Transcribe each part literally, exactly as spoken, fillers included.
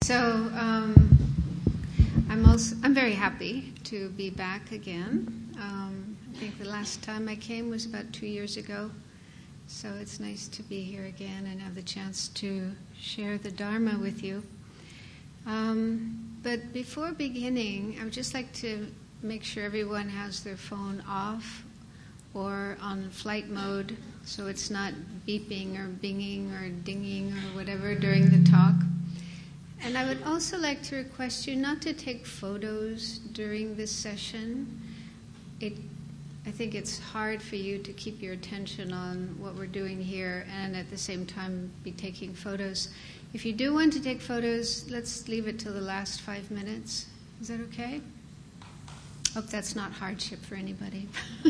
So um, I'm also I'm very happy to be back again. Um, I think the last time I came was about two years ago. So it's nice to be here again and have the chance to share the Dharma with you. Um, but before beginning, I would just like to make sure everyone has their phone off or on flight mode, so it's not beeping or binging or dinging or whatever during the talk. And I would also like to request you not to take photos during this session. It, I think it's hard for you to keep your attention on what we're doing here and at the same time be taking photos. If you do want to take photos, let's leave it till the last five minutes. Is that okay? Hope that's not hardship for anybody.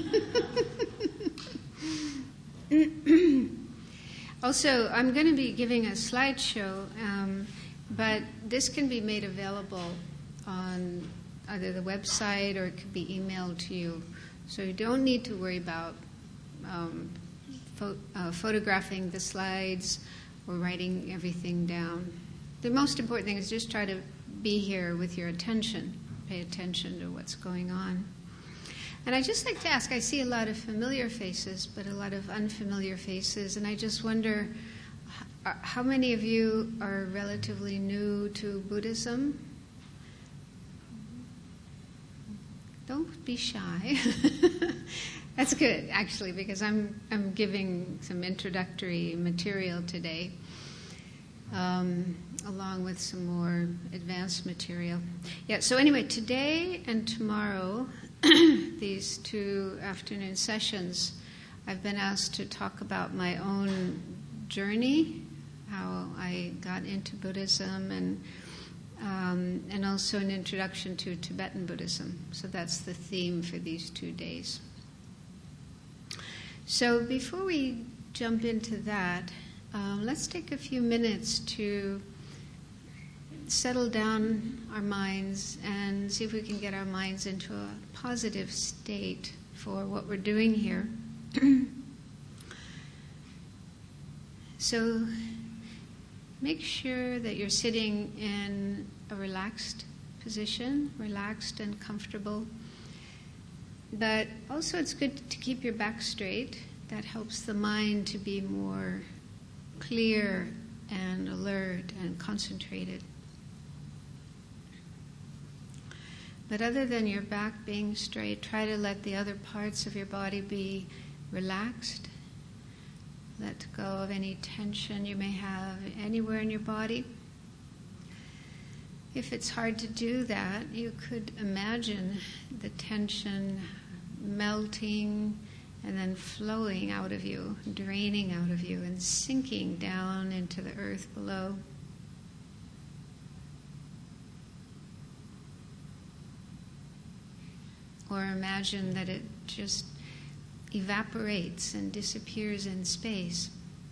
Also, I'm going to be giving a slideshow, um, but this can be made available on either the website or it could be emailed to you. So you don't need to worry about um, pho- uh, photographing the slides or writing everything down. The most important thing is just try to be here with your attention. Pay attention to what's going on. And I'd just like to ask, I see a lot of familiar faces, but a lot of unfamiliar faces, and I just wonder, how many of you are relatively new to Buddhism? Don't be shy. That's good, actually, because I'm I'm giving some introductory material today, um, along with some more advanced material. Yeah, so anyway, today and tomorrow, these two afternoon sessions, I've been asked to talk about my own journey, how I got into Buddhism, and um, and also an introduction to Tibetan Buddhism. So that's the theme for these two days. So before we jump into that, um, let's take a few minutes to settle down our minds and see if we can get our minds into a positive state for what we're doing here. So make sure that you're sitting in a relaxed position, relaxed and comfortable. But also it's good to keep your back straight. That helps the mind to be more clear and alert and concentrated. But other than your back being straight, try to let the other parts of your body be relaxed. Let go of any tension you may have anywhere in your body. If it's hard to do that, you could imagine the tension melting and then flowing out of you, draining out of you, and sinking down into the earth below. Or imagine that it just evaporates and disappears in space.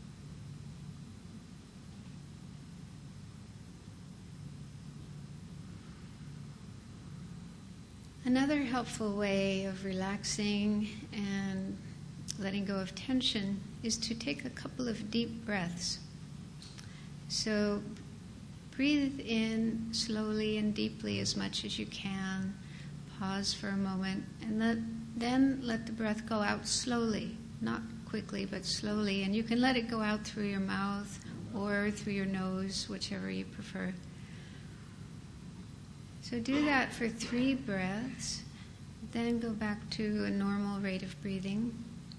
Another helpful way of relaxing and letting go of tension is to take a couple of deep breaths. So breathe in slowly and deeply as much as you can. Pause for a moment, and let, then let the breath go out slowly, not quickly, but slowly. And you can let it go out through your mouth or through your nose, whichever you prefer. So do that for three breaths, then go back to a normal rate of breathing.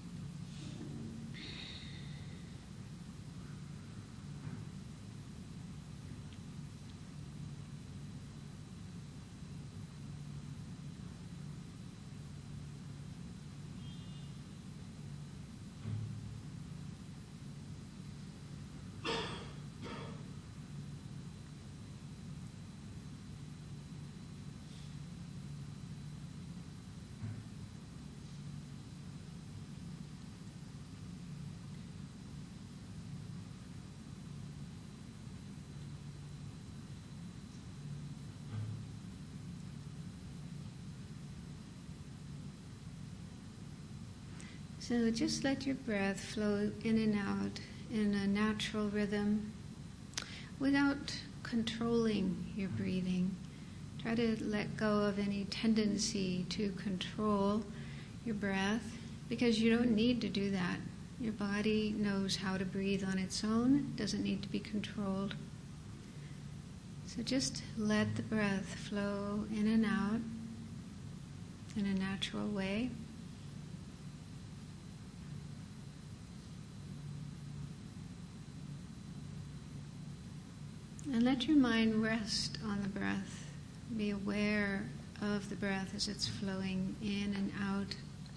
So just let your breath flow in and out in a natural rhythm without controlling your breathing. Try to let go of any tendency to control your breath, because you don't need to do that. Your body knows how to breathe on its own. It doesn't need to be controlled. So just let the breath flow in and out in a natural way. And let your mind rest on the breath. Be aware of the breath as it's flowing in and out.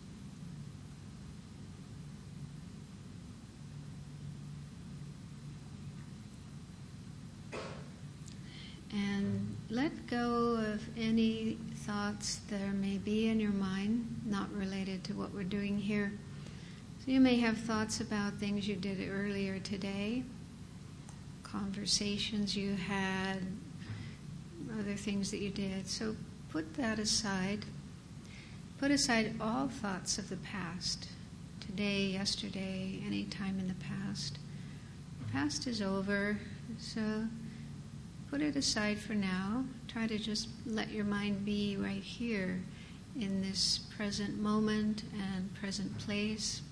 And let go of any thoughts there may be in your mind, not related to what we're doing here. So you may have thoughts about things you did earlier today, conversations you had, other things that you did. So put that aside. Put aside all thoughts of the past, today, yesterday, any time in the past. The past is over, so put it aside for now. Try to just let your mind be right here in this present moment and present place.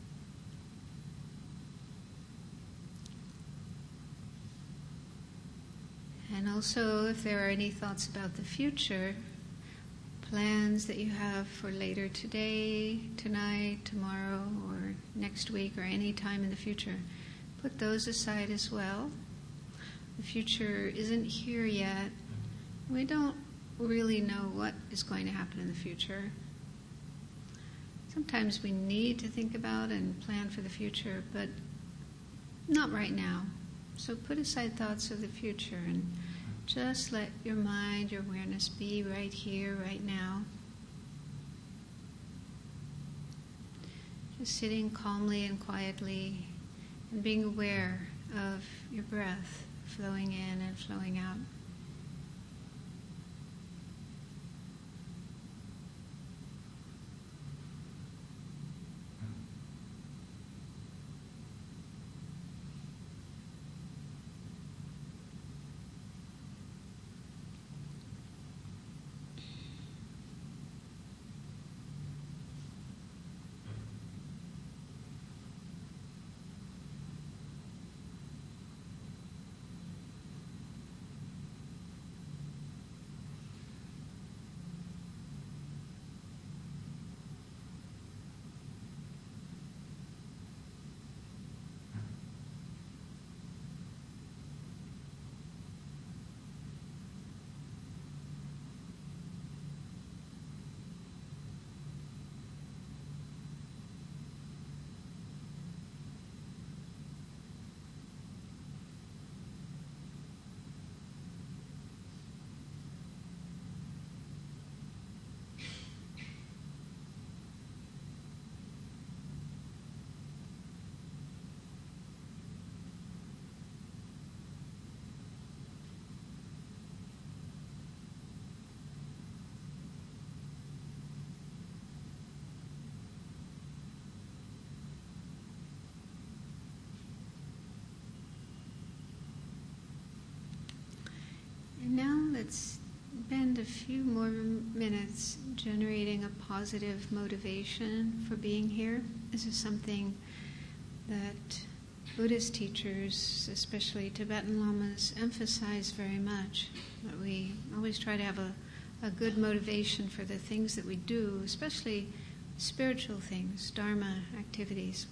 And also, if there are any thoughts about the future, plans that you have for later today, tonight, tomorrow, or next week, or any time in the future, put those aside as well. The future isn't here yet. We don't really know what is going to happen in the future. Sometimes we need to think about and plan for the future, but not right now. So put aside thoughts of the future and just let your mind, your awareness be right here, right now. Just sitting calmly and quietly and being aware of your breath flowing in and flowing out. And now let's spend a few more minutes generating a positive motivation for being here. This is something that Buddhist teachers, especially Tibetan lamas, emphasize very much. That we always try to have a, a good motivation for the things that we do, especially spiritual things, dharma activities.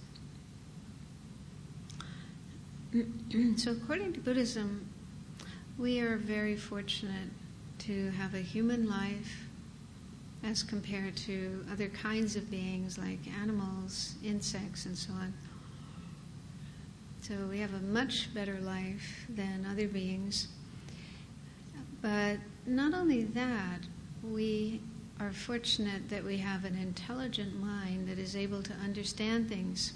So according to Buddhism, we are very fortunate to have a human life as compared to other kinds of beings like animals, insects, and so on. So we have a much better life than other beings. But not only that, we are fortunate that we have an intelligent mind that is able to understand things.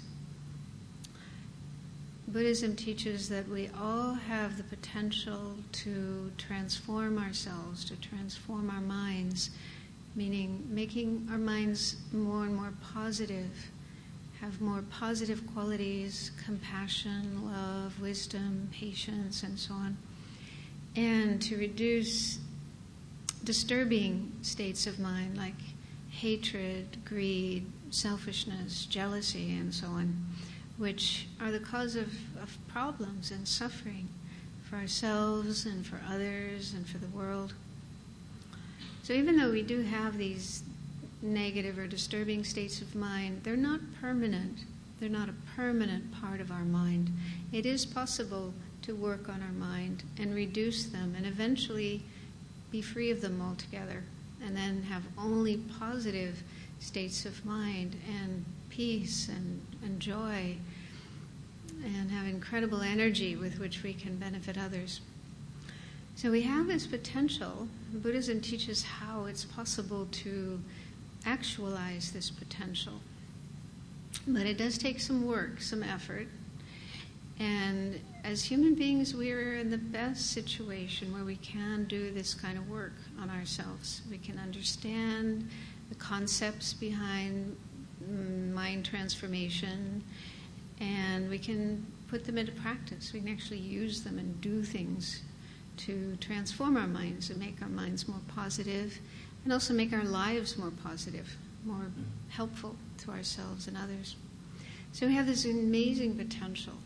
Buddhism teaches that we all have the potential to transform ourselves, to transform our minds, meaning making our minds more and more positive, have more positive qualities, compassion, love, wisdom, patience, and so on. and to reduce disturbing states of mind like hatred, greed, selfishness, jealousy, and so on, which are the cause of, of problems and suffering for ourselves and for others and for the world. So even though we do have these negative or disturbing states of mind, they're not permanent. They're not a permanent part of our mind. It is possible to work on our mind and reduce them and eventually be free of them altogether, and then have only positive states of mind and peace and, and joy, and have incredible energy with which we can benefit others. So we have this potential. Buddhism teaches how it's possible to actualize this potential. But it does take some work, some effort. And as human beings, we're in the best situation where we can do this kind of work on ourselves. We can understand the concepts behind mind transformation, and we can put them into practice. We can actually use them and do things to transform our minds and make our minds more positive, and also make our lives more positive, more helpful to ourselves and others. So we have this amazing potential.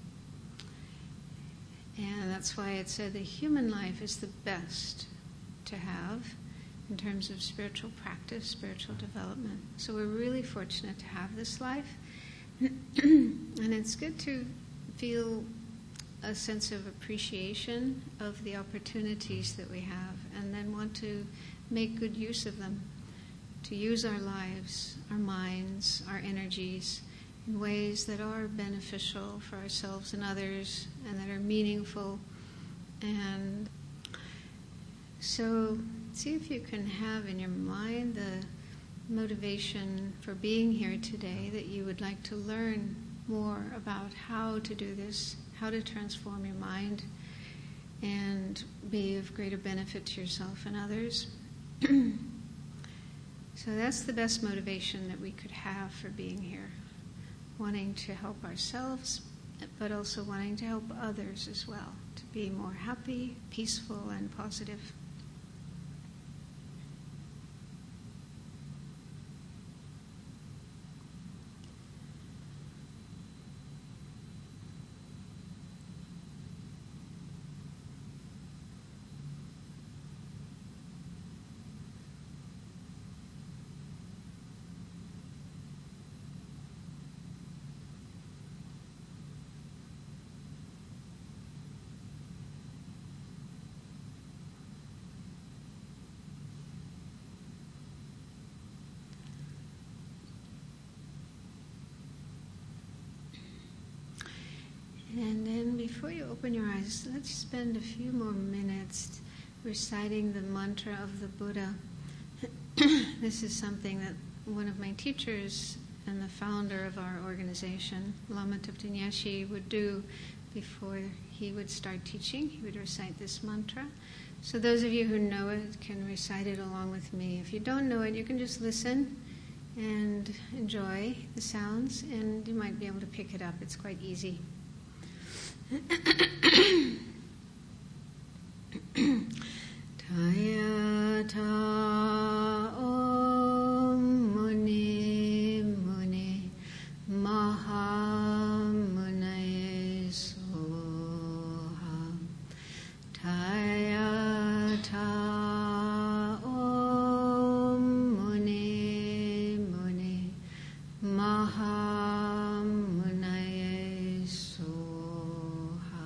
And that's why it said the human life is the best to have in terms of spiritual practice, spiritual development. So we're really fortunate to have this life. And it's good to feel a sense of appreciation of the opportunities that we have, and then want to make good use of them, to use our lives, our minds, our energies in ways that are beneficial for ourselves and others, and that are meaningful. And so see if you can have in your mind the motivation for being here today, that you would like to learn more about how to do this, how to transform your mind and be of greater benefit to yourself and others. So that's the best motivation that we could have for being here. Wanting to help ourselves, but also wanting to help others as well, to be more happy, peaceful, and positive. And then before you open your eyes, let's spend a few more minutes reciting the mantra of the Buddha. This is something that one of my teachers and the founder of our organization, Lama Thupten Nyashe, would do before he would start teaching. He would recite this mantra. So those of you who know it can recite it along with me. If you don't know it, you can just listen and enjoy the sounds, and you might be able to pick it up. It's quite easy. Taya ta om muni muni maha munaye soha. Taya ta om muni muni maha munaye soha.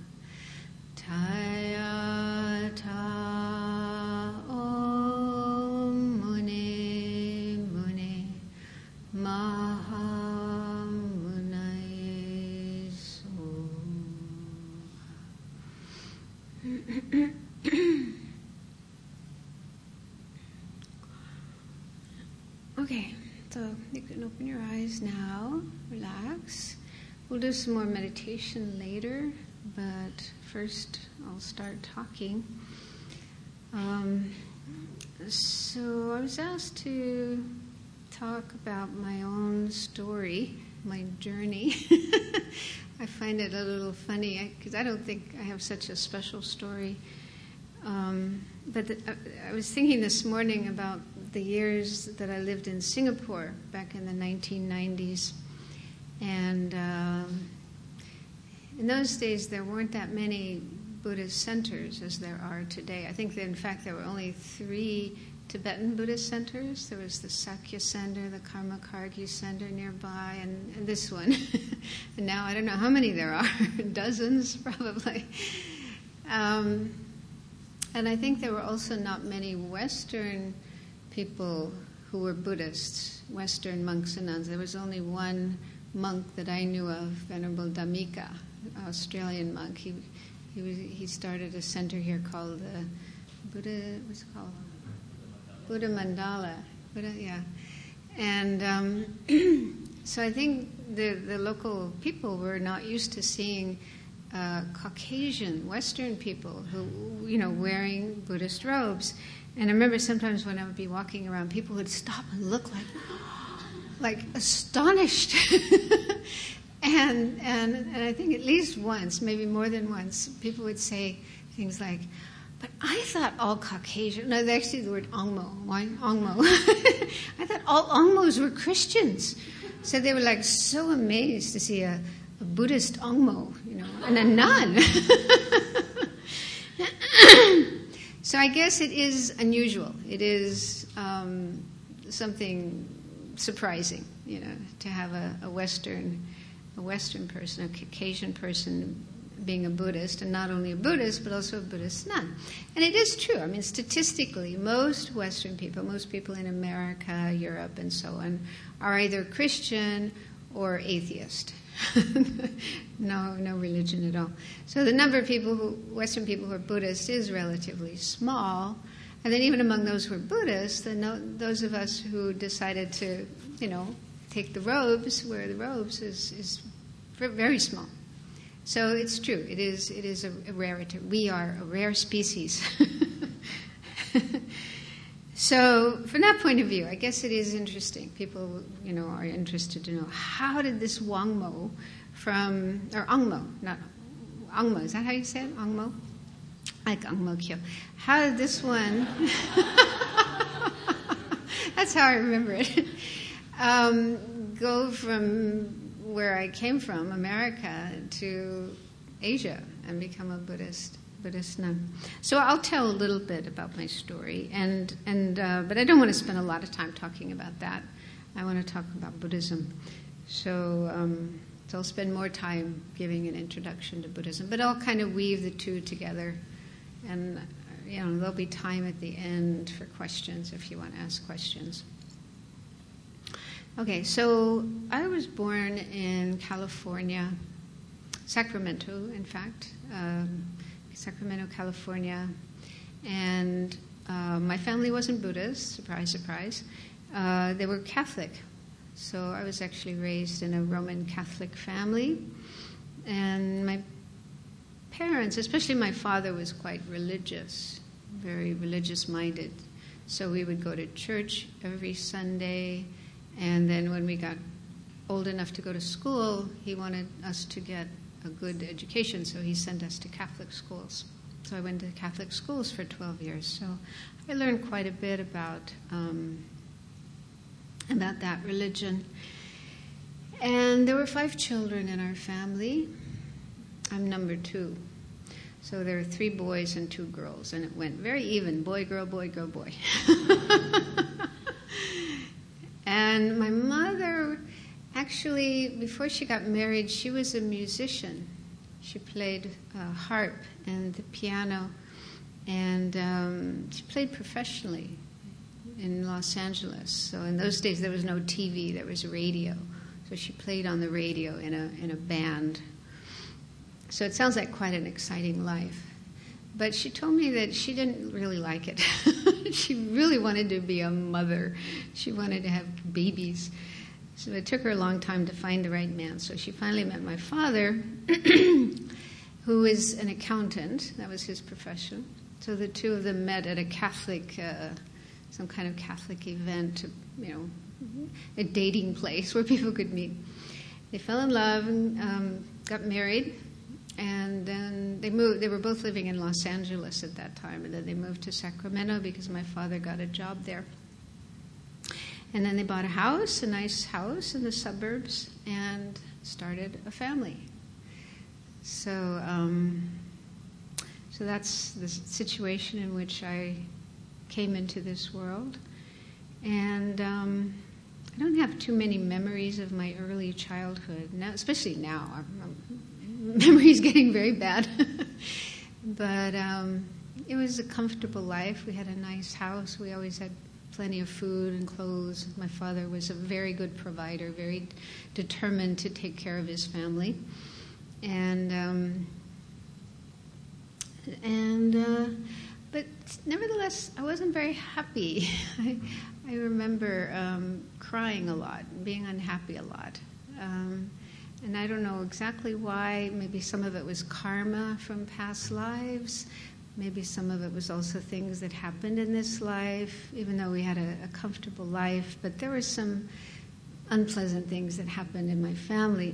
Taya ta om muni muni maha munaye soha. Okay, so you can open your eyes now, relax. We'll do some more meditation later, but first I'll start talking. Um, so I was asked to talk about my own story, my journey. I I find it a little funny because I, I don't think I have such a special story. Um, but the, I, I was thinking this morning about the years that I lived in Singapore back in the nineteen nineties. And um, in those days, there weren't that many Buddhist centers as there are today. I think that, in fact, there were only three Tibetan Buddhist centers. There was the Sakya Center, the Karma Kargi Center nearby, and, and this one. And now I don't know how many there are, dozens probably. Um, and I think there were also not many Western people who were Buddhists, Western monks and nuns. There was only one monk that I knew of, Venerable Dhammika, an Australian monk. He he was he started a center here called the Buddha. What's it called? Buddha Mandala. Buddha, yeah. And um, so I think the the local people were not used to seeing uh, Caucasian Western people who, you know, wearing Buddhist robes. And I remember sometimes when I would be walking around, people would stop and look like. like astonished. and, and and I think at least once, maybe more than once, people would say things like, but I thought all Caucasian, no, actually the word Angmo, why Angmo? I thought all Angmos were Christians. So they were like so amazed to see a, a Buddhist Angmo, you know, and a nun. So I guess it is unusual. It is um, something surprising, you know, to have a, a Western, a Western person, a Caucasian person being a Buddhist, and not only a Buddhist, but also a Buddhist nun. And it is true. I mean, statistically, most Western people, most people in America, Europe, and so on, are either Christian or atheist. no, no religion at all. So the number of people who, Western people who are Buddhist is relatively small. And then even among those who are Buddhists, the no, those of us who decided to, you know, take the robes, wear the robes, is, is very small. So it's true. It is it is a, a rarity. We are a rare species. So from that point of view, I guess it is interesting. People, you know, are interested to know, how did this Wangmo from, or Angmo, not Angmo, is that how you say it? Angmo? Like Angmo Kyo. How did this one, that's how I remember it, um, go from where I came from, America, to Asia and become a Buddhist Buddhist nun. So I'll tell a little bit about my story, and and uh, but I don't want to spend a lot of time talking about that. I want to talk about Buddhism. So um, so I'll spend more time giving an introduction to Buddhism, but I'll kind of weave the two together. And, you know, there'll be time at the end for questions if you want to ask questions. Okay, so I was born in California, Sacramento, in fact, um, Sacramento, California. And uh, my family wasn't Buddhist, surprise, surprise. Uh, they were Catholic. So I was actually raised in a Roman Catholic family. And my parents, especially my father, was quite religious, very religious-minded. So we would go to church every Sunday, and then when we got old enough to go to school, he wanted us to get a good education, so he sent us to Catholic schools. So I went to Catholic schools for twelve years. So I learned quite a bit about um, about that religion. And there were five children in our family. I'm number two. So there were three boys and two girls, and it went very even, boy, girl, boy, girl, boy. And my mother, actually, before she got married, she was a musician. She played uh, harp and the piano, and um, she played professionally in Los Angeles. So in those days, there was no T V, there was radio. So she played on the radio in a in a band. So it sounds like quite an exciting life. But she told me that she didn't really like it. She really wanted to be a mother. She wanted to have babies. So it took her a long time to find the right man. So she finally met my father, who is an accountant. That was his profession. So the two of them met at a Catholic, uh, some kind of Catholic event, you know, a dating place where people could meet. They fell in love, and um, got married, and then they moved. They were both living in Los Angeles at that time, and then they moved to Sacramento because my father got a job there. And then they bought a house, a nice house in the suburbs, and started a family. So, um, so that's the situation in which I came into this world. And um, I don't have too many memories of my early childhood, now, especially now. I'm, I'm, memory's getting very bad. But um, it was a comfortable life. We had a nice house. We always had plenty of food and clothes. My father was a very good provider, very determined to take care of his family. And, um, and uh, but nevertheless, I wasn't very happy. I, I remember um, crying a lot, being unhappy a lot. Um, and I don't know exactly why. Maybe some of it was karma from past lives. Maybe some of it was also things that happened in this life, even though we had a, a comfortable life. But there were some unpleasant things that happened in my family.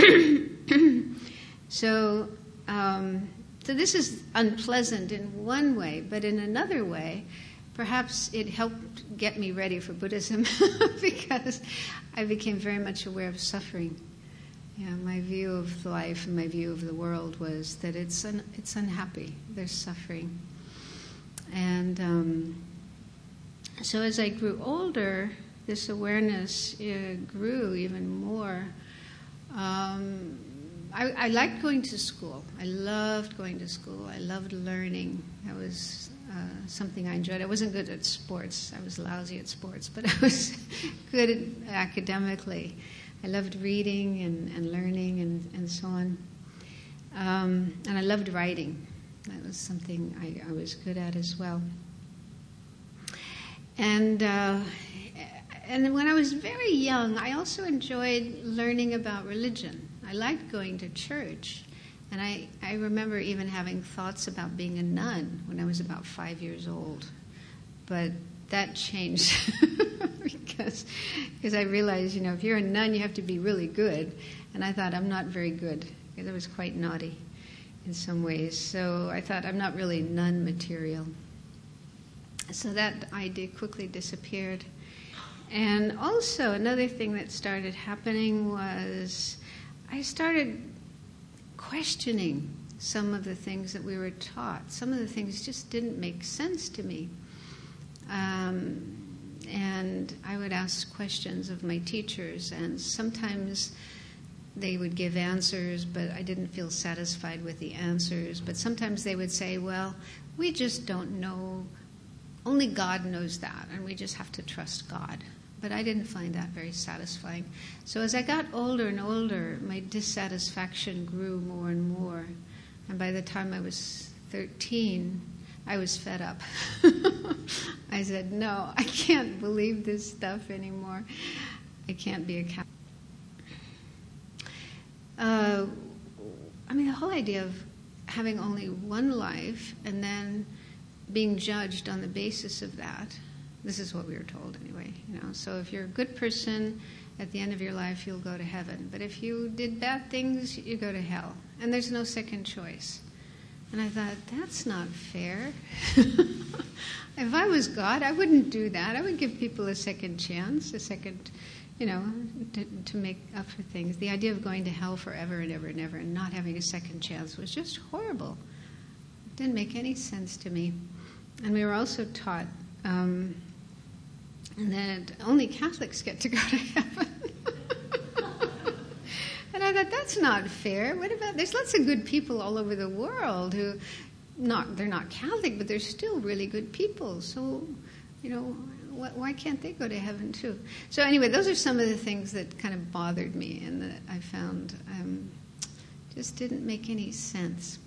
so, um, so this is unpleasant in one way, but in another way, perhaps it helped get me ready for Buddhism because I became very much aware of suffering. Yeah, my view of life and my view of the world was that it's un, it's unhappy. There's suffering, and um, so as I grew older, this awareness uh, grew even more. Um, I, I liked going to school. I loved going to school. I loved learning. That was uh, something I enjoyed. I wasn't good at sports. I was lousy at sports, but I was good at, academically. I loved reading and, and learning and, and so on. Um, and I loved writing. That was something I, I was good at as well. And uh, and when I was very young, I also enjoyed learning about religion. I liked going to church. And I, I remember even having thoughts about being a nun when I was about five years old. But that changed because because I realized, you know, if you're a nun, you have to be really good. And I thought, I'm not very good, because I was quite naughty in some ways. So I thought, I'm not really nun material. So that idea quickly disappeared. And also, another thing that started happening was I started questioning some of the things that we were taught. Some of the things just didn't make sense to me. Um, and I would ask questions of my teachers, and sometimes they would give answers, but I didn't feel satisfied with the answers. But sometimes they would say, well, we just don't know. Only God knows that, and we just have to trust God. But I didn't find that very satisfying. So as I got older and older, my dissatisfaction grew more and more. And by the time I was thirteen, I was fed up. I said, no, I can't believe this stuff anymore. I can't be a Catholic. Uh, I mean, the whole idea of having only one life and then being judged on the basis of that, this is what we were told anyway. You know, so if you're a good person, at the end of your life, you'll go to heaven. But if you did bad things, you go to hell. And there's no second choice. And I thought, that's not fair. If I was God, I wouldn't do that. I would give people a second chance, a second, you know, to, to make up for things. The idea of going to hell forever and ever and ever and not having a second chance was just horrible. It didn't make any sense to me. And we were also taught um, that only Catholics get to go to heaven. And I thought, that's not fair. What about, there's lots of good people all over the world who, not they're not Catholic, but they're still really good people. So, you know, wh- why can't they go to heaven too? So anyway, those are some of the things that kind of bothered me and that I found um, just didn't make any sense.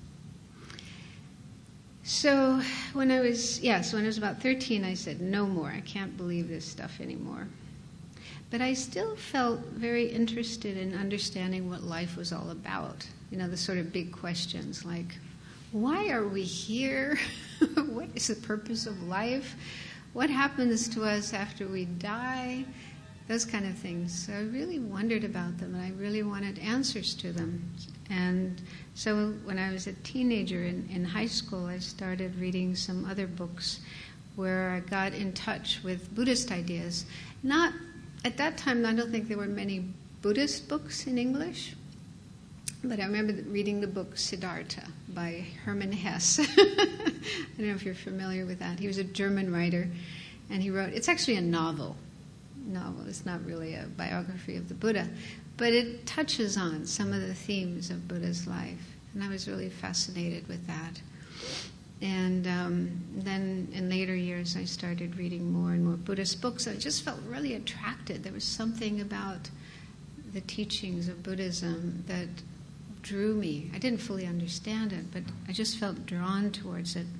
So when I was, yeah, so when I was about thirteen, I said, no more. I can't believe this stuff anymore. But I still felt very interested in understanding what life was all about. You know, the sort of big questions like, why are we here? What is the purpose of life? What happens to us after we die? Those kind of things. So I really wondered about them, and I really wanted answers to them. And so when I was a teenager in, in high school, I started reading some other books where I got in touch with Buddhist ideas. Not at that time, I don't think there were many Buddhist books in English, but I remember reading the book Siddhartha by Hermann Hesse. I don't know if you're familiar with that. He was a German writer, and he wrote, it's actually a novel. Novel. It's not really a biography of the Buddha, but it touches on some of the themes of Buddha's life, and I was really fascinated with that. And um, then in later years, I started reading more and more Buddhist books. I just felt really attracted. There was something about the teachings of Buddhism that drew me. I didn't fully understand it, but I just felt drawn towards it.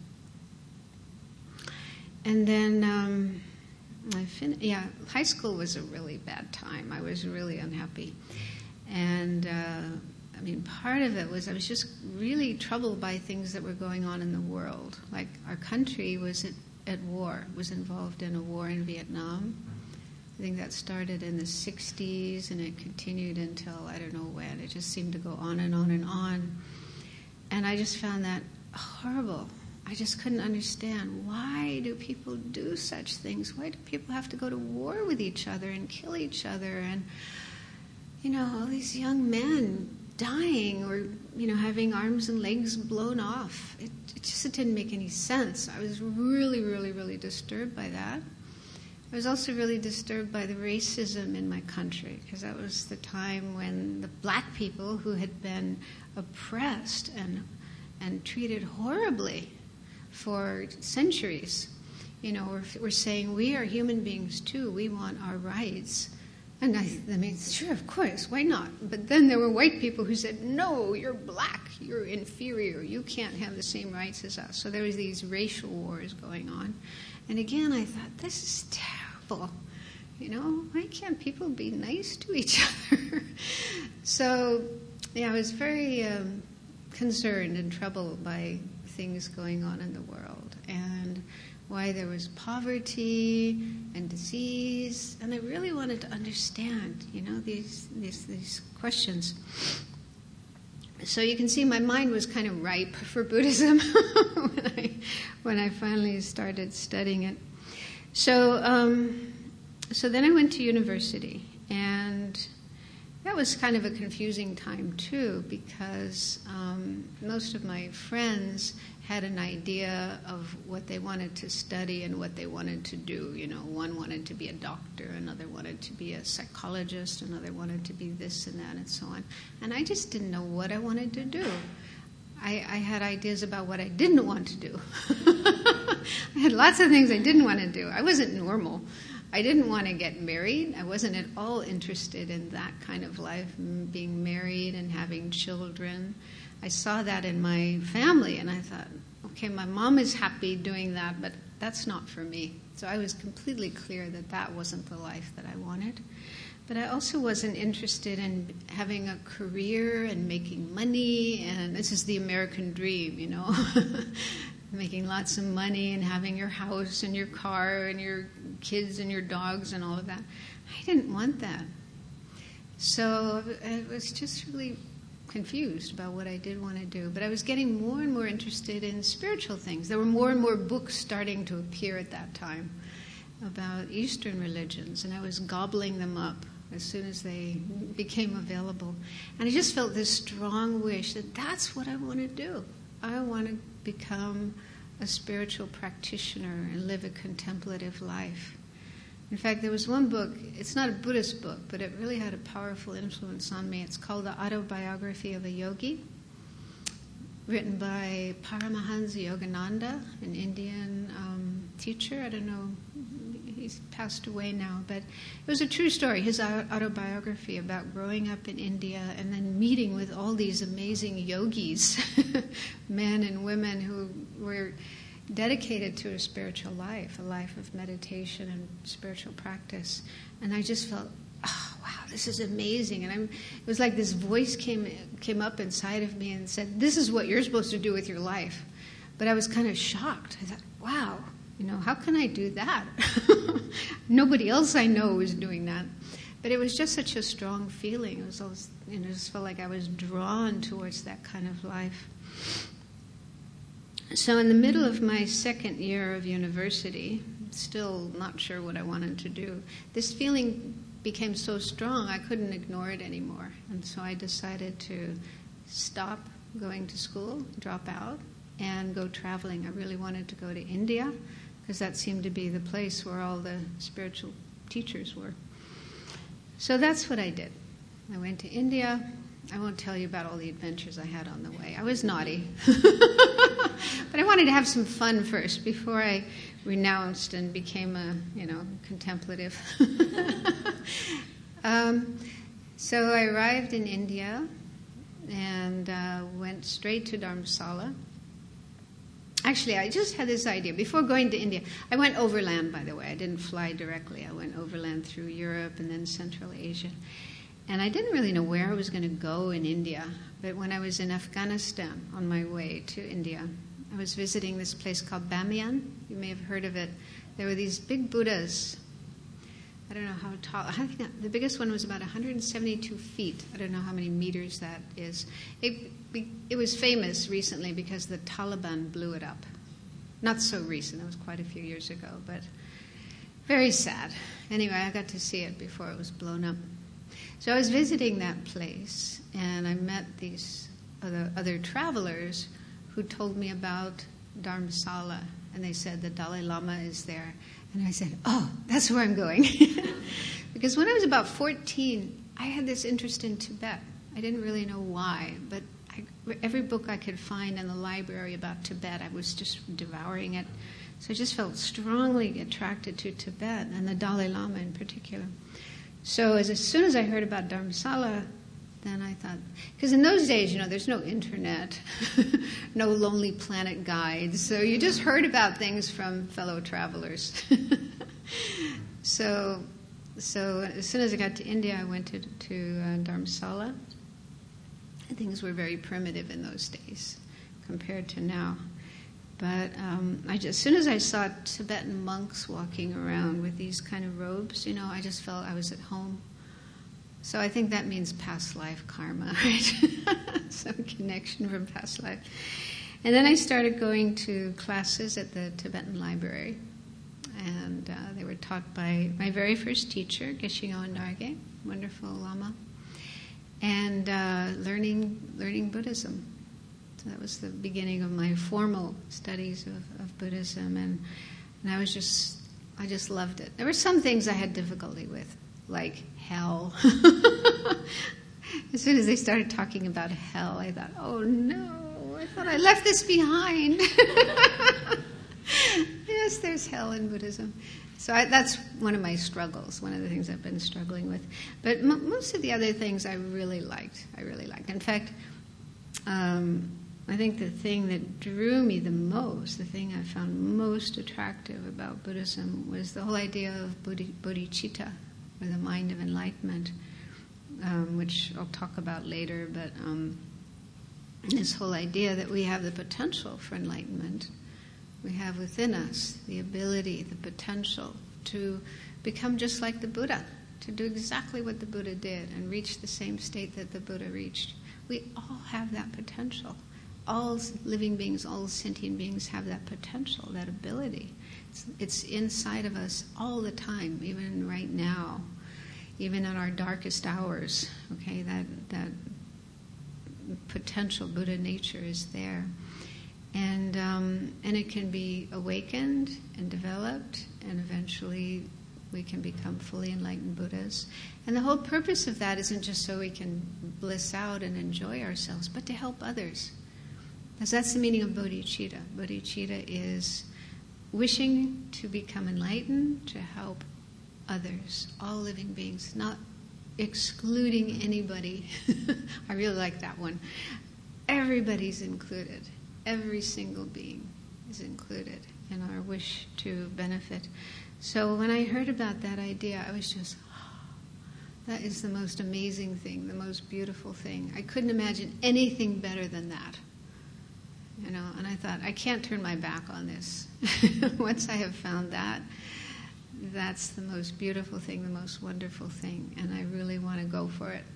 And then, um, I fin- yeah, high school was a really bad time. I was really unhappy. And uh, I mean, part of it was I was just really troubled by things that were going on in the world. Like our country was at, at war, was involved in a war in Vietnam. I think that started in the sixties and it continued until I don't know when. It just seemed to go on and on and on. And I just found that horrible. I just couldn't understand, why do people do such things? Why do people have to go to war with each other and kill each other? And, you know, all these young men dying or, you know, having arms and legs blown off. It, it just it didn't make any sense. I was really, really, really disturbed by that. I was also really disturbed by the racism in my country, because that was the time when the black people who had been oppressed and and treated horribly for centuries, you know, we're, we're saying we are human beings too. We want our rights. And I, I mean, sure, of course, why not? But then there were white people who said, no, you're black, you're inferior, you can't have the same rights as us. So there was these racial wars going on. And again, I thought, this is terrible. You know, why can't people be nice to each other? So, yeah, I was very um, concerned and troubled by things going on in the world, and why there was poverty and disease, and I really wanted to understand, you know, these these these questions. So you can see my mind was kind of ripe for Buddhism when I when I finally started studying it. So um, so then I went to university, and that was kind of a confusing time too, because um, most of my friends had an idea of what they wanted to study and what they wanted to do. You know, one wanted to be a doctor, another wanted to be a psychologist, another wanted to be this and that and so on. And I just didn't know what I wanted to do. I, I had ideas about what I didn't want to do. I had lots of things I didn't want to do. I wasn't normal. I didn't want to get married. I wasn't at all interested in that kind of life, being married and having children. I saw that in my family, and I thought, okay, my mom is happy doing that, but that's not for me. So I was completely clear that that wasn't the life that I wanted. But I also wasn't interested in having a career and making money, and this is the American dream, you know, making lots of money and having your house and your car and your kids and your dogs and all of that. I didn't want that. So I was just really confused about what I did want to do. But I was getting more and more interested in spiritual things. There were more and more books starting to appear at that time about Eastern religions, and I was gobbling them up as soon as they became available. And I just felt this strong wish that that's what I want to do. I want to become a spiritual practitioner and live a contemplative life. In fact, there was one book, it's not a Buddhist book, but it really had a powerful influence on me. It's called The Autobiography of a Yogi, written by Paramahansa Yogananda, an Indian um, teacher. I don't know, he's passed away now, but it was a true story, his autobiography about growing up in India and then meeting with all these amazing yogis, men and women who were dedicated to a spiritual life, a life of meditation and spiritual practice. And I just felt, oh, wow, this is amazing. And I'm, it was like this voice came came up inside of me and said, this is what you're supposed to do with your life. But I was kind of shocked. I thought, wow, you know, how can I do that? Nobody else I know is doing that. But it was just such a strong feeling. It was always, you know, it just felt like I was drawn towards that kind of life. So in the middle of my second year of university, still not sure what I wanted to do, this feeling became so strong I couldn't ignore it anymore. And so I decided to stop going to school, drop out, and go traveling. I really wanted to go to India because that seemed to be the place where all the spiritual teachers were. So that's what I did. I went to India. I won't tell you about all the adventures I had on the way. I was naughty. But I wanted to have some fun first before I renounced and became a, you know, contemplative. um, so I arrived in India and uh, went straight to Dharamsala. Actually, I just had this idea. Before going to India, I went overland, by the way. I didn't fly directly. I went overland through Europe and then Central Asia. And I didn't really know where I was going to go in India. But when I was in Afghanistan on my way to India, I was visiting this place called Bamiyan. You may have heard of it. There were these big Buddhas. I don't know how tall. I think the biggest one was about one hundred seventy-two feet. I don't know how many meters that is. It, it was famous recently because the Taliban blew it up. Not so recent. It was quite a few years ago, but very sad. Anyway, I got to see it before it was blown up. So I was visiting that place, and I met these other, other travelers who told me about Dharamsala, and they said the Dalai Lama is there. And I said, oh, that's where I'm going. Because when I was about fourteen, I had this interest in Tibet. I didn't really know why, but I, every book I could find in the library about Tibet, I was just devouring it. So I just felt strongly attracted to Tibet, and the Dalai Lama in particular. So as, as soon as I heard about Dharamsala, then I thought, because in those days, you know, there's no internet, no Lonely Planet guides, so you just heard about things from fellow travelers. so, so as soon as I got to India, I went to, to uh, Dharamsala. And things were very primitive in those days compared to now. But um, I just, as soon as I saw Tibetan monks walking around with these kind of robes, you know, I just felt I was at home. So I think that means past life karma, right? Some connection from past life. And then I started going to classes at the Tibetan library. And uh, they were taught by my very first teacher, Geshe Ngawang Dargay, wonderful Lama, and uh, learning learning Buddhism. So that was the beginning of my formal studies of, of Buddhism. And, and I was just, I just loved it. There were some things I had difficulty with, like hell. As soon as they started talking about hell, I thought, oh no, I thought I left this behind. Yes, there's hell in Buddhism. So I, that's one of my struggles, one of the things I've been struggling with. But m- most of the other things I really liked. I really liked. In fact, um, I think the thing that drew me the most, the thing I found most attractive about Buddhism was the whole idea of bodhi, bodhicitta, or the mind of enlightenment, um, which I'll talk about later, but um, this whole idea that we have the potential for enlightenment. We have within us the ability, the potential to become just like the Buddha, to do exactly what the Buddha did and reach the same state that the Buddha reached. We all have that potential. All living beings, all sentient beings have that potential, that ability. It's, it's inside of us all the time, even right now, even in our darkest hours. Okay, that that potential Buddha nature is there, and um, and it can be awakened and developed, and eventually we can become fully enlightened Buddhas. And the whole purpose of that isn't just so we can bliss out and enjoy ourselves, but to help others. Because that's the meaning of bodhicitta. Bodhicitta is wishing to become enlightened, to help others, all living beings, not excluding anybody. I really like that one. Everybody's included. Every single being is included in our wish to benefit. So when I heard about that idea, I was just, oh, that is the most amazing thing, the most beautiful thing. I couldn't imagine anything better than that. You know, and I thought, I can't turn my back on this. Once I have found that, that's the most beautiful thing, the most wonderful thing, and I really want to go for it.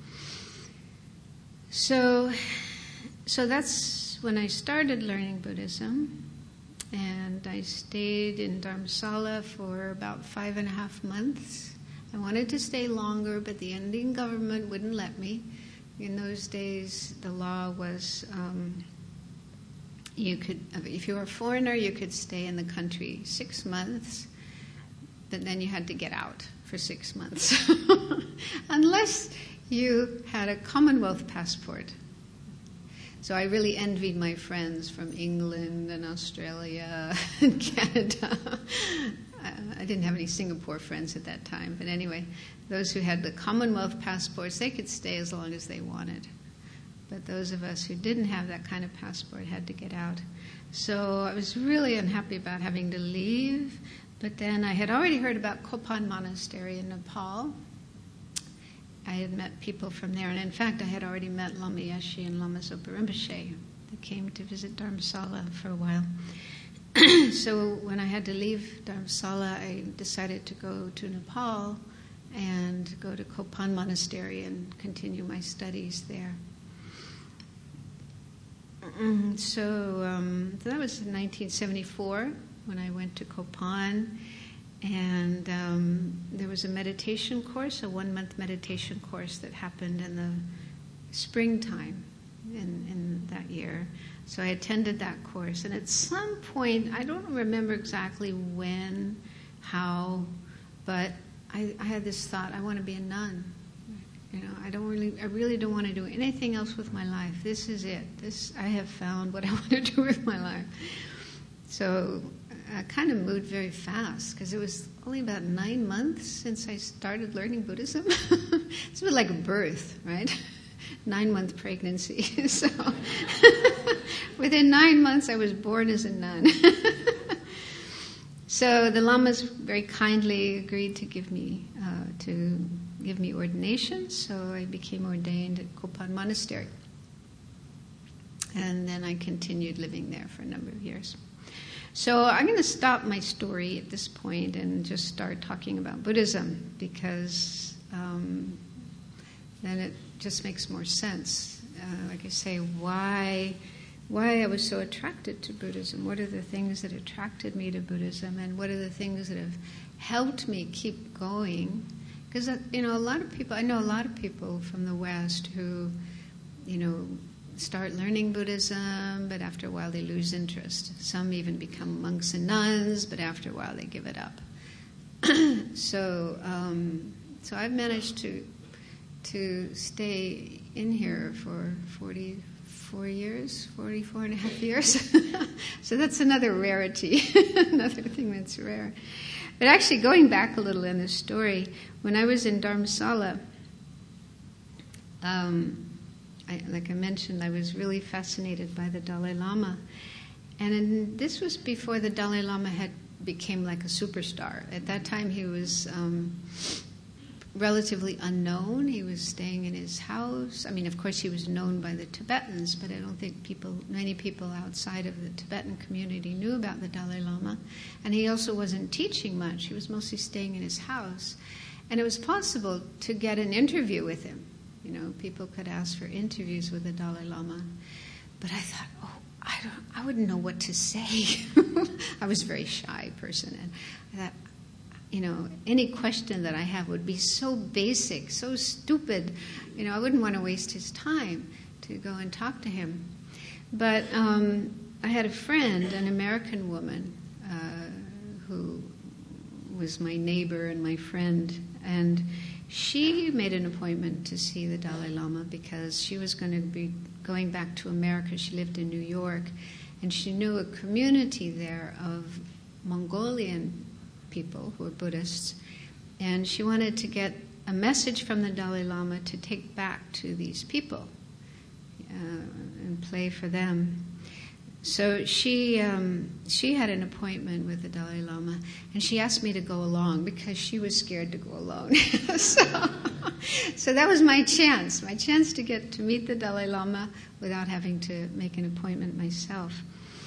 So, so that's when I started learning Buddhism, and I stayed in Dharamsala for about five and a half months. I wanted to stay longer, but the Indian government wouldn't let me. In those days, the law was um, you could, if you were a foreigner, you could stay in the country six months, but then you had to get out for six months, unless you had a Commonwealth passport. So I really envied my friends from England and Australia and Canada. I didn't have any Singapore friends at that time, but anyway, those who had the Commonwealth passports, they could stay as long as they wanted. But those of us who didn't have that kind of passport had to get out. So I was really unhappy about having to leave, but then I had already heard about Kopan Monastery in Nepal. I had met people from there, and in fact I had already met Lama Yeshe and Lama Zopa Rinpoche. They came to visit Dharamsala for a while. So when I had to leave Dharamsala, I decided to go to Nepal and go to Kopan Monastery and continue my studies there. So, um, so that was in nineteen seventy-four when I went to Kopan, and um, there was a meditation course, a one-month meditation course that happened in the springtime in, in that year. So I attended that course, and at some point, I don't remember exactly when, how, but I, I had this thought: I want to be a nun. You know, I don't really, I really don't want to do anything else with my life. This is it. This, I have found what I want to do with my life. So I kind of moved very fast because it was only about nine months since I started learning Buddhism. It's a bit like a birth, right? Nine-month pregnancy. So within nine months, I was born as a nun. So the lamas very kindly agreed to give me uh, to. give me ordination, so I became ordained at Kopan Monastery. And then I continued living there for a number of years. So I'm going to stop my story at this point and just start talking about Buddhism, because um, then it just makes more sense. Uh, like I say, why, why I was so attracted to Buddhism. What are the things that attracted me to Buddhism, and what are the things that have helped me keep going? Because, you know, a lot of people, I know a lot of people from the West who, you know, start learning Buddhism, but after a while they lose interest. Some even become monks and nuns, but after a while they give it up. so, um, so I've managed to to stay in here for forty-four years, forty-four and a half years. So that's another rarity, another thing that's rare. But actually, going back a little in the story, when I was in Dharamsala, um, I, like I mentioned, I was really fascinated by the Dalai Lama. And in, this was before the Dalai Lama had became like a superstar. At that time, he was um, relatively unknown. He was staying in his house. I mean, of course, he was known by the Tibetans, but I don't think people, many people outside of the Tibetan community knew about the Dalai Lama. And he also wasn't teaching much. He was mostly staying in his house. And it was possible to get an interview with him. You know, people could ask for interviews with the Dalai Lama. But I thought, oh, I don't, I wouldn't know what to say. I was a very shy person, and I thought, you know, any question that I have would be so basic, so stupid. You know, I wouldn't want to waste his time to go and talk to him. But um, I had a friend, an American woman, uh, who was my neighbor and my friend, and she made an appointment to see the Dalai Lama because she was going to be going back to America. She lived in New York, and she knew a community there of Mongolian people who were Buddhists, and she wanted to get a message from the Dalai Lama to take back to these people uh, and play for them. So she um, she had an appointment with the Dalai Lama, and she asked me to go along because she was scared to go alone. so, so that was my chance, my chance to get to meet the Dalai Lama without having to make an appointment myself.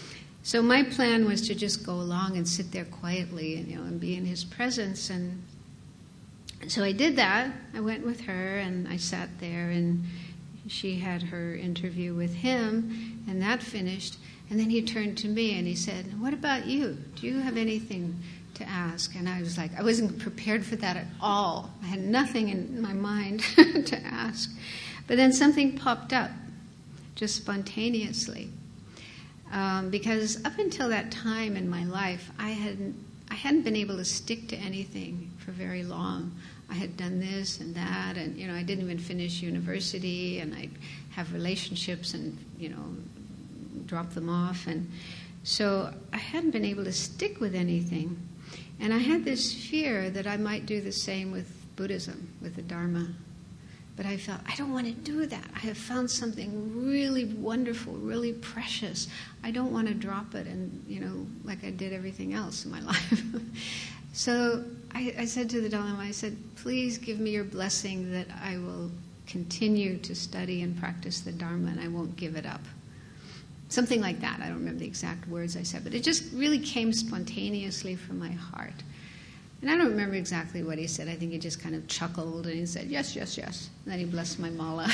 So my plan was to just go along and sit there quietly, and you know, and be in his presence. And so I did that. I went with her, and I sat there, and she had her interview with him, and that finished. And then he turned to me and he said, "What about you? Do you have anything to ask?" And I was like, I wasn't prepared for that at all. I had nothing in my mind to ask. But then something popped up, just spontaneously. Um, because up until that time in my life, I hadn't, I hadn't been able to stick to anything for very long. I had done this and that, and you know, I didn't even finish university, and I'd have relationships and, you know, drop them off. And so I hadn't been able to stick with anything. And I had this fear that I might do the same with Buddhism, with the Dharma. But I felt, I don't want to do that. I have found something really wonderful, really precious. I don't want to drop it and, you know, like I did everything else in my life. So I, I said to the Dalai Lama, I said, please give me your blessing that I will continue to study and practice the Dharma and I won't give it up. Something like that. I don't remember the exact words I said, but it just really came spontaneously from my heart. And I don't remember exactly what he said. I think he just kind of chuckled and he said, yes, yes, yes. And then he blessed my mala.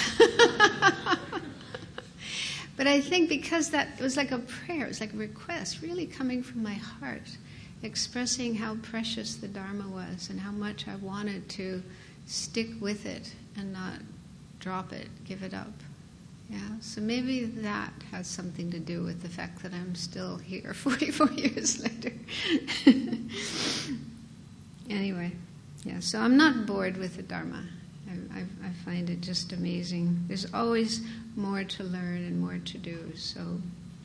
But I think because that, it was like a prayer, it was like a request, really coming from my heart, expressing how precious the Dharma was and how much I wanted to stick with it and not drop it, give it up. Yeah, so maybe that has something to do with the fact that I'm still here forty-four years later. Anyway, yeah, so I'm not bored with the Dharma. I, I, I find it just amazing. There's always more to learn and more to do, so...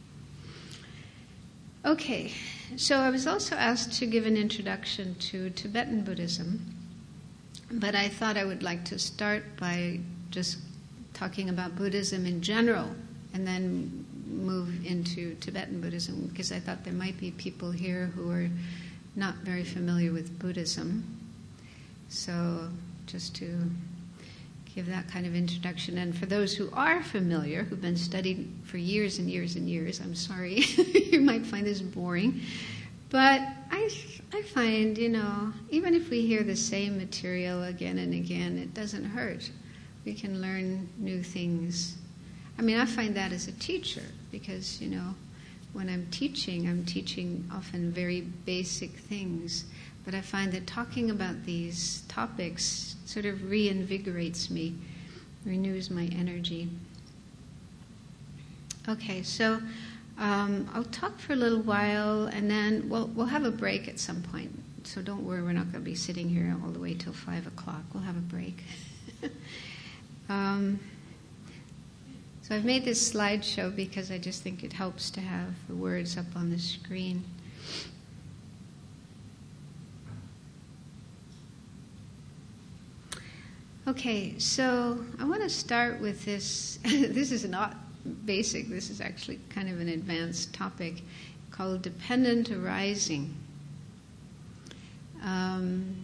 Okay, so I was also asked to give an introduction to Tibetan Buddhism, but I thought I would like to start by just talking about Buddhism in general, and then move into Tibetan Buddhism, because I thought there might be people here who are not very familiar with Buddhism. So just to give that kind of introduction. And for those who are familiar, who've been studying for years and years and years, I'm sorry, you might find this boring. But I, I find, you know, even if we hear the same material again and again, it doesn't hurt. We can learn new things. I mean, I find that as a teacher, because, you know, when I'm teaching, I'm teaching often very basic things. But I find that talking about these topics sort of reinvigorates me, renews my energy. Okay, so um, I'll talk for a little while, and then we'll, we'll have a break at some point. So don't worry, we're not going to be sitting here all the way till five o'clock. We'll have a break. Um, so I've made this slideshow because I just think it helps to have the words up on the screen. Okay, so I want to start with this. This is not basic, this is actually kind of an advanced topic called dependent arising. Um,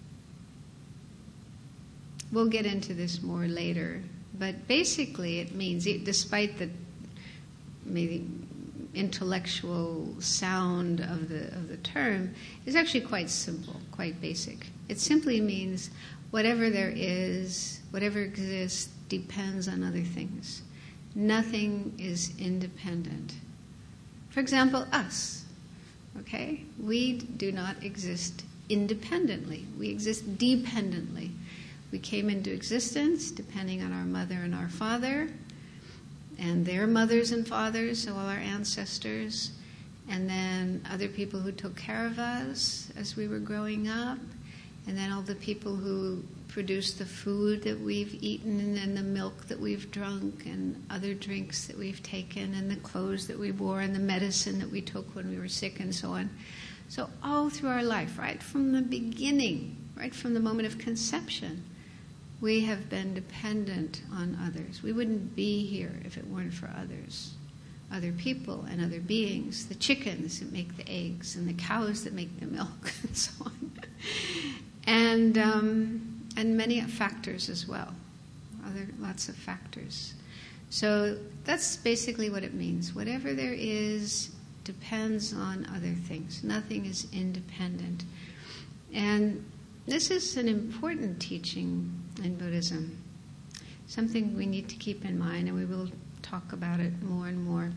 We'll get into this more later, but basically it means, despite the maybe intellectual sound of the of the term, it's actually quite simple, quite basic. It simply means whatever there is, whatever exists, depends on other things. Nothing is independent. For example, us, okay? We do not exist independently. We exist dependently. We came into existence depending on our mother and our father, and their mothers and fathers, so all our ancestors, and then other people who took care of us as we were growing up, and then all the people who produced the food that we've eaten, and then the milk that we've drunk, and other drinks that we've taken, and the clothes that we wore, and the medicine that we took when we were sick, and so on. So all through our life, right from the beginning, right from the moment of conception, we have been dependent on others. We wouldn't be here if it weren't for others, other people and other beings, the chickens that make the eggs and the cows that make the milk and so on. And um, and many factors as well, other lots of factors. So that's basically what it means. Whatever there is depends on other things. Nothing is independent. And this is an important teaching in Buddhism, something we need to keep in mind, and we will talk about it more and more.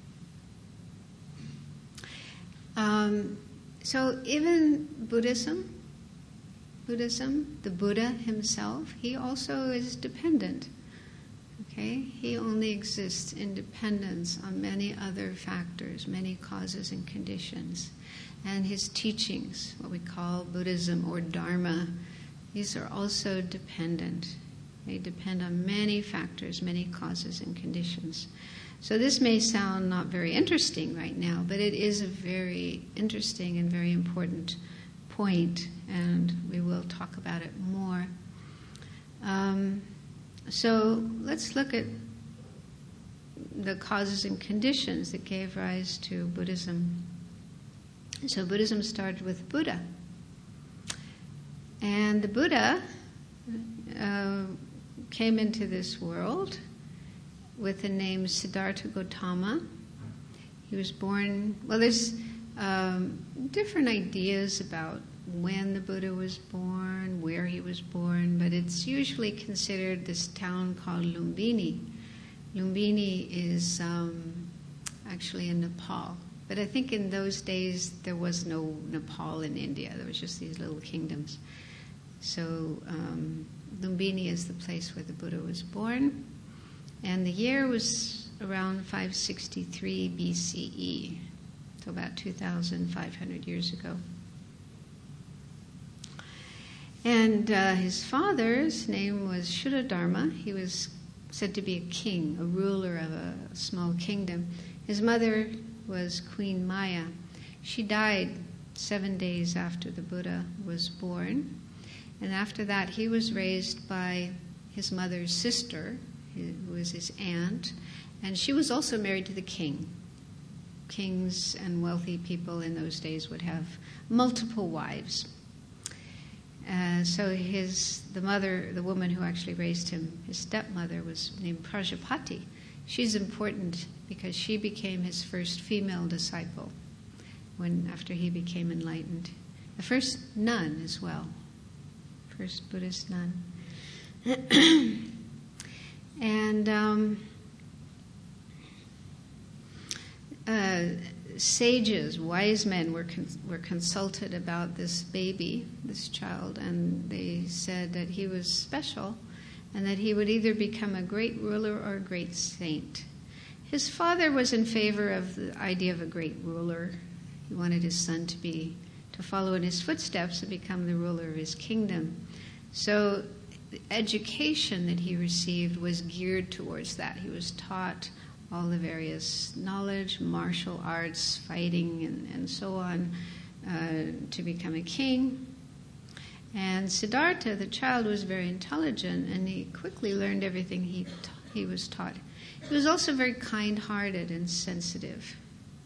Um, so even Buddhism, Buddhism, the Buddha himself, he also is dependent. Okay? He only exists in dependence on many other factors, many causes and conditions. And his teachings, what we call Buddhism or Dharma, these are also dependent. They depend on many factors, many causes and conditions. So this may sound not very interesting right now, but it is a very interesting and very important point, and we will talk about it more. Um, so let's look at the causes and conditions that gave rise to Buddhism. So Buddhism started with Buddha. And the Buddha uh, came into this world with the name Siddhartha Gautama. He was born, well, there's um, different ideas about when the Buddha was born, where he was born, but it's usually considered this town called Lumbini. Lumbini is um, actually in Nepal. But I think in those days there was no Nepal in India. There was just these little kingdoms. So um, Lumbini is the place where the Buddha was born. And the year was around five sixty-three B C E, so about two thousand five hundred years ago. And uh, his father's name was Shuddhadharma. He was said to be a king, a ruler of a small kingdom. His mother was Queen Maya. She died seven days after the Buddha was born. And after that, he was raised by his mother's sister, who was his aunt, and she was also married to the king. Kings and wealthy people in those days would have multiple wives. Uh, so his the mother, the woman who actually raised him, his stepmother, was named Prajapati. She's important because she became his first female disciple when after he became enlightened. The first nun as well, first Buddhist nun. And um, uh, sages, wise men were con- were consulted about this baby, this child, and they said that he was special and that he would either become a great ruler or a great saint. His father was in favor of the idea of a great ruler. He wanted his son to be to follow in his footsteps and become the ruler of his kingdom. So the education that he received was geared towards that. He was taught all the various knowledge, martial arts, fighting, and, and so on, uh, to become a king. And Siddhartha, the child, was very intelligent, and he quickly learned everything he, t- he was taught. He was also very kind-hearted and sensitive.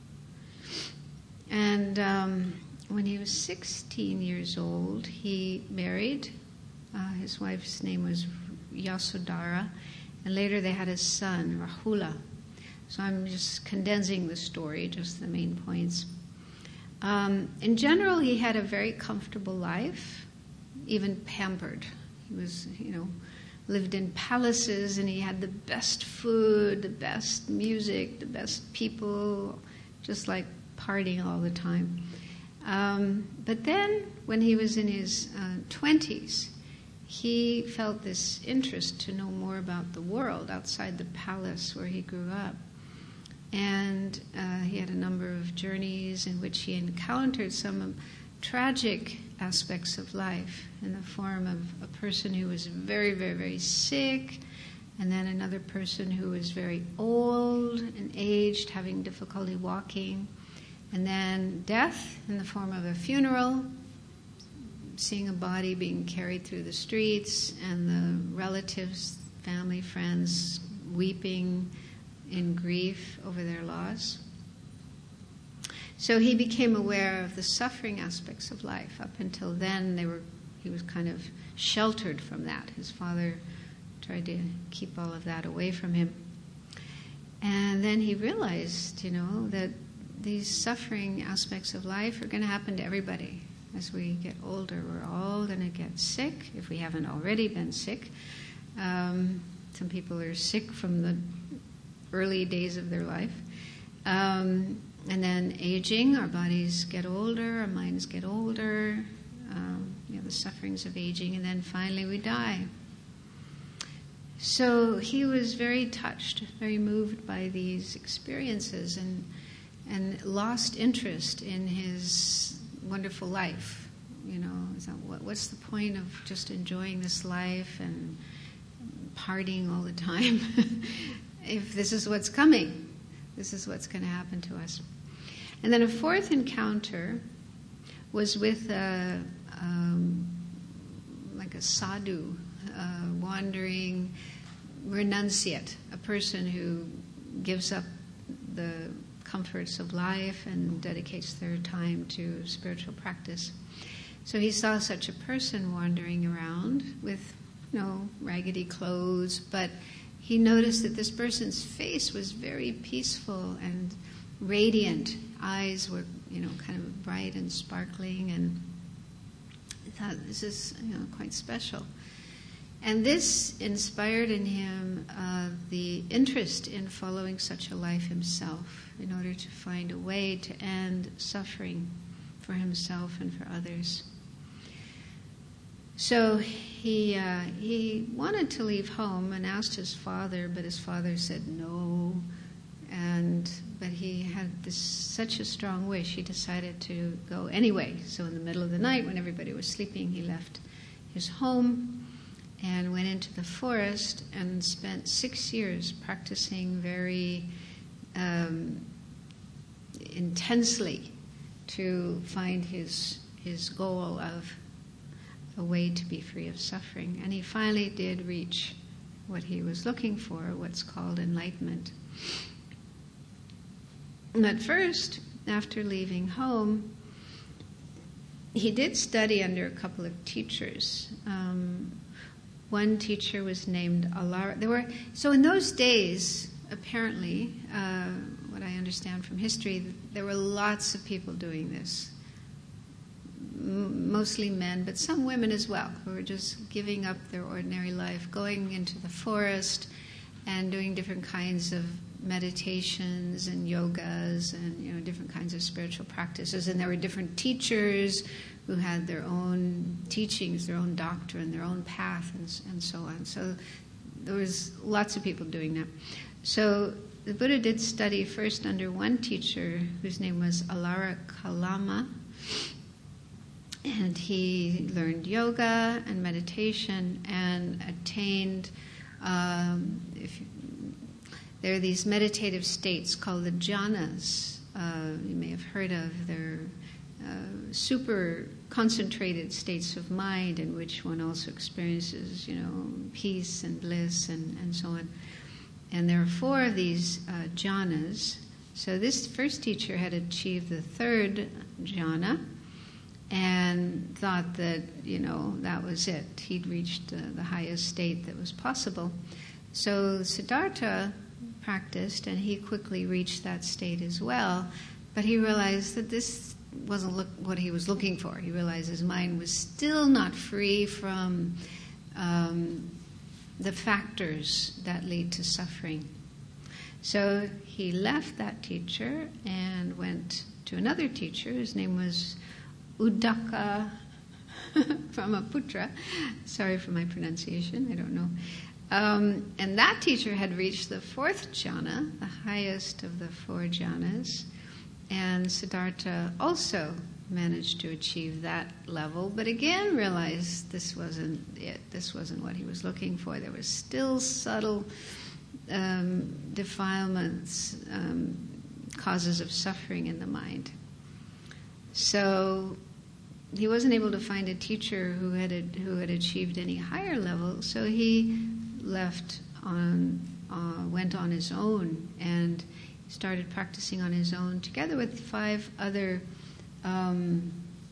And um, when he was sixteen years old, he married. Uh, his wife's name was Yasodhara, and later they had a son, Rahula. So I'm just condensing the story, just the main points. Um, in general, he had a very comfortable life, even pampered. He was, you know, lived in palaces, and he had the best food, the best music, the best people, just like partying all the time. Um, but then, when he was in his uh, twenties, he felt this interest to know more about the world outside the palace where he grew up. And uh, he had a number of journeys in which he encountered some um, tragic aspects of life in the form of a person who was very, very, very sick, and then another person who was very old and aged, having difficulty walking, and then death in the form of a funeral, seeing a body being carried through the streets, and the relatives, family, friends weeping in grief over their loss. So he became aware of the suffering aspects of life. Up until then, they were he was kind of sheltered from that. His father tried to keep all of that away from him. And then he realized, you know, that these suffering aspects of life are going to happen to everybody. As we get older, we're all going to get sick, if we haven't already been sick. Um, some people are sick from the early days of their life. Um, and then aging, our bodies get older, our minds get older, um, you know, the sufferings of aging, and then finally we die. So he was very touched, very moved by these experiences, and and lost interest in his wonderful life. You know, is that what, what's the point of just enjoying this life and partying all the time if this is what's coming? This is what's going to happen to us. And then a fourth encounter was with a, um, like a sadhu, uh, wandering renunciate, a person who gives up the comforts of life and dedicates their time to spiritual practice. So he saw such a person wandering around with, you know, raggedy clothes, but he noticed that this person's face was very peaceful and radiant. Eyes were, you know, kind of bright and sparkling, and I thought, this is, you know, quite special. And this inspired in him uh, the interest in following such a life himself, in order to find a way to end suffering for himself and for others. So he uh, he wanted to leave home and asked his father, but his father said no. And but he had this such a strong wish, he decided to go anyway. So in the middle of the night, when everybody was sleeping, he left his home and went into the forest and spent six years practicing very um, intensely to find his his goal of a way to be free of suffering. And he finally did reach what he was looking for, what's called enlightenment. And at first, after leaving home, he did study under a couple of teachers. Um, one teacher was named Alara. There were so in those days, apparently, uh, what I understand from history, there were lots of people doing this. M- mostly men, but some women as well, who were just giving up their ordinary life, going into the forest and doing different kinds of meditations and yogas and, you know, different kinds of spiritual practices. And there were different teachers who had their own teachings, their own doctrine, their own path, and, and so on. So there was lots of people doing that. So the Buddha did study first under one teacher whose name was Alara Kalama, and he learned yoga and meditation and attained, um, if you, there are these meditative states called the jhanas. Uh, you may have heard of. They're uh, super concentrated states of mind in which one also experiences, you know, peace and bliss and, and so on. And there are four of these uh, jhanas. So this first teacher had achieved the third jhana and thought that, you know, that was it. He'd reached uh, the highest state that was possible. So Siddhartha practiced, and he quickly reached that state as well. But he realized that this wasn't look, what he was looking for. He realized his mind was still not free from um, the factors that lead to suffering. So he left that teacher and went to another teacher. His name was Uddaka Brahmaputra. Sorry for my pronunciation, I don't know. Um, and that teacher had reached the fourth jhana, the highest of the four jhanas, and Siddhartha also managed to achieve that level, but again realized this wasn't it. This wasn't what he was looking for. There was still subtle um, defilements, um, causes of suffering in the mind. So he wasn't able to find a teacher who had who had achieved any higher level. So he left on, uh, went on his own and started practicing on his own, together with five other um,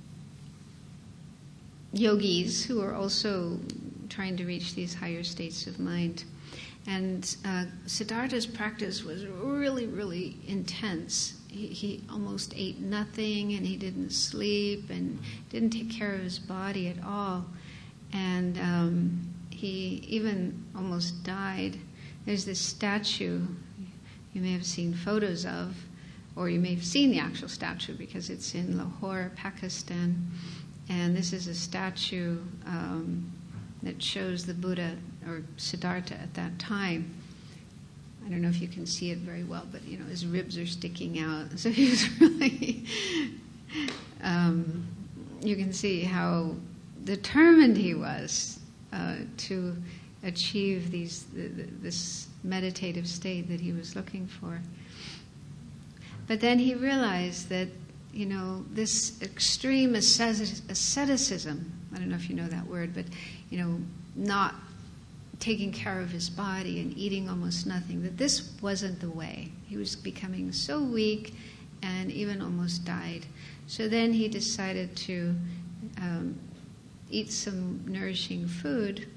yogis who were also trying to reach these higher states of mind. And uh, Siddhartha's practice was really, really intense, he, he almost ate nothing, and he didn't sleep, and didn't take care of his body at all. And um, he even almost died. There's this statue you may have seen photos of, or you may have seen the actual statue because it's in Lahore, Pakistan. And this is a statue um, that shows the Buddha, or Siddhartha at that time. I don't know if you can see it very well, but you know his ribs are sticking out. So he was really, um, you can see how determined he was uh, to achieve these th- th- this meditative state that he was looking for. But then he realized that, you know, this extreme asceticism, I don't know if you know that word, but, you know, not taking care of his body and eating almost nothing, that this wasn't the way. He was becoming so weak and even almost died. So then he decided to um, eat some nourishing food,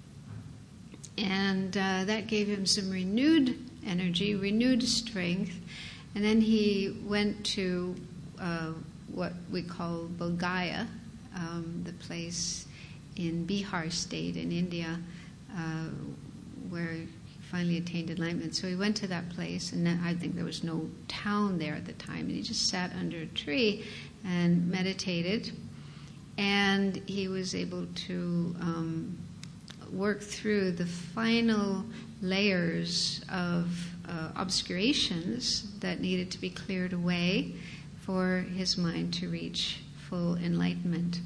and uh, that gave him some renewed energy, renewed strength. And then he went to uh, what we call Bodh Gaya, um, the place in Bihar state in India, uh, where he finally attained enlightenment. So he went to that place, and I think there was no town there at the time, and he just sat under a tree and meditated. And he was able to um, work through the final layers of uh, obscurations that needed to be cleared away for his mind to reach full enlightenment.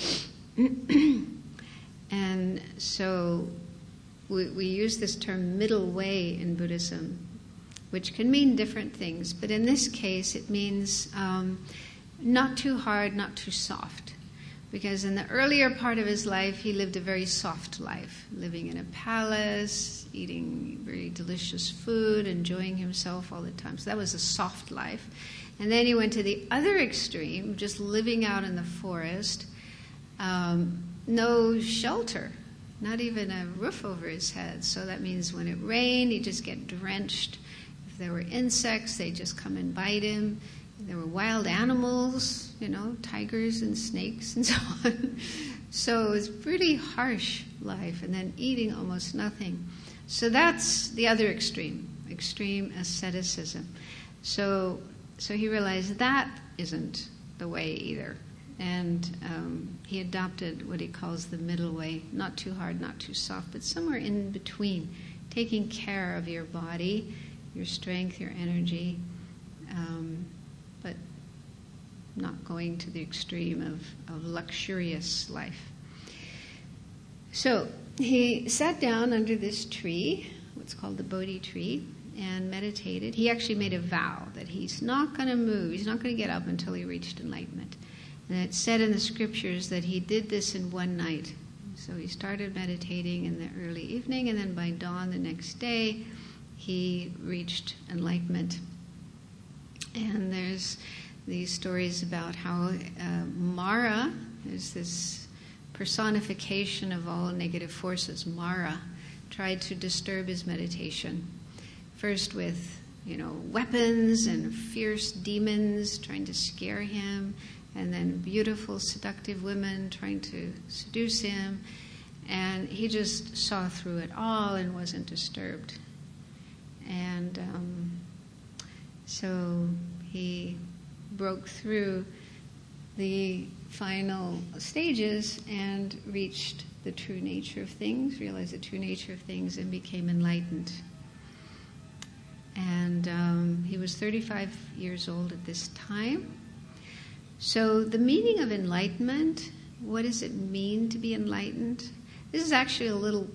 And so we, we use this term middle way in Buddhism, which can mean different things, but in this case it means um, not too hard, not too soft. Because in the earlier part of his life, he lived a very soft life, living in a palace, eating very delicious food, enjoying himself all the time. So that was a soft life. And then he went to the other extreme, just living out in the forest, um, no shelter, not even a roof over his head. So that means when it rained, he'd just get drenched. If there were insects, they'd just come and bite him. There were wild animals, you know, tigers and snakes and so on. So it was pretty harsh life, and then eating almost nothing. So that's the other extreme, extreme asceticism. So, so he realized that isn't the way either. And um, he adopted what he calls the middle way, not too hard, not too soft, but somewhere in between, taking care of your body, your strength, your energy, um, but not going to the extreme of, of luxurious life. So he sat down under this tree, what's called the Bodhi tree, and meditated. He actually made a vow that he's not going to move, he's not going to get up until he reached enlightenment. And it's said in the scriptures that he did this in one night. So he started meditating in the early evening, and then by dawn the next day, he reached enlightenment. And there's these stories about how uh, Mara is this personification of all negative forces. Mara tried to disturb his meditation, first with, you know, weapons and fierce demons trying to scare him, and then beautiful, seductive women trying to seduce him. And he just saw through it all and wasn't disturbed. And um, so he broke through the final stages and reached the true nature of things, realized the true nature of things, and became enlightened. And um, he was thirty-five years old at this time. So the meaning of enlightenment, what does it mean to be enlightened? This is actually a little,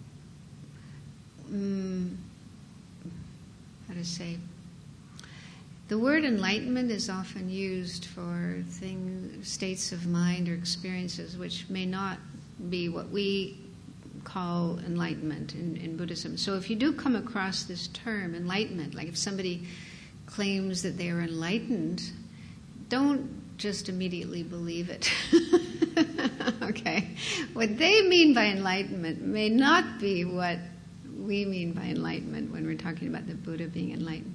um, how to say, the word enlightenment is often used for things, states of mind or experiences which may not be what we call enlightenment in, in Buddhism. So if you do come across this term, enlightenment, like if somebody claims that they are enlightened, don't just immediately believe it. Okay? What they mean by enlightenment may not be what we mean by enlightenment when we're talking about the Buddha being enlightened.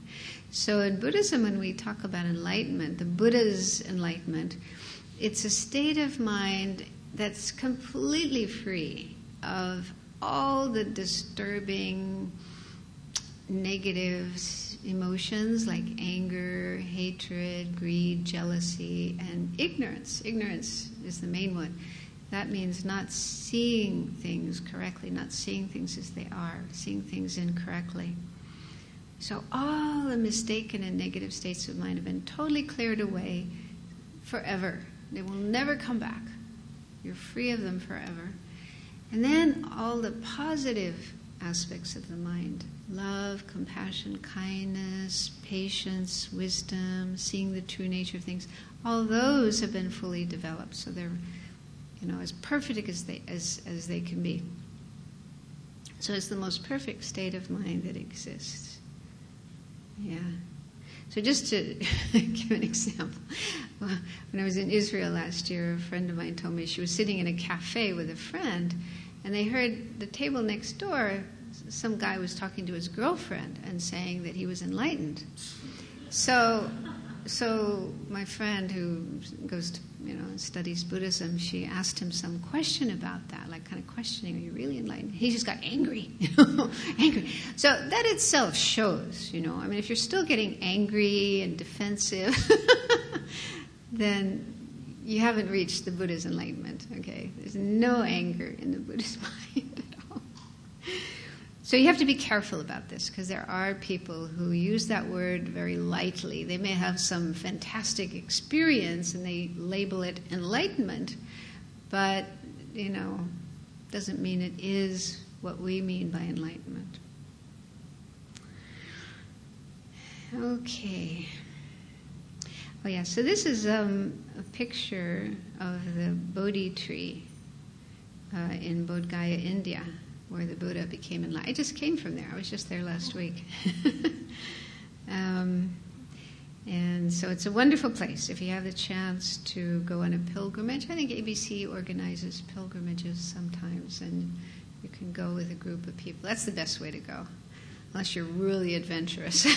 So in Buddhism, when we talk about enlightenment, the Buddha's enlightenment, it's a state of mind that's completely free of all the disturbing negative emotions like anger, hatred, greed, jealousy, and ignorance. Ignorance is the main one. That means not seeing things correctly, not seeing things as they are, seeing things incorrectly. So all the mistaken and negative states of mind have been totally cleared away forever. They will never come back. You're free of them forever. And then all the positive aspects of the mind, love, compassion, kindness, patience, wisdom, seeing the true nature of things, all those have been fully developed. So they're, you know, as perfect as they as, as they can be. So it's the most perfect state of mind that exists. Yeah. So just to give an example, well, when I was in Israel last year, a friend of mine told me she was sitting in a cafe with a friend, and they heard the table next door, some guy was talking to his girlfriend and saying that he was enlightened. So, so my friend who goes to, you know, studies Buddhism, she asked him some question about that, like kind of questioning, are you really enlightened? He just got angry, you know, angry. So that itself shows, you know, I mean, if you're still getting angry and defensive, then you haven't reached the Buddha's enlightenment, okay? There's no anger in the Buddhist mind at all. So you have to be careful about this, because there are people who use that word very lightly. They may have some fantastic experience and they label it enlightenment, but, you know, doesn't mean it is what we mean by enlightenment. Okay. Oh yeah, so this is um, a picture of the Bodhi tree uh, in Bodh Gaya, India, where the Buddha became enlightened. I just came from there. I was just there last week. um, and so it's a wonderful place. If you have the chance to go on a pilgrimage, I think A B C organizes pilgrimages sometimes, and you can go with a group of people. That's the best way to go, unless you're really adventurous.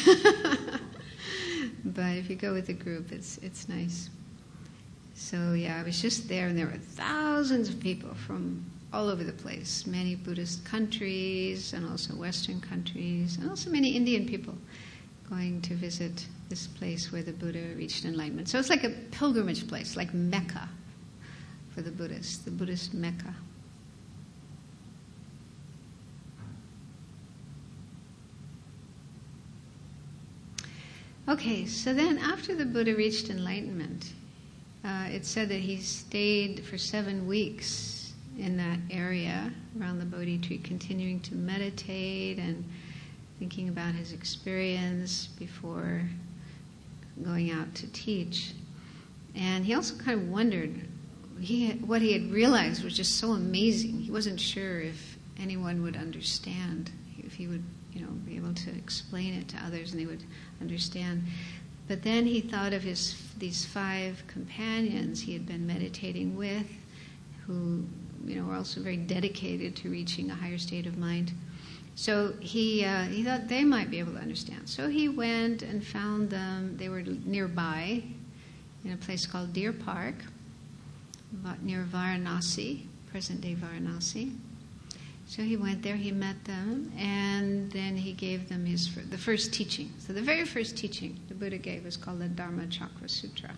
But if you go with a group, it's it's nice. So yeah, I was just there, and there were thousands of people from all over the place, many Buddhist countries and also Western countries, and also many Indian people going to visit this place where the Buddha reached enlightenment. So it's like a pilgrimage place, like Mecca for the Buddhists, the Buddhist Mecca. Okay, so then after the Buddha reached enlightenment, uh, it said that he stayed for seven weeks in that area around the Bodhi tree, continuing to meditate and thinking about his experience before going out to teach. And he also kind of wondered, he had, what he had realized was just so amazing. He wasn't sure if anyone would understand, if he would, you know, be able to explain it to others and they would understand. But then he thought of his these five companions he had been meditating with, who, you know, were also very dedicated to reaching a higher state of mind. So he uh, he thought they might be able to understand. So he went and found them. They were nearby in a place called Deer Park, near Varanasi, present-day Varanasi. So he went there, he met them, and then he gave them his the first teaching. So the very first teaching the Buddha gave was called the Dharmacakra Sutra.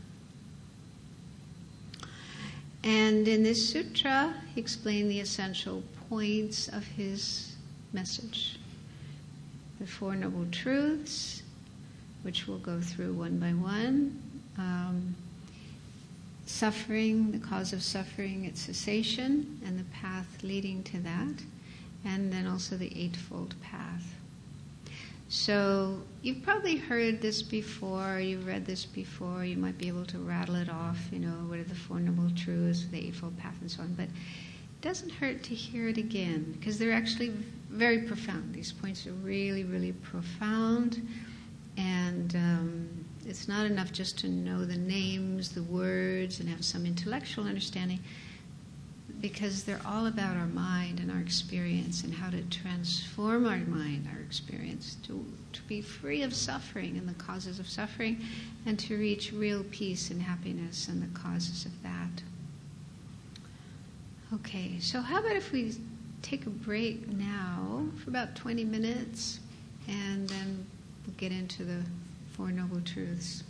And in this sutra, he explained the essential points of his message. The Four Noble Truths, which we'll go through one by one. Um, suffering, the cause of suffering, its cessation, and the path leading to that. And then also the Eightfold Path. So you've probably heard this before, you've read this before, you might be able to rattle it off, you know, what are the Four Noble Truths, the Eightfold Path, and so on. But it doesn't hurt to hear it again, because they're actually very profound. These points are really, really profound, and um, it's not enough just to know the names, the words, and have some intellectual understanding. because they're all about our mind and our experience and how to transform our mind, our experience, to, to be free of suffering and the causes of suffering, and to reach real peace and happiness and the causes of that. Okay, so how about if we take a break now for about twenty minutes, and then we'll get into the Four Noble Truths.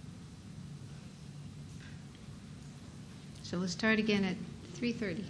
So we'll start again at three thirty.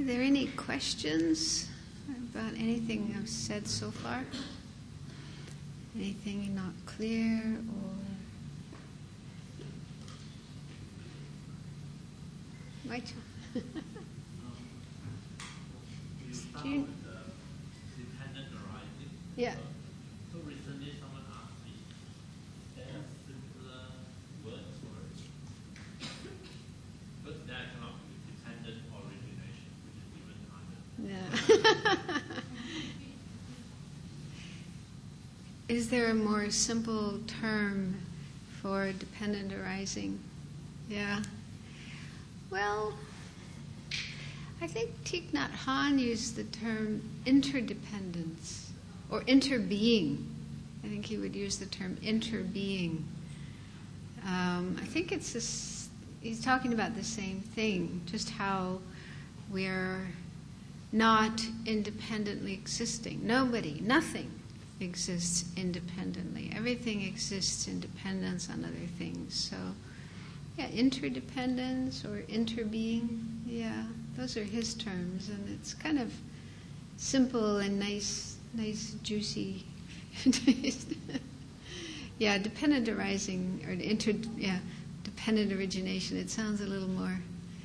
Are there any questions about anything I've said so far? Anything not clear or... My turn. um, you start you... with the dependent arising. Yeah. So, so recently someone asked me, is there a simpler word for it? But then I come up with dependent origination, which is even harder. Yeah. Is there a more simple term for dependent arising? Yeah. Well, I think Thich Nhat Hanh used the term interdependence or interbeing. I think he would use the term interbeing. Um, I think it's this, he's talking about the same thing, just how we're not independently existing. Nobody, nothing exists independently. Everything exists in dependence on other things. So, yeah, interdependence or interbeing, yeah, those are his terms, and it's kind of simple and nice, nice, juicy taste. Yeah, dependent arising or inter, yeah, dependent origination. It sounds a little more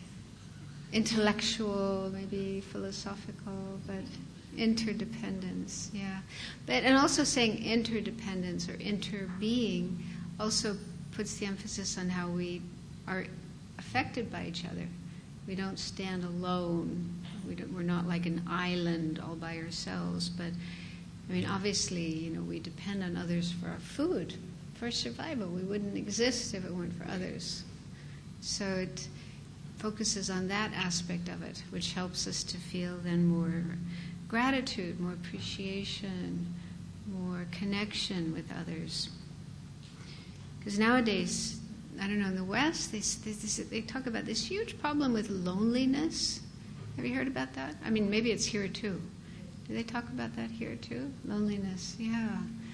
intellectual, maybe philosophical, but interdependence, yeah. But and also saying interdependence or interbeing also puts the emphasis on how we are affected by each other. We don't stand alone. We don't, we're not like an island all by ourselves. But I mean, obviously, you know, we depend on others for our food, for survival. We wouldn't exist if it weren't for others. So it focuses on that aspect of it, which helps us to feel then more gratitude, more appreciation, more connection with others. Because nowadays, I don't know, in the West, they, they, they talk about this huge problem with loneliness. Have you heard about that? I mean, maybe it's here too. Do they talk about that here too? Loneliness, yeah.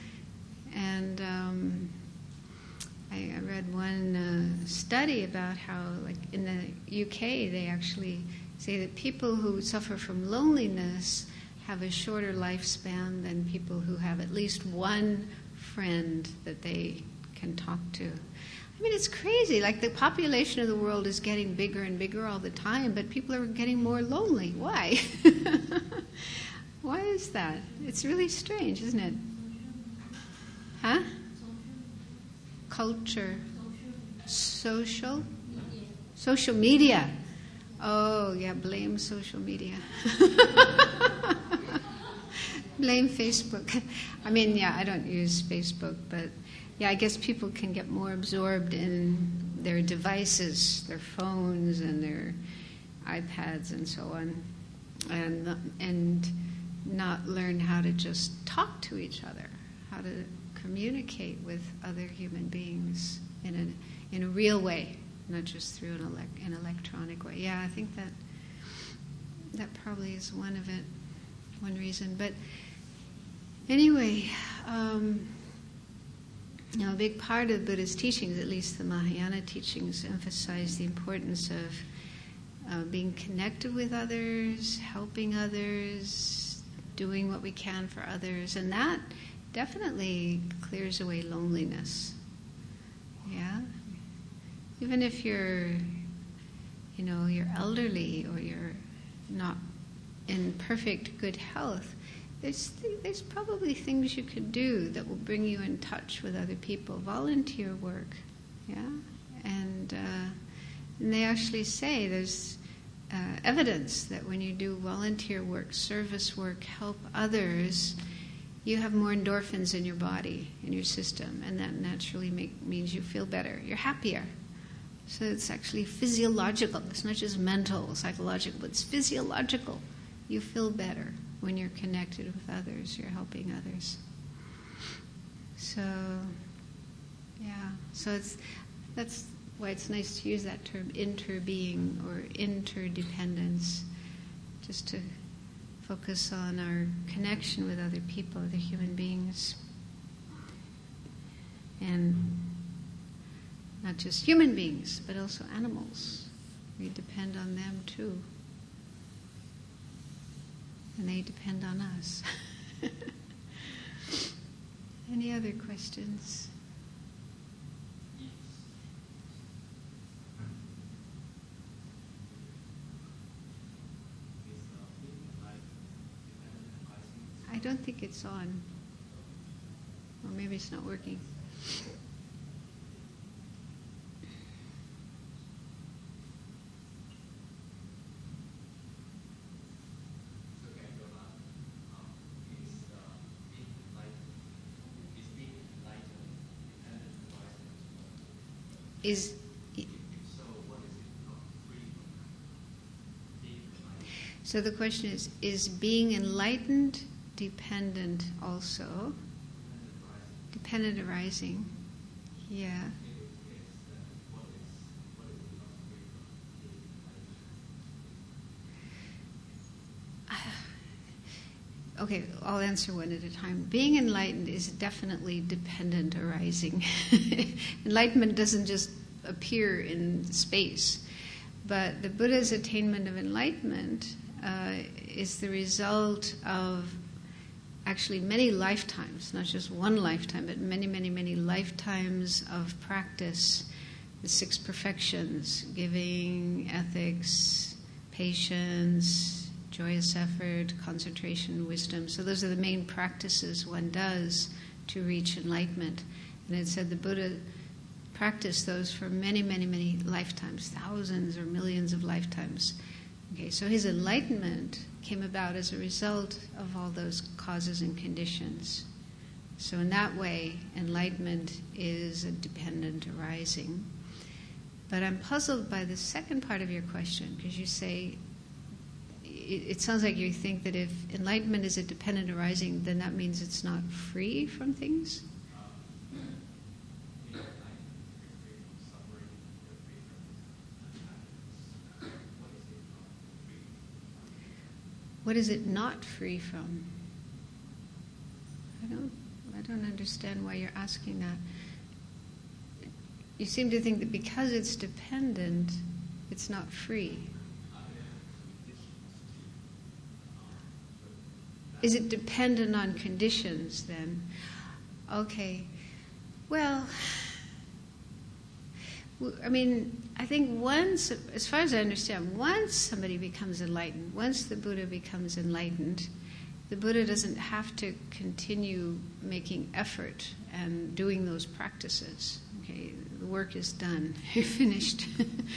And um, I, I read one uh, study about how, like in the U K, they actually say that people who suffer from loneliness have a shorter lifespan than people who have at least one friend that they can talk to. I mean, it's crazy. Like, the population of the world is getting bigger and bigger all the time, but people are getting more lonely. Why? Why is that? It's really strange, isn't it? Huh? Culture. Social? Social media. Oh, yeah, blame social media. Blame Facebook. I mean, yeah, I don't use Facebook, but yeah, I guess people can get more absorbed in their devices, their phones and their iPads and so on, and and not learn how to just talk to each other, how to communicate with other human beings in a in a real way, not just through an, elec- an electronic way. Yeah, I think that that probably is one of it, one reason. But anyway, um, you know, a big part of Buddha's teachings, at least the Mahayana teachings, emphasize the importance of uh, being connected with others, helping others, doing what we can for others, and that definitely clears away loneliness. Yeah? Even if you're, you know, you're elderly or you're not in perfect good health, there's there's probably things you could do that will bring you in touch with other people. Volunteer work, yeah? And, uh, and they actually say there's uh, evidence that when you do volunteer work, service work, help others, you have more endorphins in your body, in your system, and that naturally make, means you feel better. You're happier. So it's actually physiological. It's not just mental, psychological, but it's physiological. You feel better when you're connected with others, you're helping others. So, yeah. So it's that's why it's nice to use that term, interbeing or interdependence, just to focus on our connection with other people, other human beings. And not just human beings, but also animals. We depend on them too. and they depend on us. Any other questions? I don't think it's on. Or maybe it's not working. Is so the question is, is being enlightened dependent also? Dependent arising. Yeah. Okay, I'll answer one at a time. Being enlightened is definitely dependent arising. Enlightenment doesn't just appear in space, but the Buddha's attainment of enlightenment uh, is the result of actually many lifetimes, not just one lifetime, but many, many, many lifetimes of practice, the six perfections, giving, ethics, patience, joyous effort, concentration, wisdom. So those are the main practices one does to reach enlightenment. And it said the Buddha practiced those for many, many, many lifetimes, thousands or millions of lifetimes. Okay, so his enlightenment came about as a result of all those causes and conditions. So in that way, enlightenment is a dependent arising. But I'm puzzled by the second part of your question, because you say, it sounds like you think that if enlightenment is a dependent arising, then that means it's not free from things? What is it not free from? I don't, I don't understand why you're asking that. You seem to think that because it's dependent, it's not free. Is it dependent on conditions then? Okay. Well, I mean, I think once, as far as I understand, once somebody becomes enlightened, once the Buddha becomes enlightened, the Buddha doesn't have to continue making effort and doing those practices. Okay, the work is done, you're finished.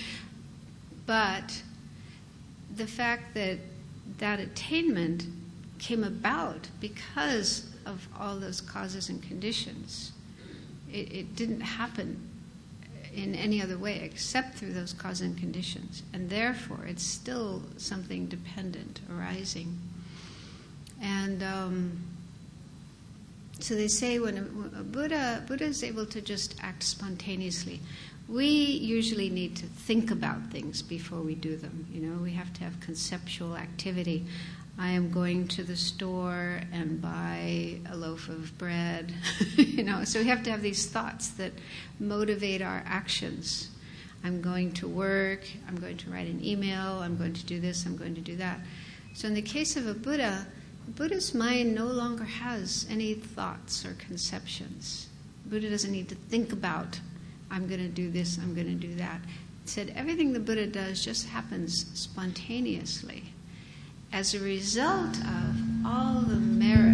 But the fact that that attainment came about because of all those causes and conditions. It, it didn't happen in any other way except through those causes and conditions. And therefore, it's still something dependent arising. And um, so they say when a, a Buddha, Buddha is able to just act spontaneously. We usually need to think about things before we do them. You know, we have to have conceptual activity. I am going to the store and buy a loaf of bread. You know, so we have to have these thoughts that motivate our actions. I'm going to work, I'm going to write an email, I'm going to do this, I'm going to do that. So in the case of a Buddha, the Buddha's mind no longer has any thoughts or conceptions. The Buddha doesn't need to think about, I'm going to do this, I'm going to do that. It said everything the Buddha does just happens spontaneously as a result of all the merit.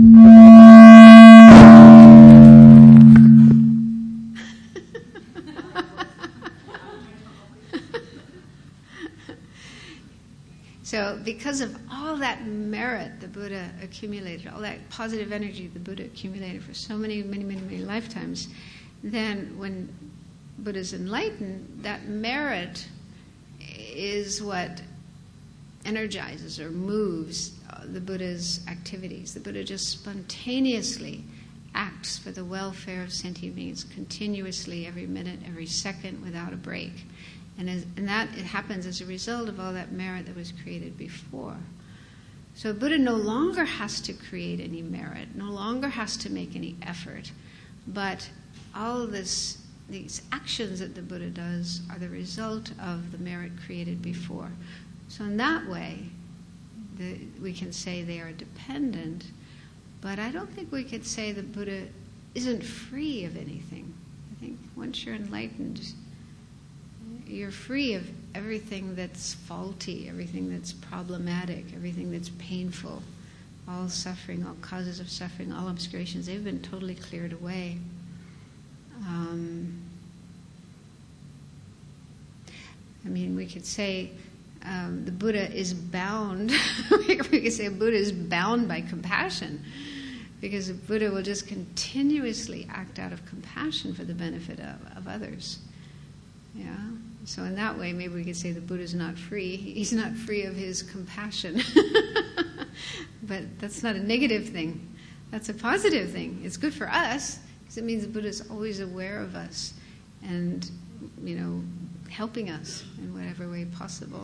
So because of all that merit the Buddha accumulated, all that positive energy the Buddha accumulated for so many, many, many, many lifetimes, then when Buddha's enlightened, that merit is what energizes or moves the Buddha's activities. The Buddha just spontaneously acts for the welfare of sentient beings continuously, every minute, every second, without a break. And, as, and that it happens as a result of all that merit that was created before. So Buddha no longer has to create any merit, no longer has to make any effort, but all of this, these actions that the Buddha does are the result of the merit created before. So in that way, the, we can say they are dependent, but I don't think we could say the Buddha isn't free of anything. I think once you're enlightened, you're free of everything that's faulty, everything that's problematic, everything that's painful, all suffering, all causes of suffering, all obscurations. They've been totally cleared away. Um, I mean, we could say um, the Buddha is bound. We could say Buddha is bound by compassion, because the Buddha will just continuously act out of compassion for the benefit of, of others. Yeah. So in that way, maybe we could say the Buddha is not free. He's not free of his compassion. But that's not a negative thing. That's a positive thing. It's good for us, because it means the Buddha is always aware of us and, you know, helping us in whatever way possible.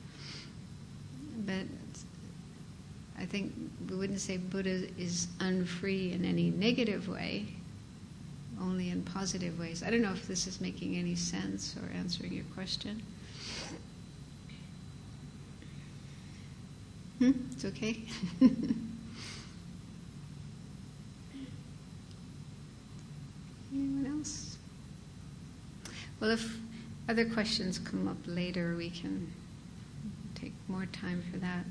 But I think we wouldn't say Buddha is unfree in any negative way, only in positive ways. I don't know if this is making any sense or answering your question. Hmm? It's okay? Anyone else? Well, if other questions come up later, we can take more time for that.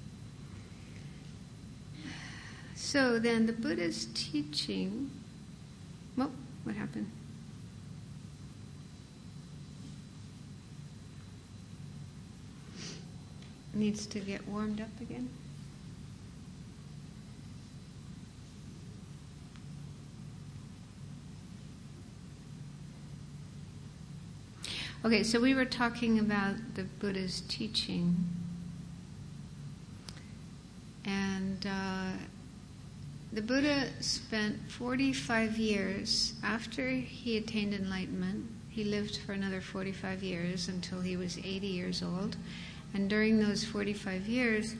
So then the Buddha's teaching... Well, what happened? Needs to get warmed up again? Okay, so we were talking about the Buddha's teaching. And uh, the Buddha spent forty-five years after he attained enlightenment. He lived for another forty-five years until he was eighty years old. And during those forty-five years,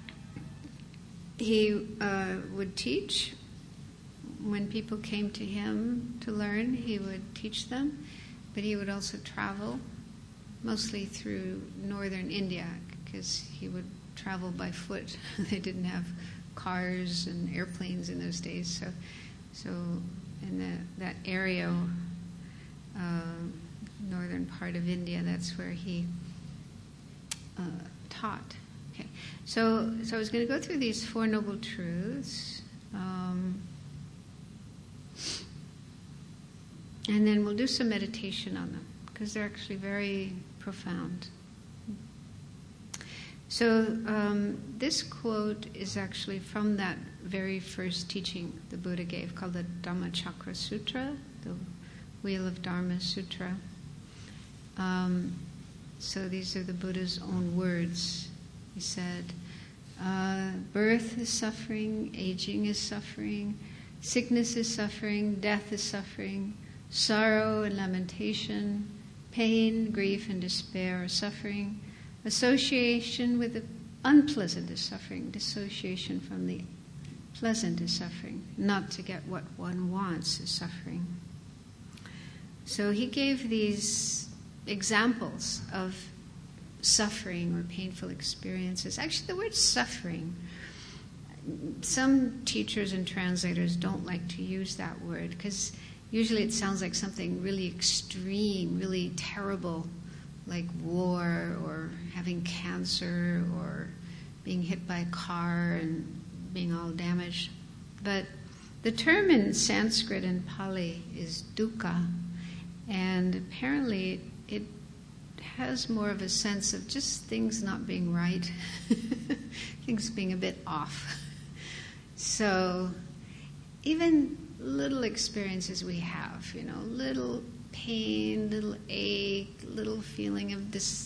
he uh, would teach. When people came to him to learn, he would teach them. But he would also travel, mostly through northern India, because he would travel by foot. They didn't have cars and airplanes in those days. So, so in the, that area, uh, northern part of India, that's where he uh, taught. Okay, so so I was going to go through these Four Noble Truths. Um, And then we'll do some meditation on them, because they're actually very profound. So um, this quote is actually from that very first teaching the Buddha gave, called the Dhammacakra Sutra, the Wheel of Dharma Sutra. Um, so these are the Buddha's own words. He said, uh, birth is suffering, aging is suffering, sickness is suffering, death is suffering, sorrow and lamentation, pain, grief, and despair are suffering. Association with the unpleasant is suffering. Dissociation from the pleasant is suffering. Not to get what one wants is suffering. So he gave these examples of suffering or painful experiences. Actually, the word suffering, some teachers and translators don't like to use that word, because usually it sounds like something really extreme, really terrible, like war or having cancer or being hit by a car and being all damaged. But the term in Sanskrit and Pali is dukkha, and apparently it has more of a sense of just things not being right, things being a bit off. So even little experiences we have, you know, little pain, little ache, little feeling of dis-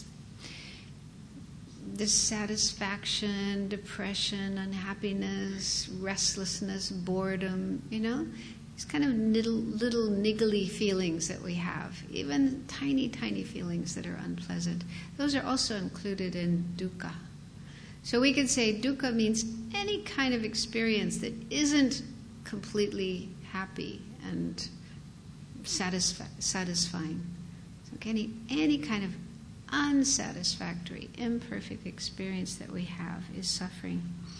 dissatisfaction, depression, unhappiness, restlessness, boredom, you know, these kind of little, little niggly feelings that we have, even tiny, tiny feelings that are unpleasant, those are also included in dukkha. So we could say dukkha means any kind of experience that isn't completely happy and satisfi- satisfying. So any any kind of unsatisfactory, imperfect experience that we have is suffering.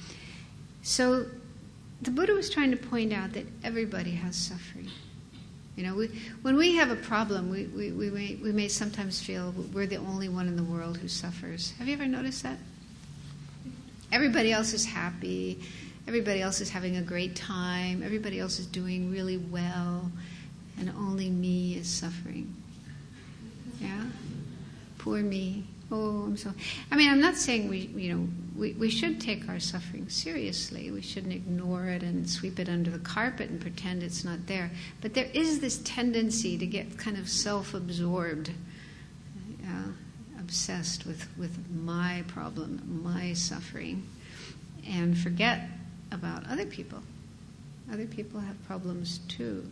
So the Buddha was trying to point out that everybody has suffering. You know, we, when we have a problem, we, we, we, may, we may sometimes feel we're the only one in the world who suffers. Have you ever noticed that? Everybody else is happy. Everybody else is having a great time. Everybody else is doing really well. And only me is suffering. Yeah? Poor me. Oh, I'm so... I mean, I'm not saying we, you know, we, we should take our suffering seriously. We shouldn't ignore it and sweep it under the carpet and pretend it's not there. But there is this tendency to get kind of self-absorbed, uh, obsessed with, with my problem, my suffering, and forget about other people. Other people have problems too.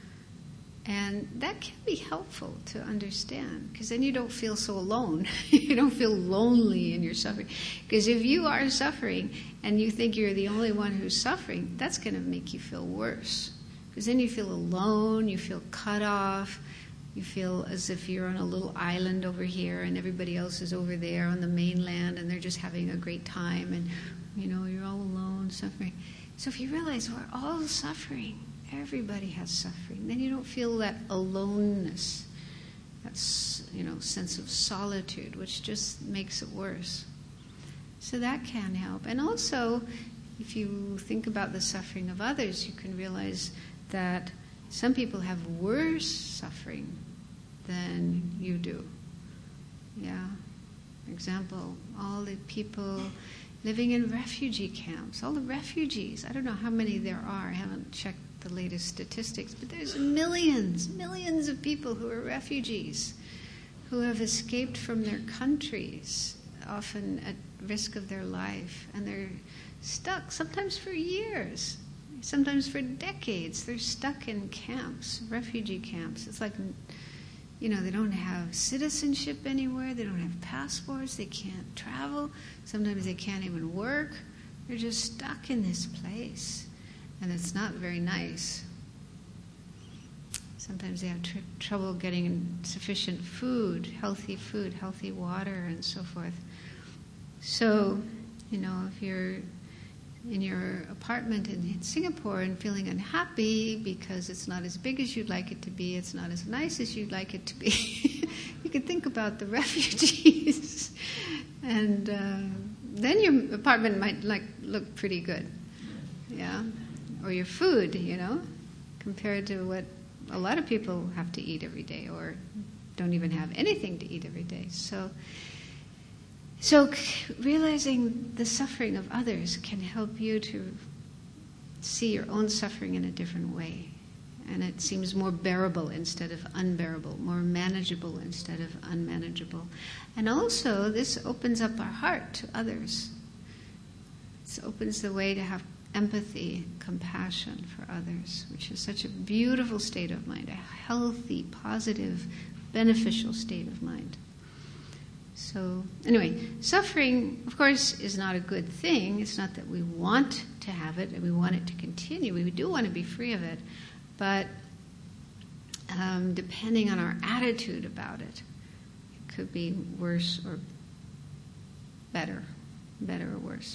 And that can be helpful to understand, because then you don't feel so alone. You don't feel lonely in your suffering. Because if you are suffering and you think you're the only one who's suffering, that's going to make you feel worse. Because then you feel alone, you feel cut off, you feel as if you're on a little island over here and everybody else is over there on the mainland and they're just having a great time and, you know, you're all alone suffering. So if you realize we're all suffering, everybody has suffering, then you don't feel that aloneness, that, you know, sense of solitude, which just makes it worse. So that can help. And also, if you think about the suffering of others, you can realize that some people have worse suffering than you do. Yeah. For example, all the people living in refugee camps, all the refugees. I don't know how many there are. I haven't checked the latest statistics, but there's millions, millions of people who are refugees, who have escaped from their countries, often at risk of their life, and they're stuck sometimes for years, sometimes for decades. They're stuck in camps, refugee camps. It's like, you know, they don't have citizenship anywhere, they don't have passports, they can't travel, sometimes they can't even work. They're just stuck in this place. And it's not very nice. Sometimes they have tr- trouble getting sufficient food, healthy food, healthy water, and so forth. So, you know, if you're in your apartment in Singapore and feeling unhappy because it's not as big as you'd like it to be, it's not as nice as you'd like it to be, you can think about the refugees. And uh, then your apartment might like look pretty good. Yeah. Or your food, you know, compared to what a lot of people have to eat every day or don't even have anything to eat every day. So, so realizing the suffering of others can help you to see your own suffering in a different way. And it seems more bearable instead of unbearable, more manageable instead of unmanageable. And also, this opens up our heart to others. This opens the way to have empathy, compassion for others, which is such a beautiful state of mind, a healthy, positive, beneficial state of mind. So, anyway, suffering, of course, is not a good thing. It's not that we want to have it and we want it to continue. We do want to be free of it. But um, depending on our attitude about it, it could be worse or better, better or worse.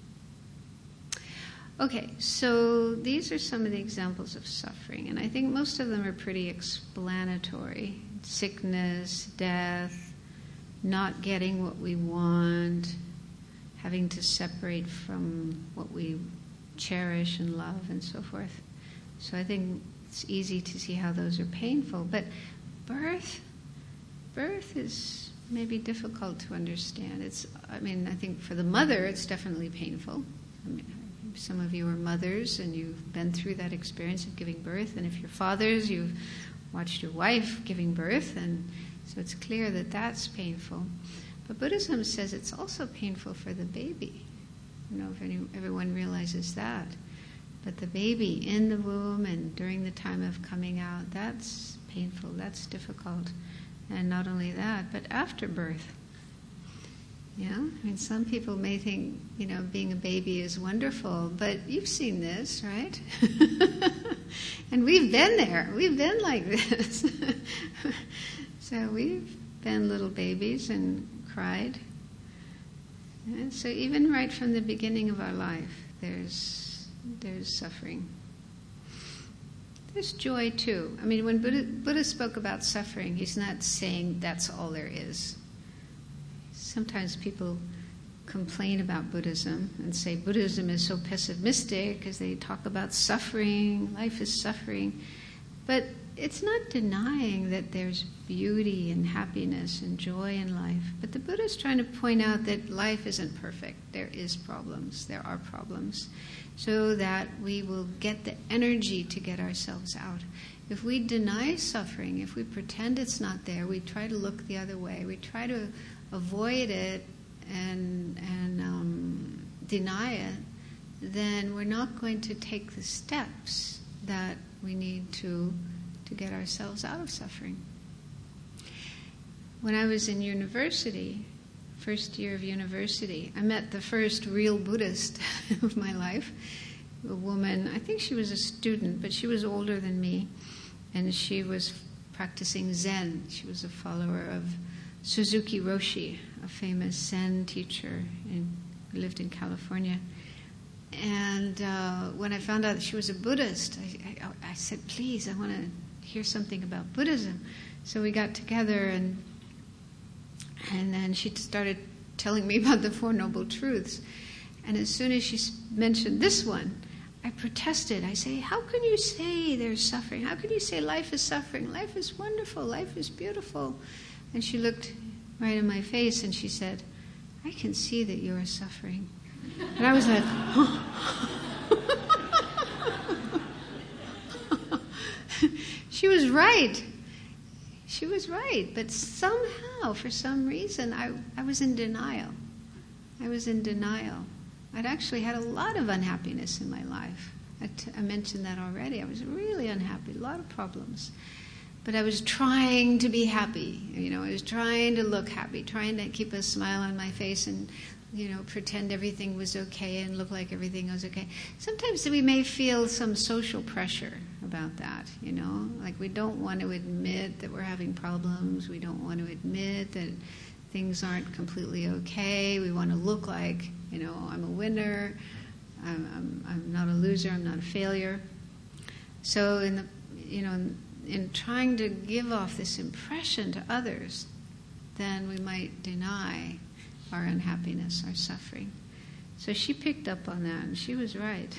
Okay, so these are some of the examples of suffering, and I think most of them are pretty explanatory. Sickness, death, not getting what we want, having to separate from what we cherish and love, and so forth. So I think it's easy to see how those are painful. But birth, birth is maybe difficult to understand. It's, I mean, I think for the mother, it's definitely painful. I mean, some of you are mothers and you've been through that experience of giving birth, and if you're fathers, you've watched your wife giving birth, and so it's clear that that's painful. But Buddhism says it's also painful for the baby. I don't know if any, everyone realizes that. But the baby in the womb and during the time of coming out, that's painful, that's difficult. And not only that, but after birth. Yeah, I mean, some people may think, you know, being a baby is wonderful, but you've seen this, right? And we've been there. We've been like this. So we've been little babies and cried. And so even right from the beginning of our life, there's there's suffering. There's joy too. I mean, when Buddha, Buddha spoke about suffering, he's not saying that's all there is. Sometimes people complain about Buddhism and say Buddhism is so pessimistic because they talk about suffering, life is suffering. But it's not denying that there's beauty and happiness and joy in life. But the Buddha is trying to point out that life isn't perfect. There is problems. There are problems. So that we will get the energy to get ourselves out. If we deny suffering, if we pretend it's not there, we try to look the other way, we try to avoid it and, and um, deny it, then we're not going to take the steps that we need to to get ourselves out of suffering. When I was in university, first year of university, I met the first real Buddhist of my life, a woman. I think she was a student, but she was older than me, and she was practicing Zen. She was a follower of Suzuki Roshi, a famous Zen teacher in, who lived in California. And uh, when I found out that she was a Buddhist, I, I, I said, please, I want to hear something about Buddhism. So we got together, and and then she started telling me about the Four Noble Truths. And as soon as she mentioned this one, I protested. I say, how can you say there's suffering? How can you say life is suffering? Life is wonderful. Life is beautiful. And she looked right in my face and she said, I can see that you are suffering. And I was like, huh. She was right. She was right. But somehow, for some reason, I, I was in denial. I was in denial. I'd actually had a lot of unhappiness in my life. I, t- I mentioned that already. I was really unhappy, a lot of problems. But I was trying to be happy. You know, I was trying to look happy, trying to keep a smile on my face and, you know, pretend everything was okay and look like everything was okay. Sometimes we may feel some social pressure about that, you know, like we don't want to admit that we're having problems. We don't want to admit that things aren't completely okay. We want to look like, you know, I'm a winner. I'm, I'm, I'm not a loser. I'm not a failure. So in the, you know, in, in trying to give off this impression to others, then we might deny our unhappiness, our suffering. So she picked up on that, and she was right.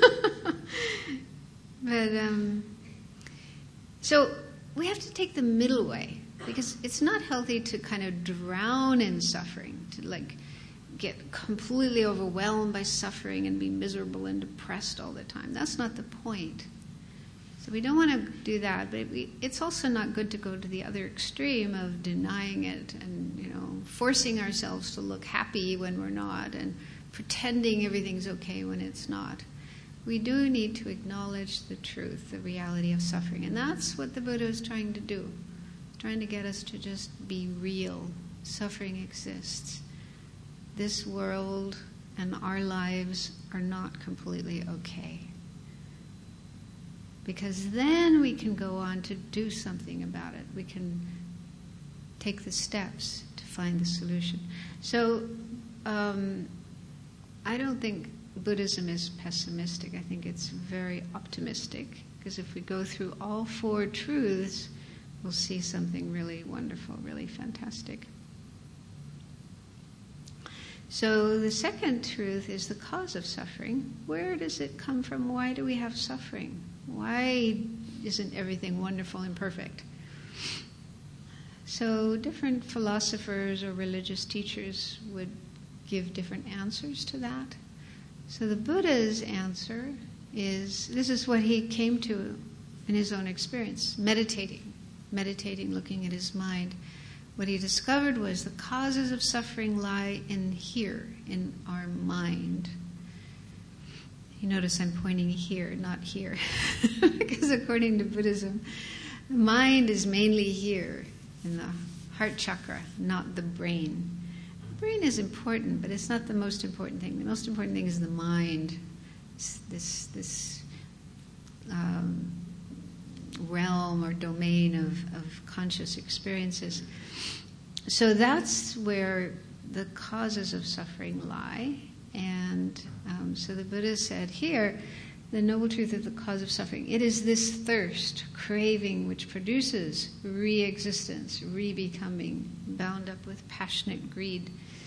But um, so we have to take the middle way, because it's not healthy to kind of drown in suffering, to like get completely overwhelmed by suffering and be miserable and depressed all the time. That's not the point. So we don't want to do that, but we, it's also not good to go to the other extreme of denying it and, you know, forcing ourselves to look happy when we're not and pretending everything's okay when it's not. We do need to acknowledge the truth, the reality of suffering, and that's what the Buddha is trying to do, trying to get us to just be real. Suffering exists. This world and our lives are not completely okay. Because then we can go on to do something about it. We can take the steps to find the solution. So um, I don't think Buddhism is pessimistic. I think it's very optimistic, because if we go through all four truths, we'll see something really wonderful, really fantastic. So the second truth is the cause of suffering. Where does it come from? Why do we have suffering? Why isn't everything wonderful and perfect? So different philosophers or religious teachers would give different answers to that. So the Buddha's answer is, this is what he came to in his own experience, meditating, meditating, looking at his mind. What he discovered was the causes of suffering lie in here, in our mind. You notice I'm pointing here, not here, because according to Buddhism, the mind is mainly here, in the heart chakra, not the brain. The brain is important, but it's not the most important thing. The most important thing is the mind, it's this this um, realm or domain of, of conscious experiences. so that's where the causes of suffering lie. And um, so the Buddha said here, the noble truth of the cause of suffering, it is this thirst, craving, which produces re-existence, re-becoming, bound up with passionate greed.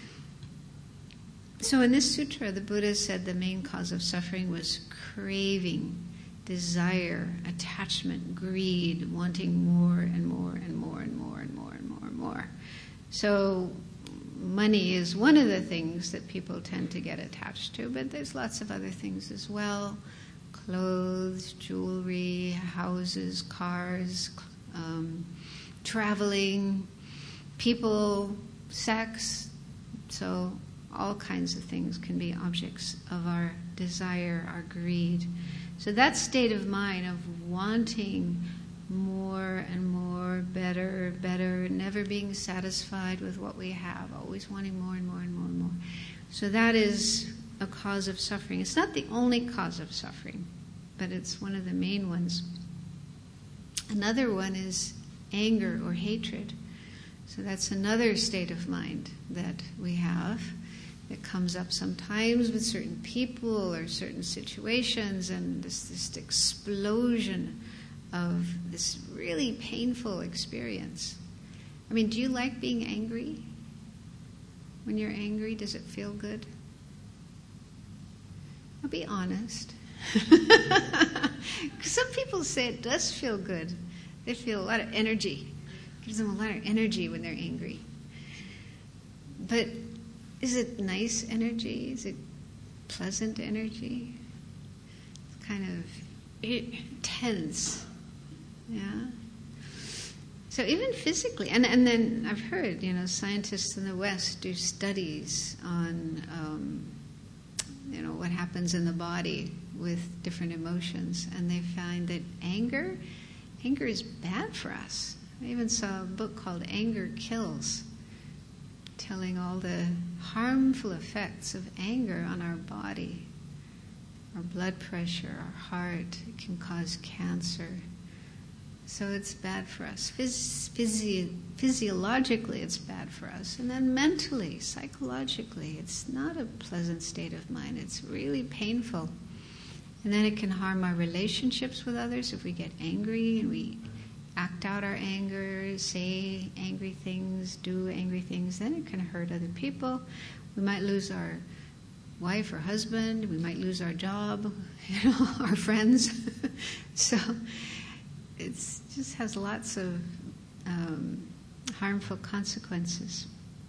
So in this sutra, the Buddha said the main cause of suffering was craving, desire, attachment, greed, wanting more and more and more and more and more and more and more. So money is one of the things that people tend to get attached to, but there's lots of other things as well. Clothes, jewelry, houses, cars, um, traveling, people, sex. So all kinds of things can be objects of our desire, our greed. So that state of mind of wanting more and more, better, better, never being satisfied with what we have, always wanting more and more and more and more. So that is a cause of suffering. It's not the only cause of suffering, but it's one of the main ones. Another one is anger or hatred. So that's another state of mind that we have that comes up sometimes with certain people or certain situations, and this, this explosion of this really painful experience. I mean, do you like being angry? When you're angry, does it feel good? Now be honest. Some people say it does feel good. They feel a lot of energy. It gives them a lot of energy when they're angry. But is it nice energy? Is it pleasant energy? It's kind of tense. Yeah. So even physically, and, and then I've heard, you know, scientists in the West do studies on, um, you know, what happens in the body with different emotions, and they find that anger, anger is bad for us. I even saw a book called Anger Kills, telling all the harmful effects of anger on our body, our blood pressure, our heart. It can cause cancer. So it's bad for us. Phys- physio- physiologically, it's bad for us. And then mentally, psychologically, it's not a pleasant state of mind. It's really painful. And then it can harm our relationships with others if we get angry and we act out our anger, say angry things, do angry things. Then it can hurt other people. We might lose our wife or husband. We might lose our job, you know, our friends. So it just has lots of um, harmful consequences.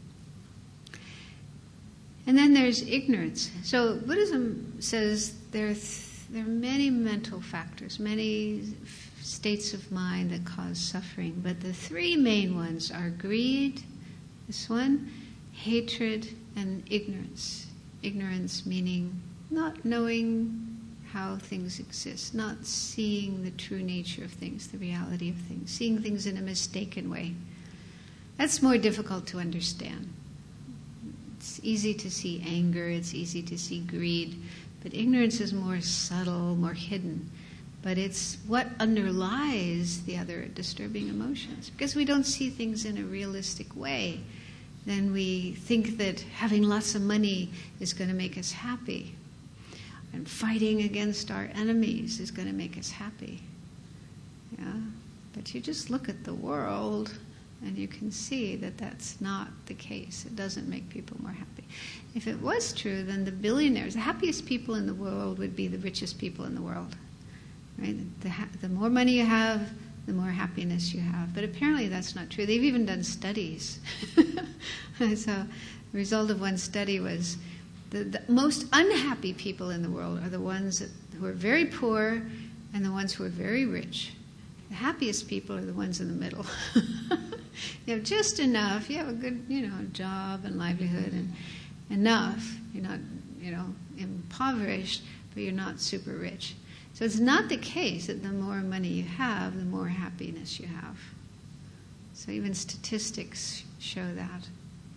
And then there's ignorance. So Buddhism says there are, th- there are many mental factors, many f- states of mind that cause suffering. But the three main ones are greed, this one, hatred, and ignorance. Ignorance meaning not knowing how things exist, not seeing the true nature of things, the reality of things, seeing things in a mistaken way. That's more difficult to understand. It's easy to see anger, it's easy to see greed, but ignorance is more subtle, more hidden. But it's what underlies the other disturbing emotions. Because we don't see things in a realistic way, then we think that having lots of money is going to make us happy. And fighting against our enemies is going to make us happy. Yeah? But you just look at the world and you can see that that's not the case. It doesn't make people more happy. If it was true, then the billionaires, the happiest people in the world would be the richest people in the world. Right? The, ha- the more money you have, the more happiness you have. But apparently that's not true. They've even done studies. So the result of one study was the, the most unhappy people in the world are the ones that, who are very poor and the ones who are very rich. The happiest people are the ones in the middle. You have just enough. You have a good, you know, job and livelihood and enough. You're not, you know, impoverished, but you're not super rich. So it's not the case that the more money you have, the more happiness you have. So even statistics show that.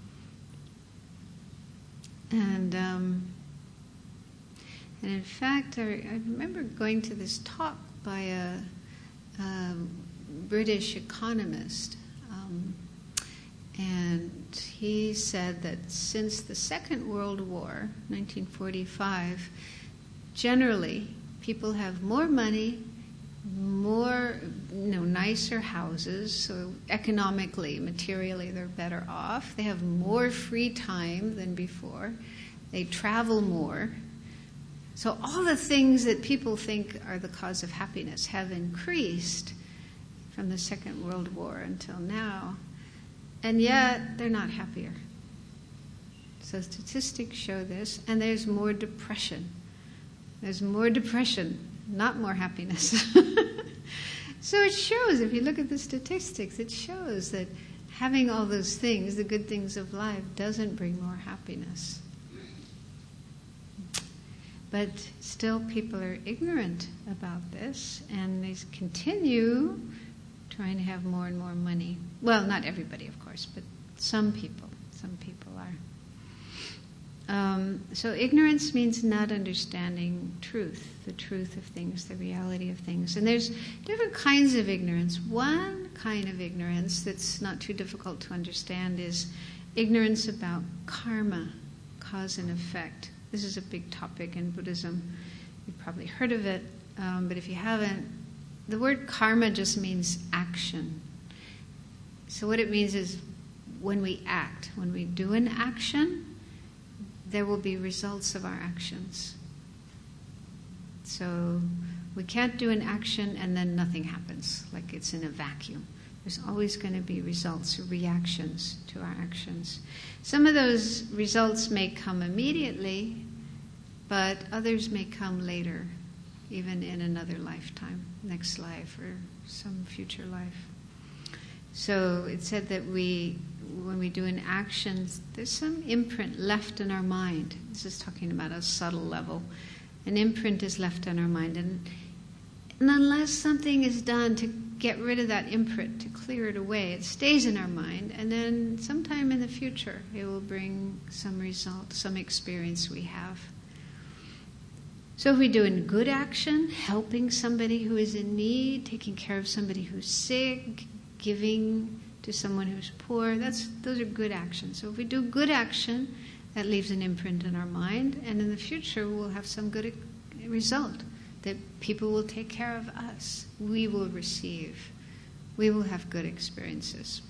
And um, and in fact, I, I remember going to this talk by a, a British economist, um, And he said that since the Second World War, nineteen forty-five, generally people have more money, more, you know, nicer houses, so economically, materially, they're better off. They have more free time than before. They travel more. So all the things that people think are the cause of happiness have increased from the Second World War until now. And yet, they're not happier. So statistics show this, and there's more depression. There's more depression, not more happiness. So it shows, if you look at the statistics, it shows that having all those things, the good things of life, doesn't bring more happiness. But still people are ignorant about this, and they continue trying to have more and more money. Well, not everybody, of course, but some people. Some people are. Um, so ignorance means not understanding truth, the truth of things, the reality of things. And there's different kinds of ignorance. One kind of ignorance that's not too difficult to understand is ignorance about karma, cause and effect. This is a big topic in Buddhism. You've probably heard of it, um, but if you haven't, the word karma just means action. So what it means is when we act, when we do an action, there will be results of our actions. So we can't do an action and then nothing happens, like it's in a vacuum. There's always going to be results or reactions to our actions. Some of those results may come immediately, but others may come later, even in another lifetime, next life or some future life. So it said that we, when we do an action, there's some imprint left in our mind. This is talking about a subtle level. An imprint is left in our mind, and, and unless something is done to get rid of that imprint, to clear it away, it stays in our mind, and then sometime in the future it will bring some result, some experience we have. So if we do a good action, helping somebody who is in need, taking care of somebody who's sick, giving to someone who's poor, that's those are good actions. So if we do good action, that leaves an imprint in our mind, and in the future we'll have some good result, that people will take care of us. We will receive. We will have good experiences.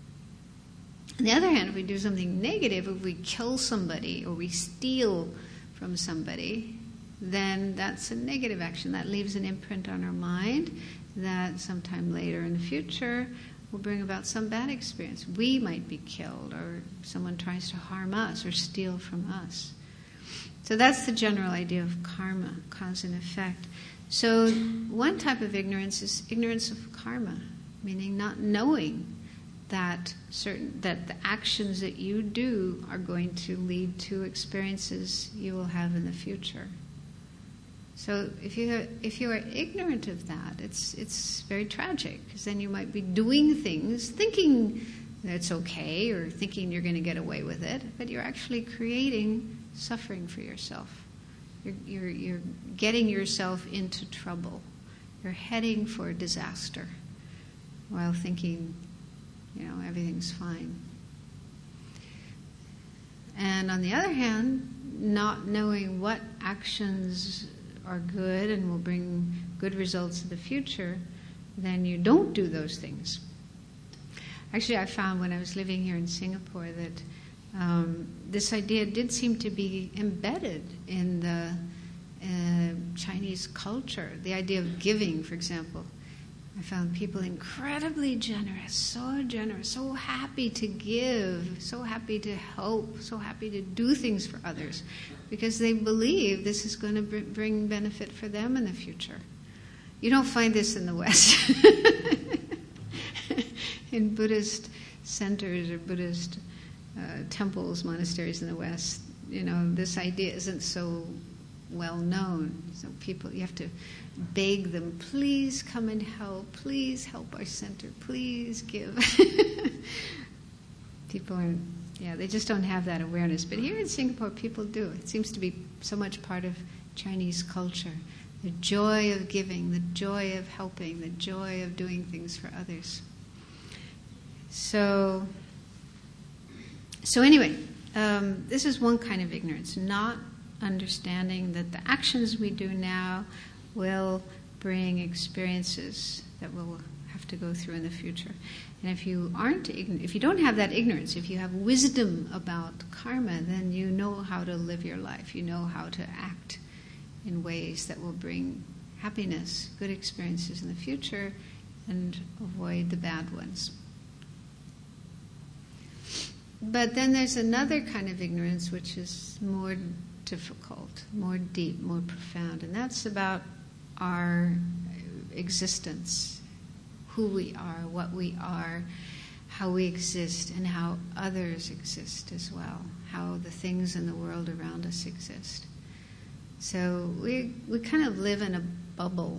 On the other hand, if we do something negative, if we kill somebody or we steal from somebody, then that's a negative action. That leaves an imprint on our mind that sometime later in the future will bring about some bad experience. We might be killed, or someone tries to harm us or steal from us. So that's the general idea of karma, cause and effect. So one type of ignorance is ignorance of karma, meaning not knowing that certain that the actions that you do are going to lead to experiences you will have in the future. So if you if you are ignorant of that, it's it's very tragic, because then you might be doing things thinking that's okay or thinking you're going to get away with it, but you're actually creating suffering for yourself. You're, you're, you're getting yourself into trouble. You're heading for disaster while thinking, you know, everything's fine. And on the other hand, not knowing what actions are good and will bring good results in the future, then you don't do those things. Actually, I found when I was living here in Singapore that um, this idea did seem to be embedded in the uh, Chinese culture. The idea of giving, for example. I found people incredibly generous, so generous, so happy to give, so happy to help, so happy to do things for others, because they believe this is going to br- bring benefit for them in the future. You don't find this in the West. In Buddhist centers or Buddhist uh, temples, monasteries in the West, you know, this idea isn't so well known. So people, you have to beg them, please come and help, please help our center, please give. People are, yeah, they just don't have that awareness. But here in Singapore, people do. It seems to be so much part of Chinese culture. The joy of giving, the joy of helping, the joy of doing things for others. So So anyway, um, this is one kind of ignorance, not understanding that the actions we do now will bring experiences that we'll have to go through in the future. And if you aren't, ign- if you don't have that ignorance, if you have wisdom about karma, then you know how to live your life. You know how to act in ways that will bring happiness, good experiences in the future, and avoid the bad ones. But then there's another kind of ignorance which is more difficult, more deep, more profound, and that's about our existence, who we are, what we are, how we exist, and how others exist as well, how the things in the world around us exist. So we we kind of live in a bubble.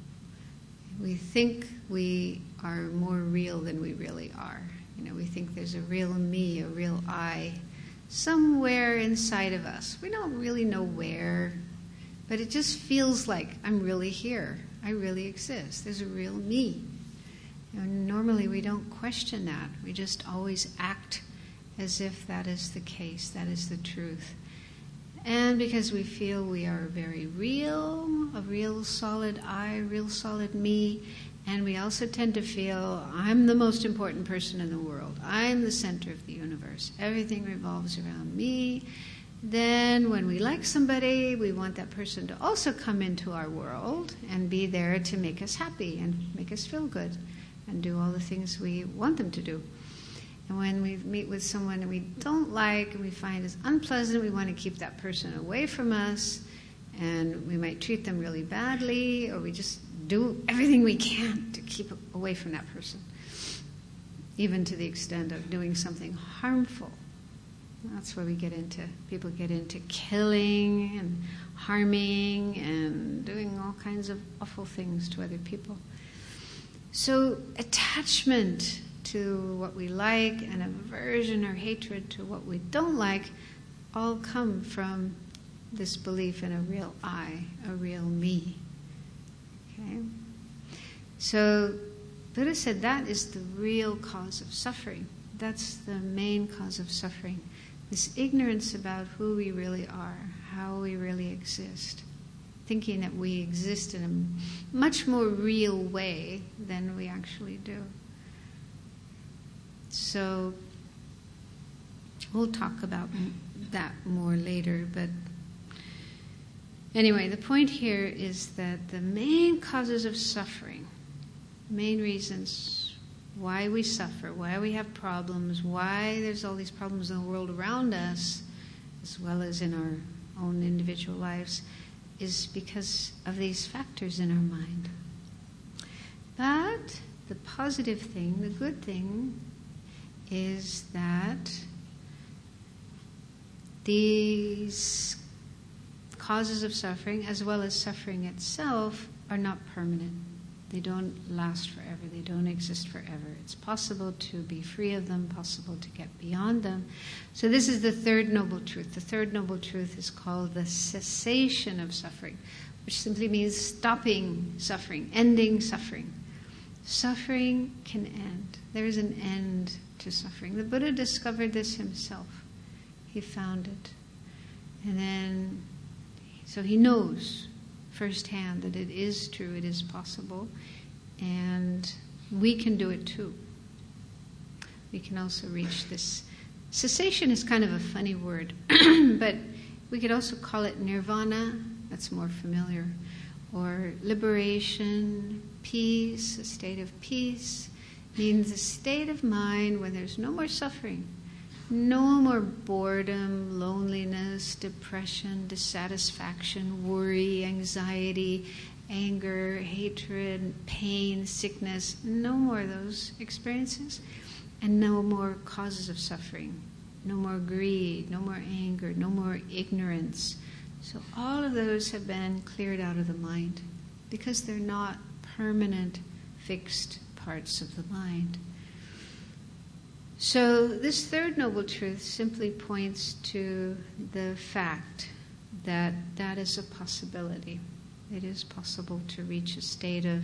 We think we are more real than we really are. You know, we think there's a real me, a real I, somewhere inside of us. We don't really know where, but it just feels like I'm really here. I really exist. There's a real me. You know, normally we don't question that. We just always act as if that is the case, that is the truth. And because we feel we are very real, a real solid I, real solid me, and we also tend to feel I'm the most important person in the world. I'm the center of the universe. Everything revolves around me. Then when we like somebody, we want that person to also come into our world and be there to make us happy and make us feel good and do all the things we want them to do. And when we meet with someone we don't like and we find is unpleasant, we want to keep that person away from us, and we might treat them really badly, or we just do everything we can to keep away from that person, even to the extent of doing something harmful. That's where we get into, people get into killing and harming and doing all kinds of awful things to other people. So attachment to what we like and aversion or hatred to what we don't like all come from this belief in a real I, a real me. Okay? So Buddha said that is the real cause of suffering. That's the main cause of suffering. This ignorance about who we really are, how we really exist. Thinking that we exist in a much more real way than we actually do. So we'll talk about that more later, but anyway, the point here is that the main causes of suffering, main reasons why we suffer, why we have problems, why there's all these problems in the world around us, as well as in our own individual lives, is because of these factors in our mind. But the positive thing, the good thing, is that these causes of suffering, as well as suffering itself, are not permanent. They don't last forever. They don't exist forever. It's possible to be free of them, possible to get beyond them. So this is the third noble truth. The third noble truth is called the cessation of suffering, which simply means stopping suffering, ending suffering. Suffering can end. There is an end to suffering. The Buddha discovered this himself. He found it. And then, so he knows firsthand that it is true, it is possible, and we can do it too. We can also reach this. Cessation is kind of a funny word, but we could also call it nirvana, that's more familiar, or liberation, peace, a state of peace, means a state of mind where there's no more suffering, no more boredom, loneliness, depression, dissatisfaction, worry, anxiety, anger, hatred, pain, sickness, no more of those experiences, and no more causes of suffering, no more greed, no more anger, no more ignorance. So all of those have been cleared out of the mind because they're not permanent, fixed parts of the mind. So this third noble truth simply points to the fact that that is a possibility. It is possible to reach a state of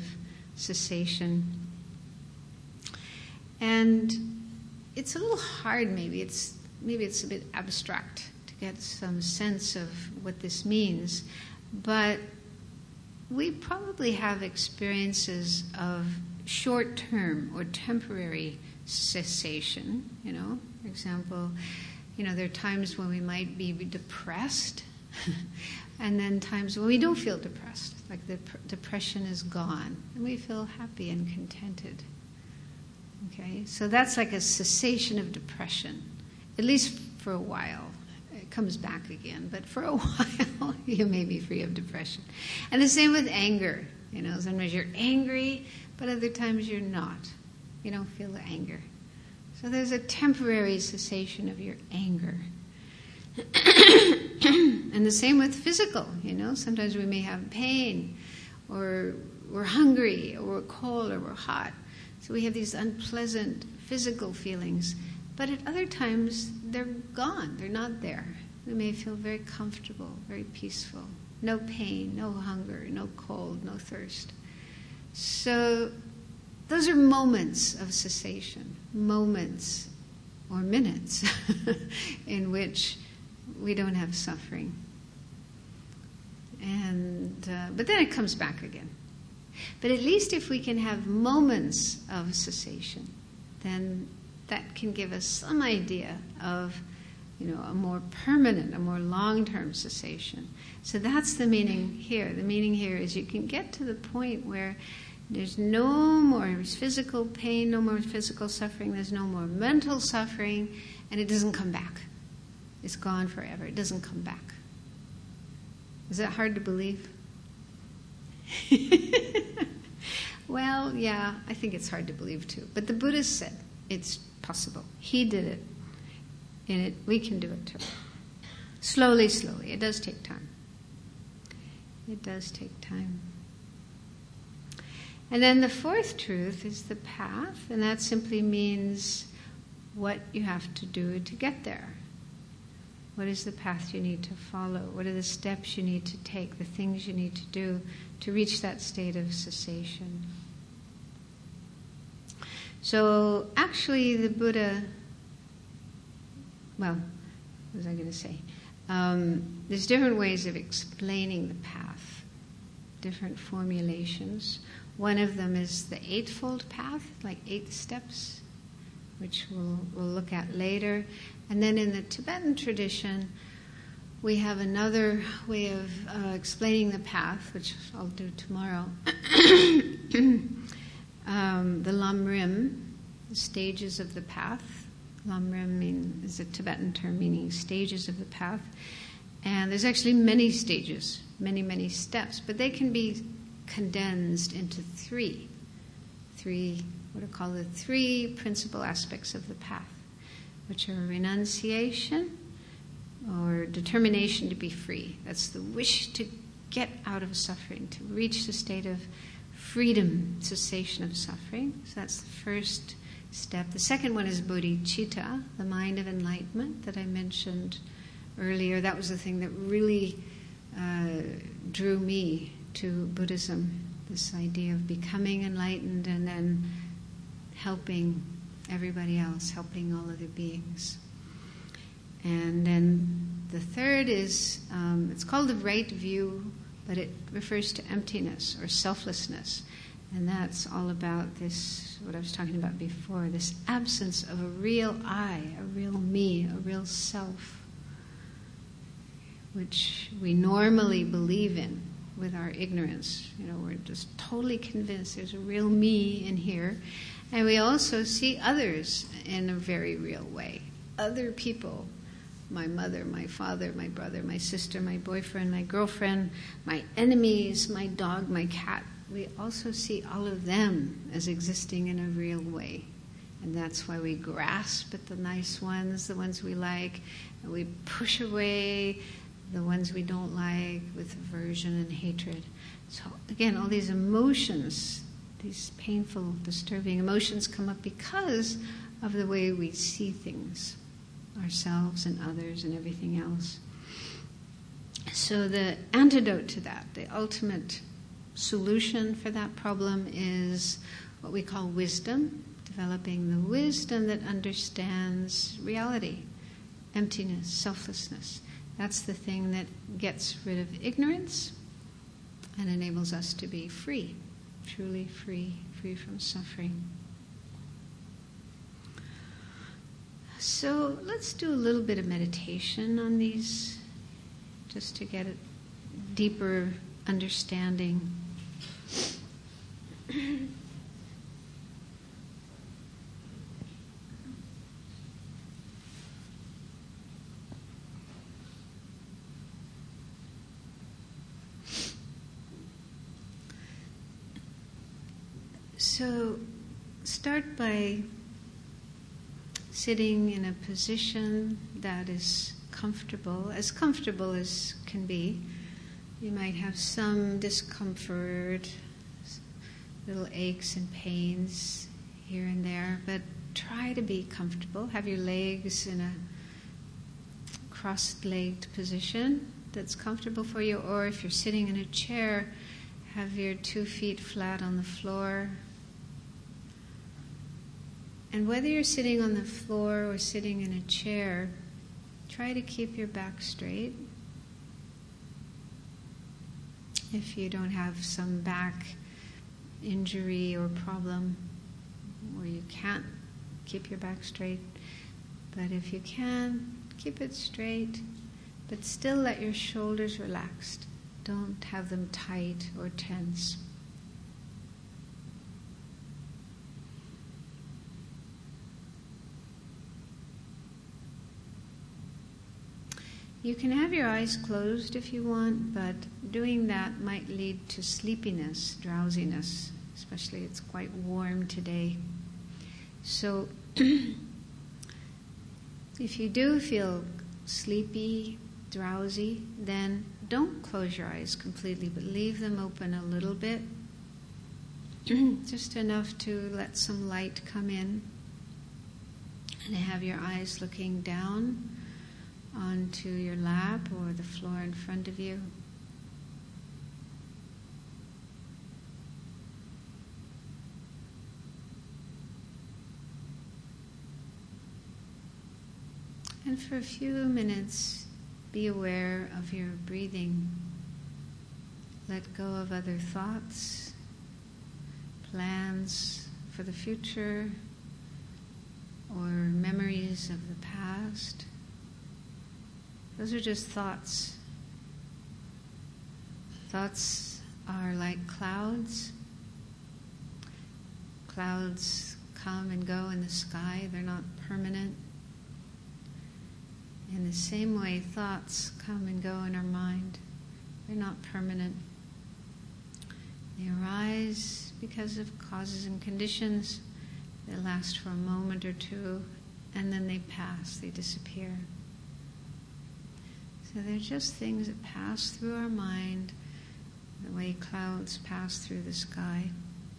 cessation. And it's a little hard maybe. It's maybe it's a bit abstract to get some sense of what this means, but we probably have experiences of short-term or temporary cessation, you know. For example, you know, there are times when we might be depressed, and then times when we don't feel depressed, like the pr- depression is gone, and we feel happy and contented. Okay, so that's like a cessation of depression, at least for a while. It comes back again, but for a while you may be free of depression. And the same with anger. You know, sometimes you're angry, but other times you're not. You don't feel the anger. So there's a temporary cessation of your anger. And the same with physical, you know. Sometimes we may have pain, or we're hungry, or we're cold, or we're hot. So we have these unpleasant physical feelings. But at other times, they're gone. They're not there. We may feel very comfortable, very peaceful. No pain, no hunger, no cold, no thirst. So those are moments of cessation, moments or minutes in which we don't have suffering. And uh, but then it comes back again. But at least if we can have moments of cessation, then that can give us some idea of, you know, a more permanent, a more long-term cessation. So that's the meaning here. The meaning here is you can get to the point where there's no more physical pain, no more physical suffering, there's no more mental suffering, and it doesn't come back. It's gone forever. It doesn't come back. Is that hard to believe? Well, yeah, I think it's hard to believe too. But the Buddha said it's possible. He did it. And it, we can do it too. Slowly, slowly. It does take time. It does take time. And then the fourth truth is the path, and that simply means what you have to do to get there. What is the path you need to follow? What are the steps you need to take, the things you need to do to reach that state of cessation? So actually the Buddha, well, what was I going to say? Um, there's different ways of explaining the path, different formulations. One of them is the Eightfold Path, like eight steps, which we'll, we'll look at later. And then in the Tibetan tradition, we have another way of uh, explaining the path, which I'll do tomorrow. um, the Lamrim, the stages of the path. Lamrim mean, is a Tibetan term meaning stages of the path. And there's actually many stages, many, many steps, but they can be condensed into three. Three, what are called the three principal aspects of the path, which are renunciation, or determination to be free. That's the wish to get out of suffering, to reach the state of freedom, cessation of suffering. So that's the first step. The second one is bodhicitta, the mind of enlightenment that I mentioned earlier. That was the thing that really uh, drew me to Buddhism, this idea of becoming enlightened and then helping everybody else, helping all other beings. And then the third is, um, it's called the right view, but it refers to emptiness or selflessness. And that's all about this, what I was talking about before, this absence of a real I, a real me, a real self, which we normally believe in with our ignorance. You know, we're just totally convinced there's a real me in here. And we also see others in a very real way. Other people, my mother, my father, my brother, my sister, my boyfriend, my girlfriend, my enemies, my dog, my cat. We also see all of them as existing in a real way. And that's why we grasp at the nice ones, the ones we like, and we push away the ones we don't like with aversion and hatred. So again, all these emotions, these painful, disturbing emotions come up because of the way we see things, ourselves and others and everything else. So the antidote to that, the ultimate solution for that problem is what we call wisdom, developing the wisdom that understands reality, emptiness, selflessness. That's the thing that gets rid of ignorance and enables us to be free, truly free, free from suffering. So let's do a little bit of meditation on these, just to get a deeper understanding. So start by sitting in a position that is comfortable, as comfortable as can be. You might have some discomfort, little aches and pains here and there, but try to be comfortable. Have your legs in a cross-legged position that's comfortable for you, or if you're sitting in a chair, have your two feet flat on the floor. And whether you're sitting on the floor or sitting in a chair, try to keep your back straight. If you don't have some back injury or problem where you can't keep your back straight, but if you can, keep it straight, but still let your shoulders relaxed. Don't have them tight or tense. You can have your eyes closed if you want, but doing that might lead to sleepiness, drowsiness, especially it's quite warm today. So if you do feel sleepy, drowsy, then don't close your eyes completely, but leave them open a little bit, just enough to let some light come in, and have your eyes looking down onto your lap or the floor in front of you. And for a few minutes, be aware of your breathing. Let go of other thoughts, plans for the future, or memories of the past. Those are just thoughts. Thoughts are like clouds. Clouds come and go in the sky. They're not permanent. In the same way, thoughts come and go in our mind. They're not permanent. They arise because of causes and conditions. They last for a moment or two, and then they pass, they disappear. So they're just things that pass through our mind, the way clouds pass through the sky.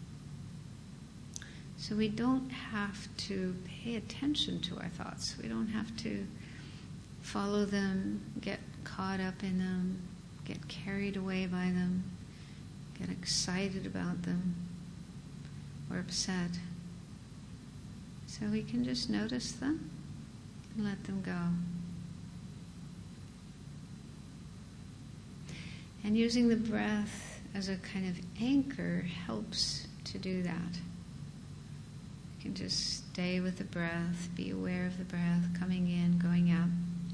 So we don't have to pay attention to our thoughts. We don't have to follow them, get caught up in them, get carried away by them, get excited about them, or upset. So we can just notice them and let them go. And using the breath as a kind of anchor helps to do that. You can just stay with the breath, be aware of the breath coming in, going out.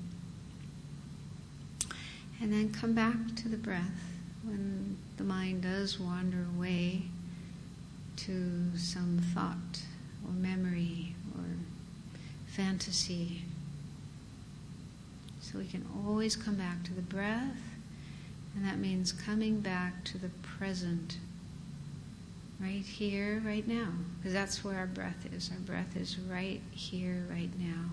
And then come back to the breath when the mind does wander away to some thought or memory or fantasy. So we can always come back to the breath. And that means coming back to the present, right here, right now. Because that's where our breath is. Our breath is right here, right now.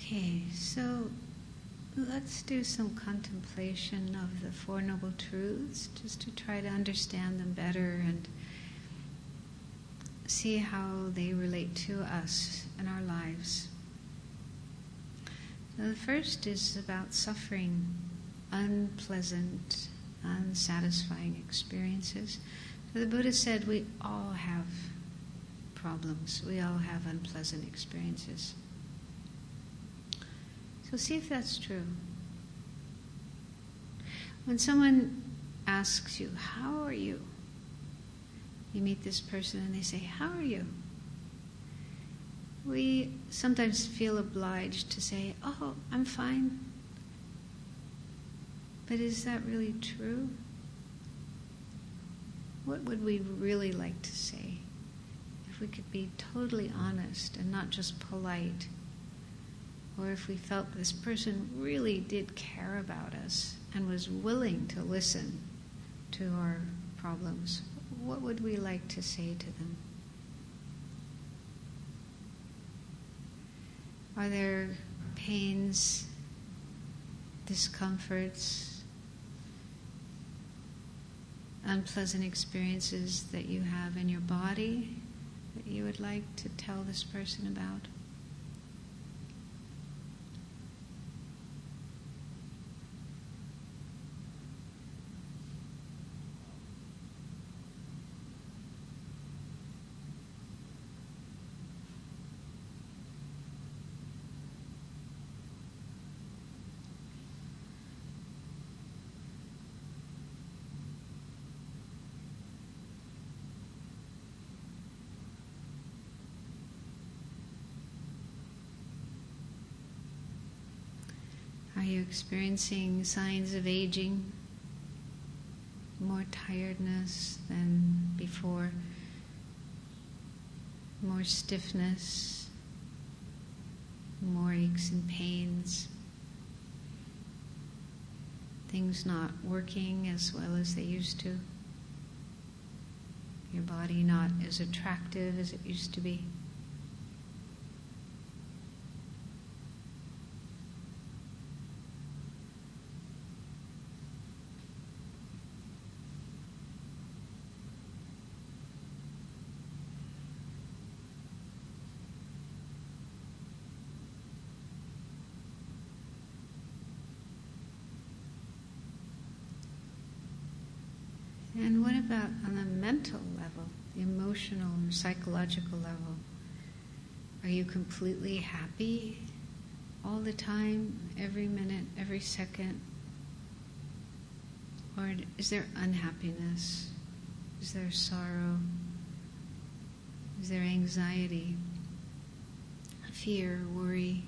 Okay, so let's do some contemplation of the Four Noble Truths, just to try to understand them better and see how they relate to us in our lives. So the first is about suffering, unpleasant, unsatisfying experiences. So the Buddha said we all have problems, we all have unpleasant experiences. So see if that's true. When someone asks you, how are you? You meet this person and they say, how are you? We sometimes feel obliged to say, oh, I'm fine. But is that really true? What would we really like to say if we could be totally honest and not just polite? Or if we felt this person really did care about us and was willing to listen to our problems, what would we like to say to them? Are there pains, discomforts, unpleasant experiences that you have in your body that you would like to tell this person about? Are you experiencing signs of aging? More tiredness than before? More stiffness? More aches and pains? Things not working as well as they used to? Your body not as attractive as it used to be? And what about on the mental level, the emotional or psychological level? Are you completely happy all the time, every minute, every second? Or is there unhappiness? Is there sorrow? Is there anxiety, fear, worry?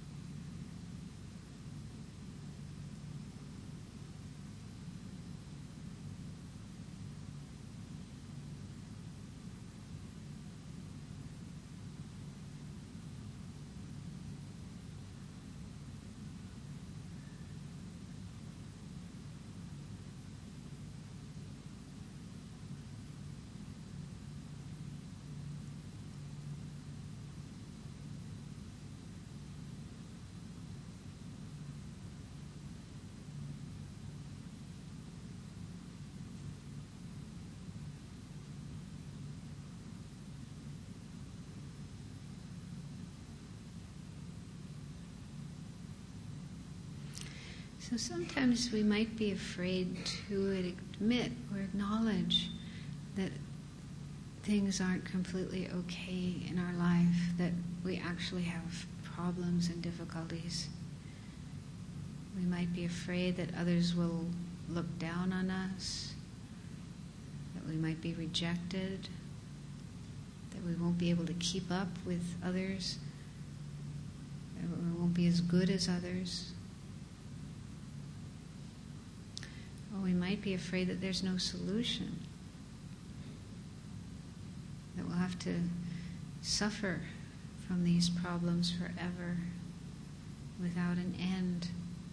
So sometimes we might be afraid to admit or acknowledge that things aren't completely okay in our life, that we actually have problems and difficulties. We might be afraid that others will look down on us, that we might be rejected, that we won't be able to keep up with others, that we won't be as good as others. Or we might be afraid that there's no solution, that we'll have to suffer from these problems forever without an end.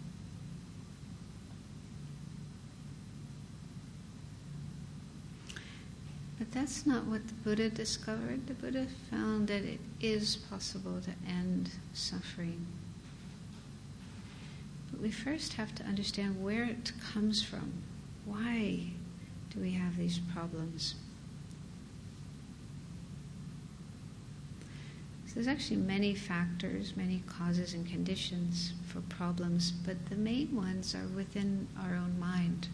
But that's not what the Buddha discovered. The Buddha found that it is possible to end suffering. But we first have to understand where it comes from. Why do we have these problems? So there's actually many factors, many causes and conditions for problems, but the main ones are within our own mind.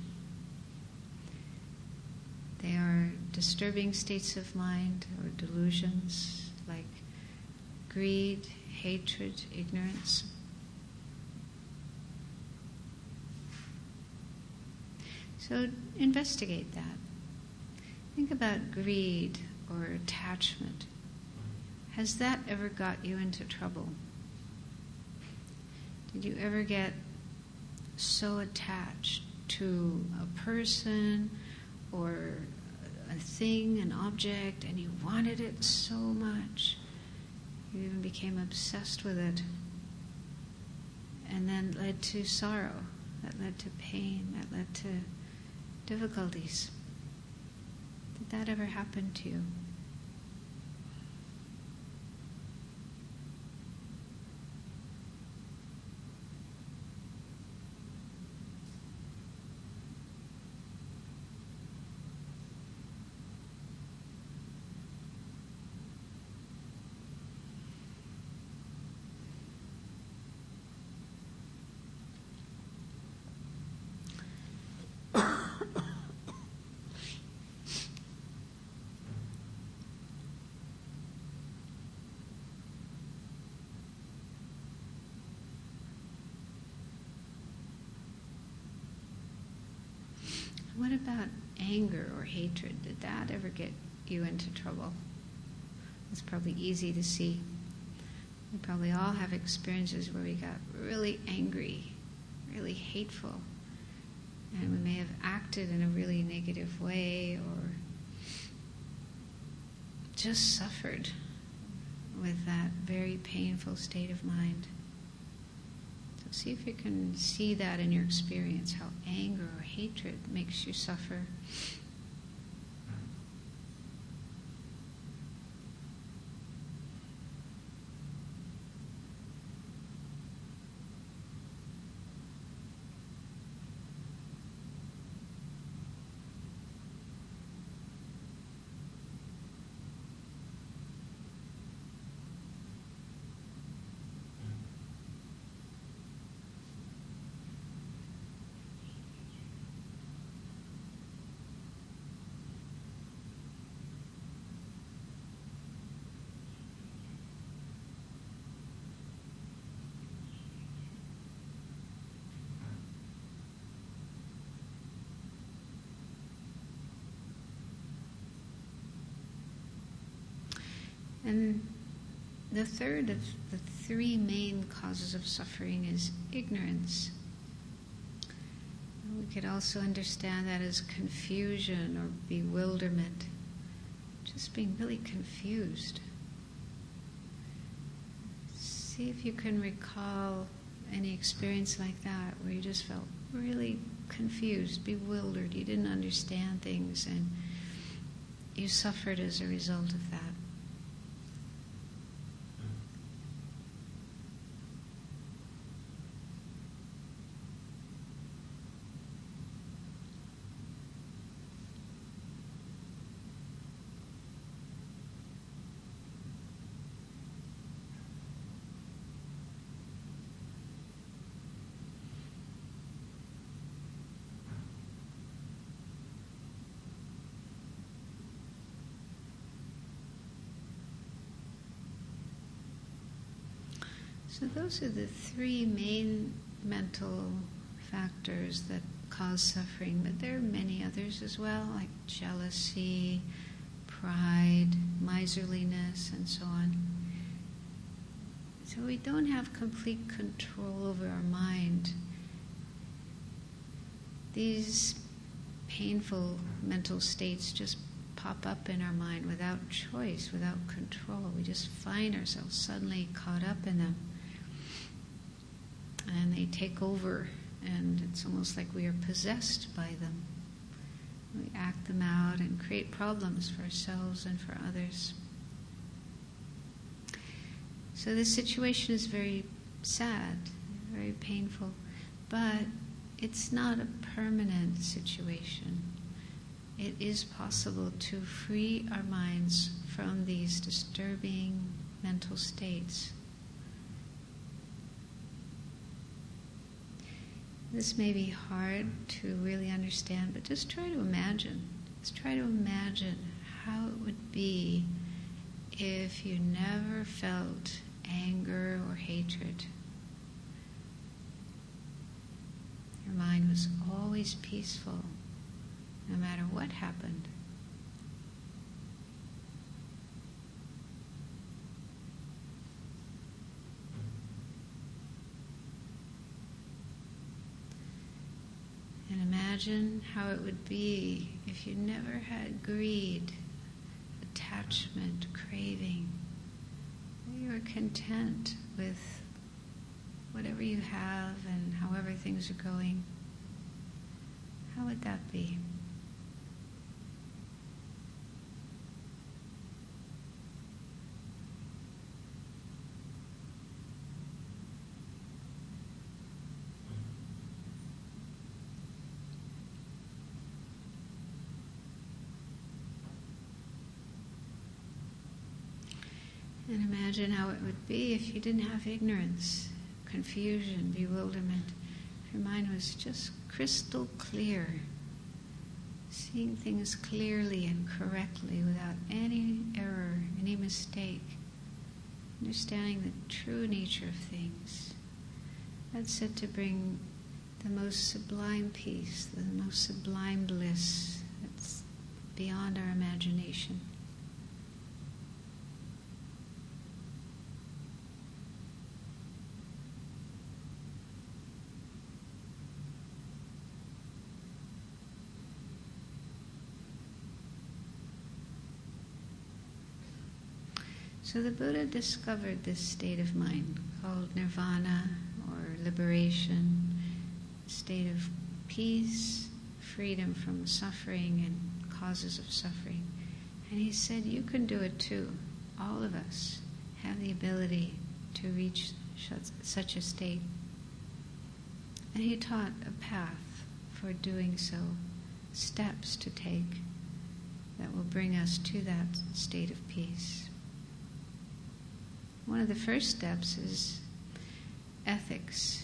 They are disturbing states of mind or delusions like greed, hatred, ignorance. So investigate that. Think about greed or attachment. Has that ever got you into trouble? Did you ever get so attached to a person or a thing, an object, and you wanted it so much, you even became obsessed with it, and then led to sorrow, that led to pain, that led to difficulties? Did that ever happen to you? What about anger or hatred? Did that ever get you into trouble? It's probably easy to see. We probably all have experiences where we got really angry, really hateful, and we may have acted in a really negative way or just suffered with that very painful state of mind. So see if you can see that in your experience, how anger or hatred makes you suffer. And the third of the three main causes of suffering is ignorance. We could also understand that as confusion or bewilderment, just being really confused. See if you can recall any experience like that where you just felt really confused, bewildered, you didn't understand things, and you suffered as a result of that. So those are the three main mental factors that cause suffering, but there are many others as well, like jealousy, pride, miserliness, and so on. So we don't have complete control over our mind. These painful mental states just pop up in our mind without choice, without control. We just find ourselves suddenly caught up in them. And they take over, and it's almost like we are possessed by them. We act them out and create problems for ourselves and for others. So this situation is very sad, very painful, but it's not a permanent situation. It is possible to free our minds from these disturbing mental states. This may be hard to really understand, but just try to imagine. Just try to imagine how it would be if you never felt anger or hatred. Your mind was always peaceful, no matter what happened. And imagine how it would be if you never had greed, attachment, craving. You were content with whatever you have and however things are going. How would that be? And imagine how it would be if you didn't have ignorance, confusion, bewilderment. If your mind was just crystal clear, seeing things clearly and correctly without any error, any mistake, understanding the true nature of things. That's said to bring the most sublime peace, the most sublime bliss that's beyond our imagination. So the Buddha discovered this state of mind called nirvana or liberation, state of peace, freedom from suffering and causes of suffering. And he said, you can do it too. All of us have the ability to reach such a state. And he taught a path for doing so, steps to take that will bring us to that state of peace. One of the first steps is ethics.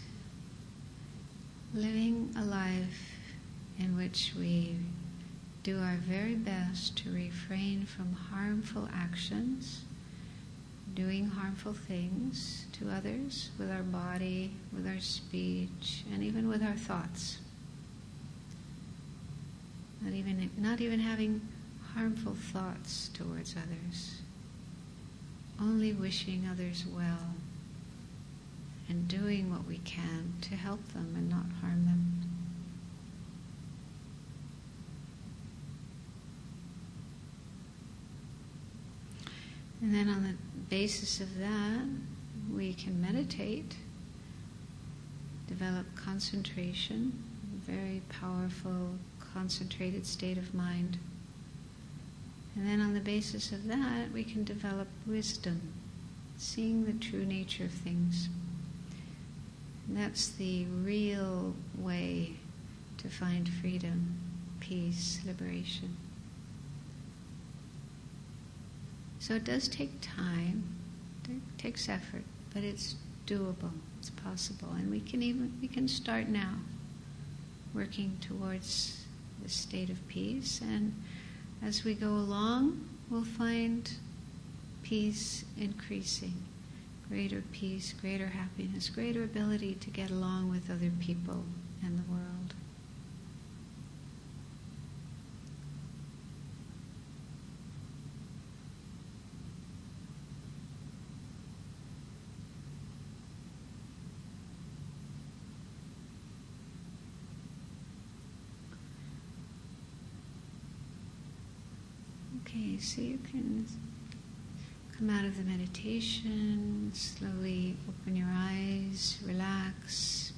Living a life in which we do our very best to refrain from harmful actions, doing harmful things to others with our body, with our speech, and even with our thoughts. Not even, not even having harmful thoughts towards others. Only wishing others well and doing what we can to help them and not harm them. And then on the basis of that, we can meditate, develop concentration, a very powerful, concentrated state of mind. And then on the basis of that, we can develop wisdom, seeing the true nature of things. And that's the real way to find freedom, peace, liberation. So it does take time, it takes effort, but it's doable, it's possible. And we can even we can start now, working towards this state of peace, and as we go along, we'll find peace increasing, greater peace, greater happiness, greater ability to get along with other people and the world. Okay, so you can come out of the meditation, slowly open your eyes, relax.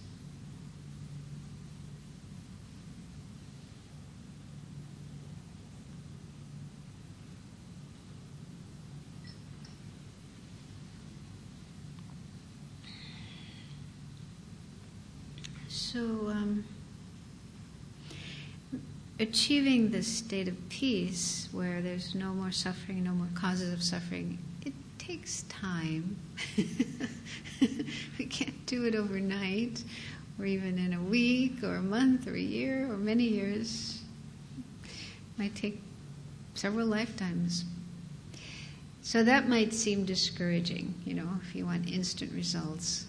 So, um, achieving this state of peace where there's no more suffering, no more causes of suffering, it takes time. We can't do it overnight, or even in a week, or a month, or a year, or many years. It might take several lifetimes. So that might seem discouraging, you know, if you want instant results.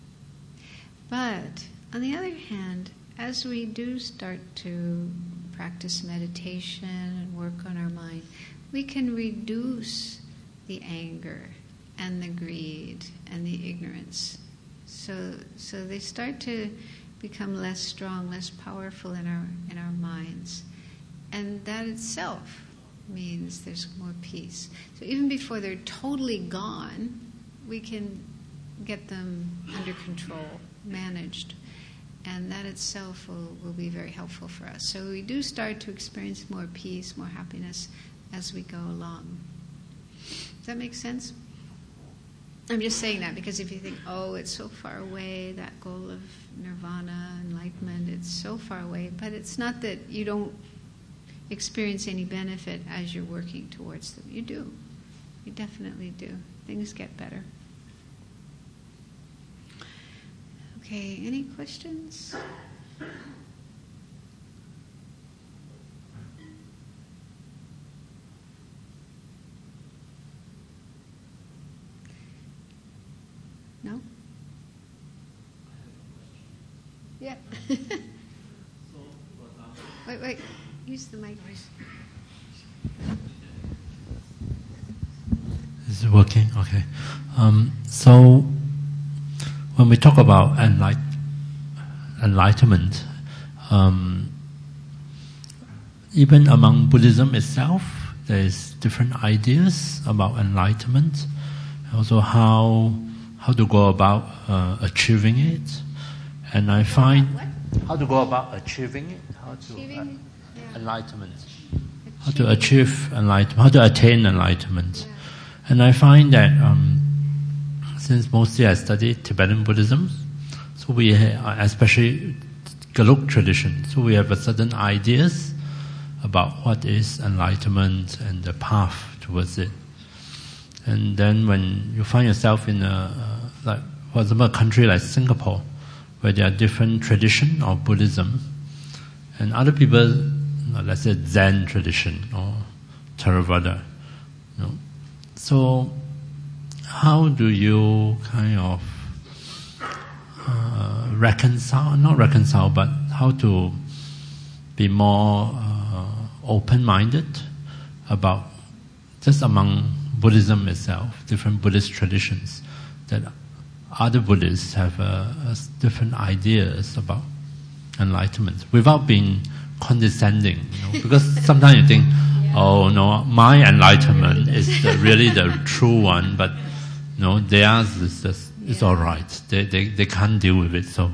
But, on the other hand, as we do start to practice meditation and work on our mind, we can reduce the anger and the greed and the ignorance. So, so they start to become less strong, less powerful in our in our minds, and that itself means there's more peace. So even before they're totally gone, we can get them under control, managed, and that itself will, will be very helpful for us. So we do start to experience more peace, more happiness as we go along. Does that make sense? I'm just saying that because if you think, oh, it's so far away, that goal of nirvana, enlightenment, it's so far away, but it's not that you don't experience any benefit as you're working towards them. You do. You definitely do. Things get better. Okay, any questions? No? Yeah. Wait, wait. Use the mic. Is it working? Okay. Um, so, when we talk about enlight- enlightenment, um, even among Buddhism itself, there is different ideas about enlightenment, also how how to go about uh, achieving it, and I find What? how to go about achieving it, how to Achieving, uh, yeah. enlightenment, how to achieve enlightenment, how to attain enlightenment, yeah. And I find that. Um, Since mostly I study Tibetan Buddhism, so we have, especially Gelug tradition, so we have a certain ideas about what is enlightenment and the path towards it. And then when you find yourself in a, uh, like for example, a country like Singapore, where there are different tradition of Buddhism, and other people, you know, let's say Zen tradition or Theravada, you know, so. How do you kind of uh, reconcile, not reconcile, but how to be more uh, open-minded about, just among Buddhism itself, different Buddhist traditions, that other Buddhists have uh, different ideas about enlightenment, without being condescending, you know, because sometimes you think, oh no, my enlightenment is the, really the true one, but no, theirs is just, it's yeah. all right. They, they they can't deal with it, so.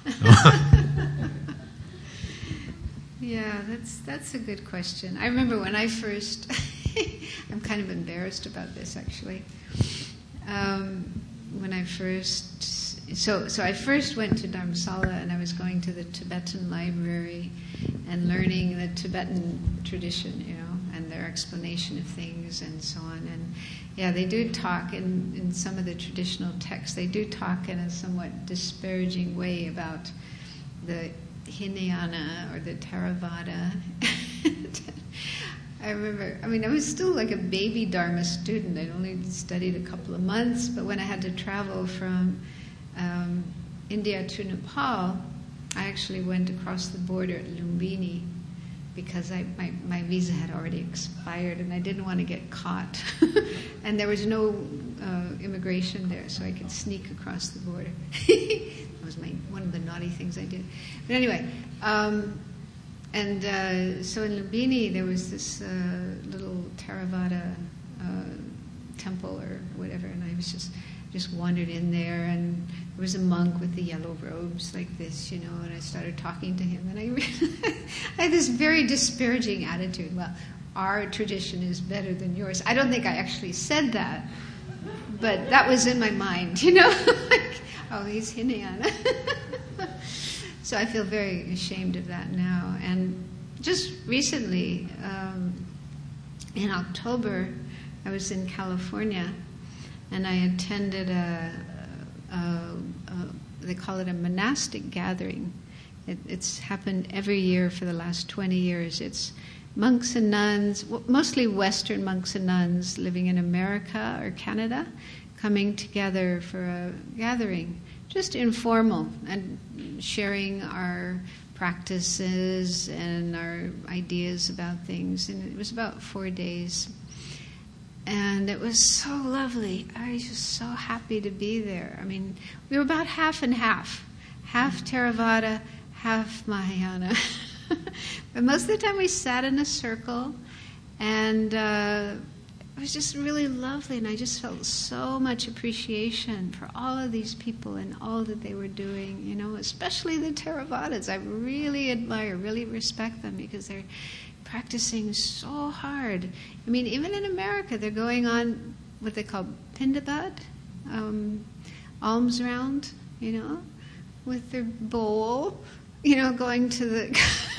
Yeah, that's that's a good question. I remember when I first, I'm kind of embarrassed about this actually. Um, when I first, so so I first went to Dharamsala and I was going to the Tibetan library and learning the Tibetan tradition, you know, and their explanation of things and so on. And yeah, they do talk in, in some of the traditional texts, they do talk in a somewhat disparaging way about the Hinayana or the Theravada. I remember, I mean, I was still like a baby Dharma student. I'd only studied a couple of months, but when I had to travel from um, India to Nepal, I actually went across the border at Lumbini because I, my, my visa had already expired and I didn't want to get caught. And there was no uh, immigration there, so I could sneak across the border. That was my one of the naughty things I did. But anyway, um, and uh, so in Lumbini there was this uh, little Theravada uh, temple or whatever, and I was just just wandered in there, and there was a monk with the yellow robes like this, you know, and I started talking to him, and I, really, I had this very disparaging attitude. Well, our tradition is better than yours. I don't think I actually said that, but that was in my mind, you know, like, oh, he's Hinayana. So I feel very ashamed of that now. And just recently, um, in October, I was in California, and I attended a, a, a, a they call it a monastic gathering. It, it's happened every year for the last twenty years. It's monks and nuns, mostly Western monks and nuns living in America or Canada, coming together for a gathering, just informal, and sharing our practices and our ideas about things. And it was about four days. And it was so lovely. I was just so happy to be there. I mean, we were about half and half. Half Theravada, half Mahayana. But most of the time we sat in a circle, and uh, it was just really lovely, and I just felt so much appreciation for all of these people and all that they were doing, you know, especially the Theravadas. I really admire, really respect them, because they're practicing so hard. I mean, even in America, they're going on what they call Pindabad, um, alms round, you know, with their bowl, you know, going to the...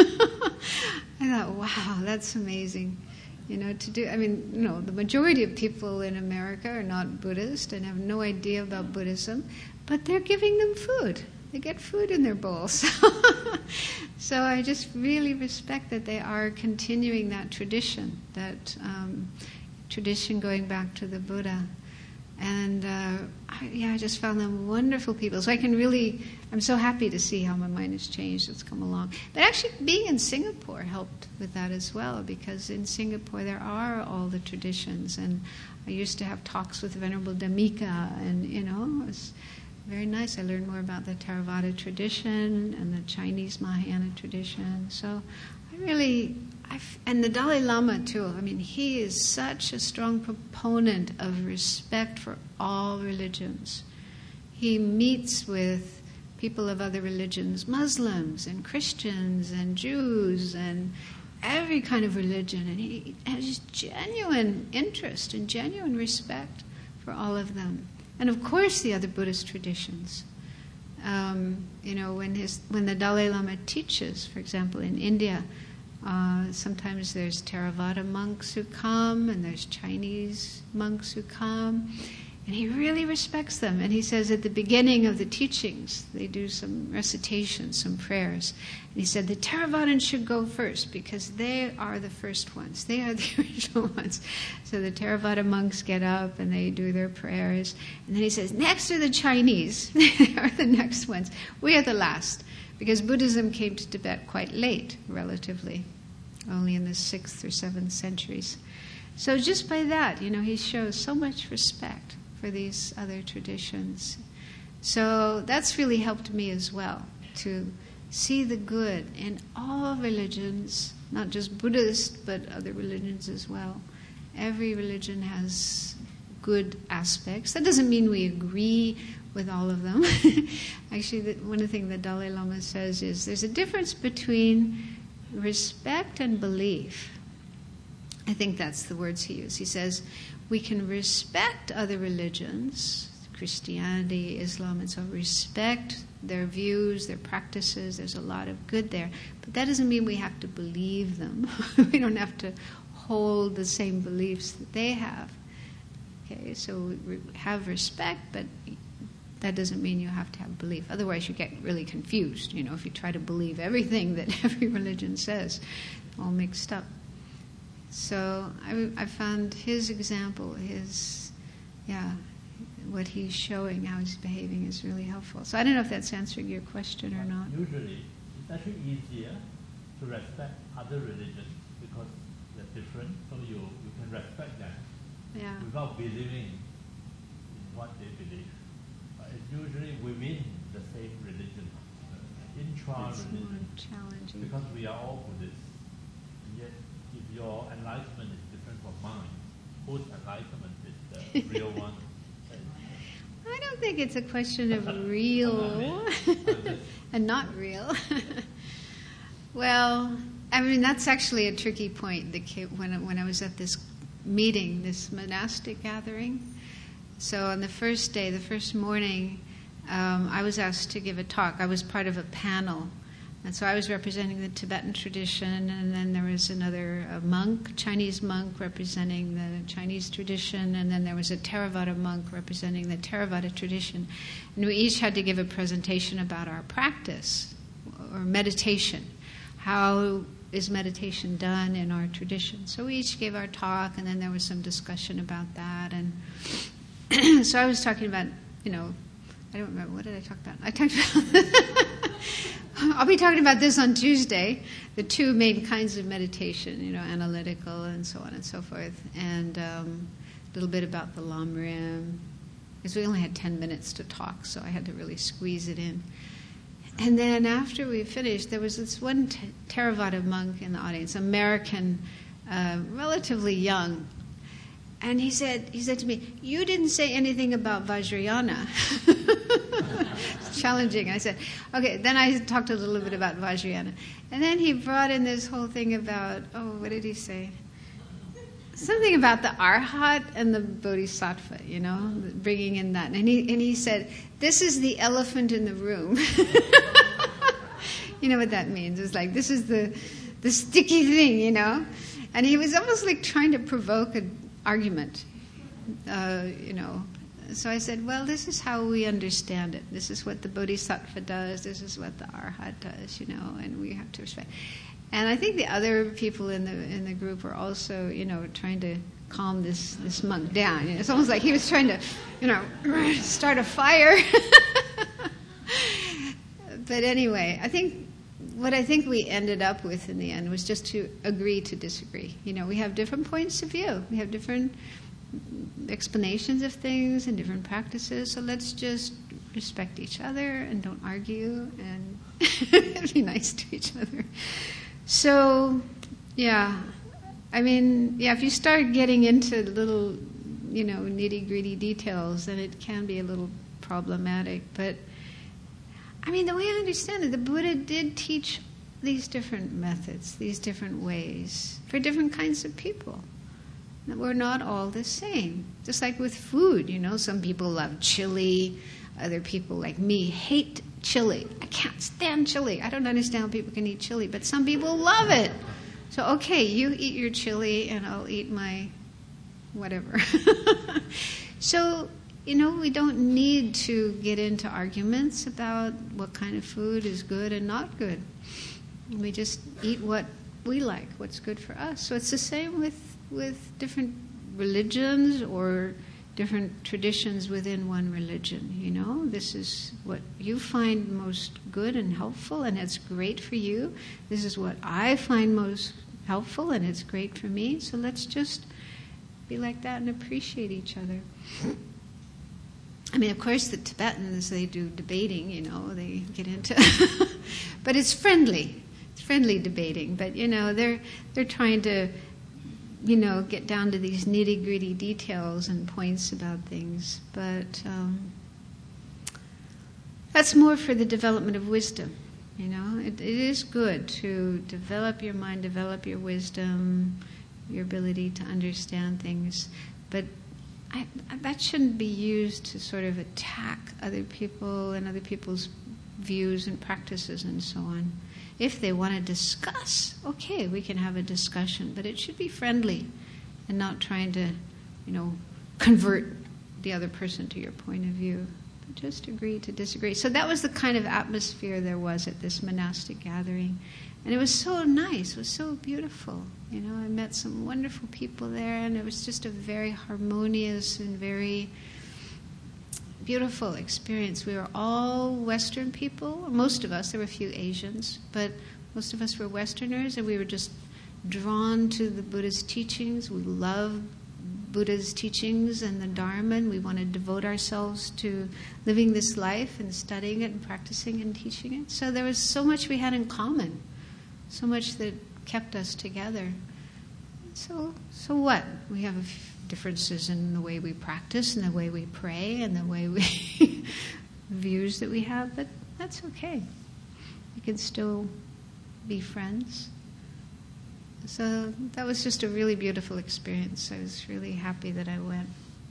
I thought, wow, that's amazing. You know, to do, I mean, you know, the majority of people in America are not Buddhist and have no idea about Buddhism, but they're giving them food. They get food in their bowls. So I just really respect that they are continuing that tradition, that um, tradition going back to the Buddha. And uh, I, yeah, I just found them wonderful people. So I can really, I'm so happy to see how my mind has changed. It's come along. But actually being in Singapore helped with that as well, because in Singapore there are all the traditions. And I used to have talks with Venerable Dhammika, and, you know, it was very nice. I learned more about the Theravada tradition and the Chinese Mahayana tradition. So I really... I've, and the Dalai Lama too, I mean, he is such a strong proponent of respect for all religions. He meets with people of other religions, Muslims and Christians and Jews and every kind of religion, and he has genuine interest and genuine respect for all of them. And of course the other Buddhist traditions. Um, you know, when his when the Dalai Lama teaches, for example, in India, Uh, sometimes there's Theravada monks who come, and there's Chinese monks who come, and he really respects them. And he says at the beginning of the teachings, they do some recitation, some prayers. And he said the Theravadins should go first, because they are the first ones. They are the original ones. So the Theravada monks get up and they do their prayers. And then he says, next are the Chinese. They are the next ones. We are the last. Because Buddhism came to Tibet quite late, relatively, only in the sixth or seventh centuries. So just by that, you know, he shows so much respect for these other traditions. So that's really helped me as well, to see the good in all religions, not just Buddhist, but other religions as well. Every religion has good aspects. That doesn't mean we agree with all of them. Actually, the, one of the things the Dalai Lama says is there's a difference between respect and belief. I think that's the words he used. He says we can respect other religions, Christianity, Islam, and so respect their views, their practices. There's a lot of good there. But that doesn't mean we have to believe them. We don't have to hold the same beliefs that they have. Okay, so we have respect, but that doesn't mean you have to have belief. Otherwise you get really confused, you know, if you try to believe everything that every religion says, all mixed up. So I, I found his example, his, yeah, what he's showing, how he's behaving is really helpful. So I don't know if that's answering your question or not. Usually, it's actually easier to respect other religions because they're different, so you, you can respect them Yeah. without believing in what they believe. But it's usually within the same religion, uh, intra-religion, challenging. because we are all Buddhists. And yet, if your enlightenment is different from mine, whose enlightenment is the real one? I don't think it's a question of real and not real. Well, I mean, that's actually a tricky point. The kid, when I, when I was at this meeting, this monastic gathering, so on the first day, the first morning, um, I was asked to give a talk. I was part of a panel And so I was representing the Tibetan tradition, and then there was another uh, monk, Chinese monk, representing the Chinese tradition, and then there was a Theravada monk representing the Theravada tradition. And we each had to give a presentation about our practice, or meditation. How is meditation done in our tradition? So we each gave our talk, and then there was some discussion about that. And so I was talking about, you know, I don't remember, what did I talk about? I talked about... I'll be talking about this on Tuesday, the two main kinds of meditation, you know, analytical and so on and so forth, and um, a little bit about the Lamrim, because we only had ten minutes to talk, so I had to really squeeze it in. And then after we finished, there was this one t- Theravada monk in the audience, American, uh, relatively young, and he said, he said to me, "You didn't say anything about Vajrayana." Challenging. I said, okay, then I talked a little bit about Vajrayana. And then he brought in this whole thing about, oh, what did he say? Something about the Arhat and the Bodhisattva, you know, bringing in that. And he, and he said, this is the elephant in the room. You know what that means? It's like, this is the, the sticky thing, you know. And he was almost like trying to provoke an argument, uh, you know. So I said, well, this is how we understand it. This is what the Bodhisattva does. This is what the Arhat does, you know, and we have to respect. And I think the other people in the in the group were also, you know, trying to calm this, this monk down. You know, it's almost like he was trying to, you know, start a fire. But anyway, I think what I think we ended up with in the end was just to agree to disagree. You know, we have different points of view. We have different explanations of things and different practices, so let's just respect each other and don't argue and be nice to each other. So, yeah, I mean, yeah, if you start getting into little, you know, nitty-gritty details, then it can be a little problematic. But, I mean, the way I understand it, the Buddha did teach these different methods, these different ways, for different kinds of people. That we're not all the same. Just like with food, you know, some people love chili, other people like me hate chili. I can't stand chili. I don't understand how people can eat chili, but some people love it. So, okay, you eat your chili and I'll eat my whatever. So, you know, we don't need to get into arguments about what kind of food is good and not good. We just eat what we like, what's good for us. So it's the same with with different religions or different traditions within one religion, you know. This is what you find most good and helpful, and it's great for you. This is what I find most helpful, and it's great for me. So let's just be like that and appreciate each other. I mean, of course, the Tibetans, they do debating, you know, they get into... But it's friendly. It's friendly debating. But, you know, they're they're trying to... you know, get down to these nitty-gritty details and points about things. But um, that's more for the development of wisdom, you know. It, it is good to develop your mind, develop your wisdom, your ability to understand things. But I, that shouldn't be used to sort of attack other people and other people's views and practices and so on. If they want to discuss, okay, we can have a discussion, but it should be friendly and not trying to, you know, convert the other person to your point of view. But just agree to disagree. So that was the kind of atmosphere there was at this monastic gathering. And it was so nice, it was so beautiful. You know, I met some wonderful people there, and it was just a very harmonious and very beautiful experience. We were all Western people, most of us. There were a few Asians, but most of us were Westerners, and we were just drawn to the Buddha's teachings. We love Buddha's teachings and the Dharma, and we want to devote ourselves to living this life and studying it and practicing and teaching it. So there was so much we had in common, so much that kept us together. So, so what? We have a f- differences in the way we practice and the way we pray and the way we views that we have, but that's okay. We can still be friends. So that was just a really beautiful experience. I was really happy that I went.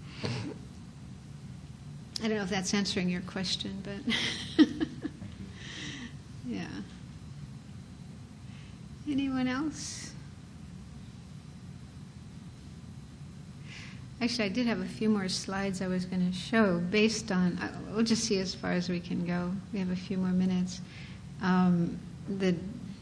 I don't know if that's answering your question, but yeah. Anyone else? Actually, I did have a few more slides I was going to show based on, uh, we'll just see as far as we can go. We have a few more minutes. Um, the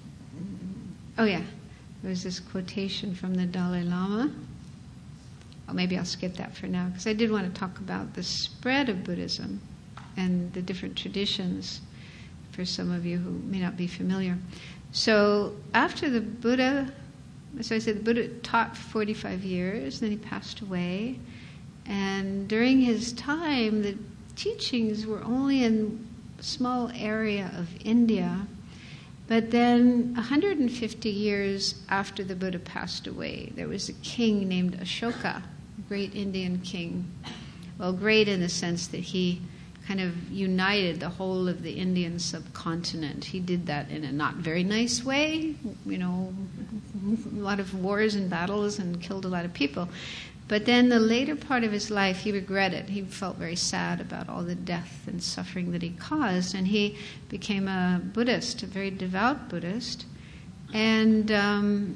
Oh yeah, there was this quotation from the Dalai Lama. Oh, maybe I'll skip that for now, because I did want to talk about the spread of Buddhism and the different traditions for some of you who may not be familiar. So after the Buddha, so I said the Buddha taught for forty-five years, then he passed away. And during his time, the teachings were only in a small area of India. But then, one hundred fifty years after the Buddha passed away, there was a king named Ashoka, a great Indian king. Well, great in the sense that he kind of united the whole of the Indian subcontinent. He did that in a not very nice way, you know, a lot of wars and battles, and killed a lot of people. But then the later part of his life, he regretted. He felt very sad about all the death and suffering that he caused, and he became a Buddhist, a very devout Buddhist. And um,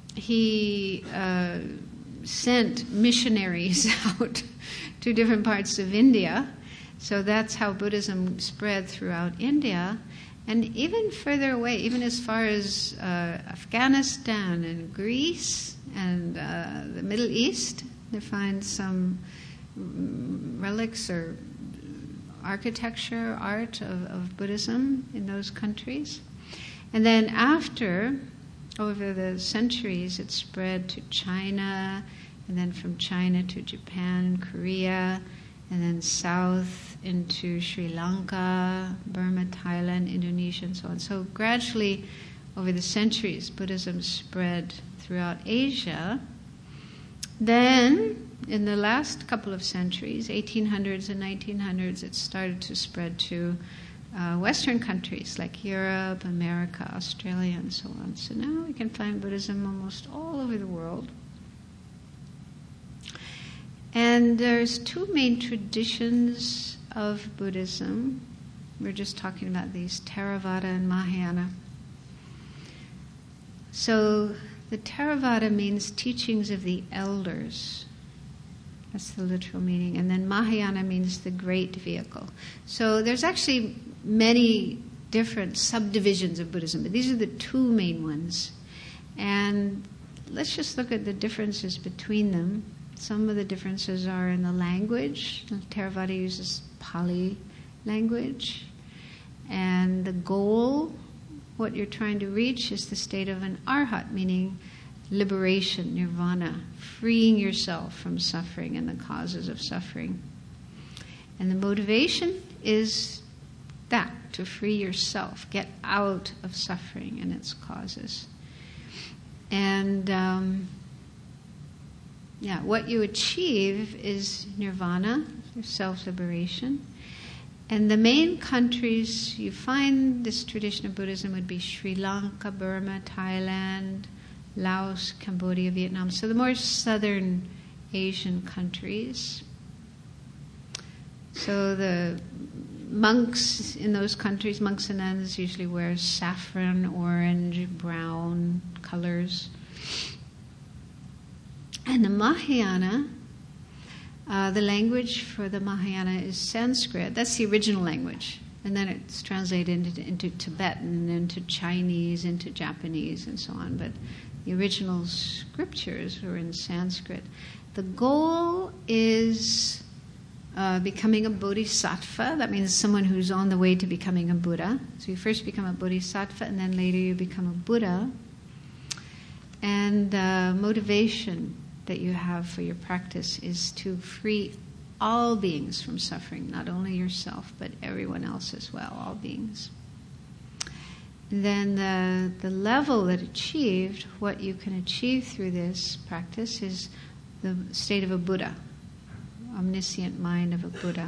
he uh, sent missionaries out to different parts of India. So that's how Buddhism spread throughout India. And even further away, even as far as uh, Afghanistan and Greece and uh, the Middle East, they find some relics or architecture, art of, of Buddhism in those countries. And then after, over the centuries, it spread to China, and then from China to Japan and Korea, and then south into Sri Lanka, Burma, Thailand, Indonesia, and so on. So gradually, over the centuries, Buddhism spread throughout Asia. Then, in the last couple of centuries, eighteen hundreds and nineteen hundreds, it started to spread to uh, Western countries like Europe, America, Australia, and so on. So now we can find Buddhism almost all over the world. And there's two main traditions of Buddhism. We're just talking about these, Theravada and Mahayana. So the Theravada means teachings of the elders. That's the literal meaning. And then Mahayana means the great vehicle. So there's actually many different subdivisions of Buddhism, but these are the two main ones. And let's just look at the differences between them. Some of the differences are in the language. Theravada uses Pali language. And the goal, what you're trying to reach, is the state of an arhat, meaning liberation, nirvana, freeing yourself from suffering and the causes of suffering. And the motivation is that, to free yourself, get out of suffering and its causes. And um, yeah, what you achieve is nirvana, self-liberation. And the main countries you find this tradition of Buddhism would be Sri Lanka, Burma, Thailand, Laos, Cambodia, Vietnam. So the more southern Asian countries. So the monks in those countries, monks and nuns, usually wear saffron, orange, brown colors. And the Mahayana, uh, the language for the Mahayana is Sanskrit. That's the original language. And then it's translated into, into Tibetan, into Chinese, into Japanese, and so on. But the original scriptures were in Sanskrit. The goal is uh, becoming a bodhisattva. That means someone who's on the way to becoming a Buddha. So you first become a bodhisattva, and then later you become a Buddha. And the motivation that you have for your practice is to free all beings from suffering, not only yourself, but everyone else as well, all beings. Then the, the level that achieved, what you can achieve through this practice is the state of a Buddha, omniscient mind of a Buddha.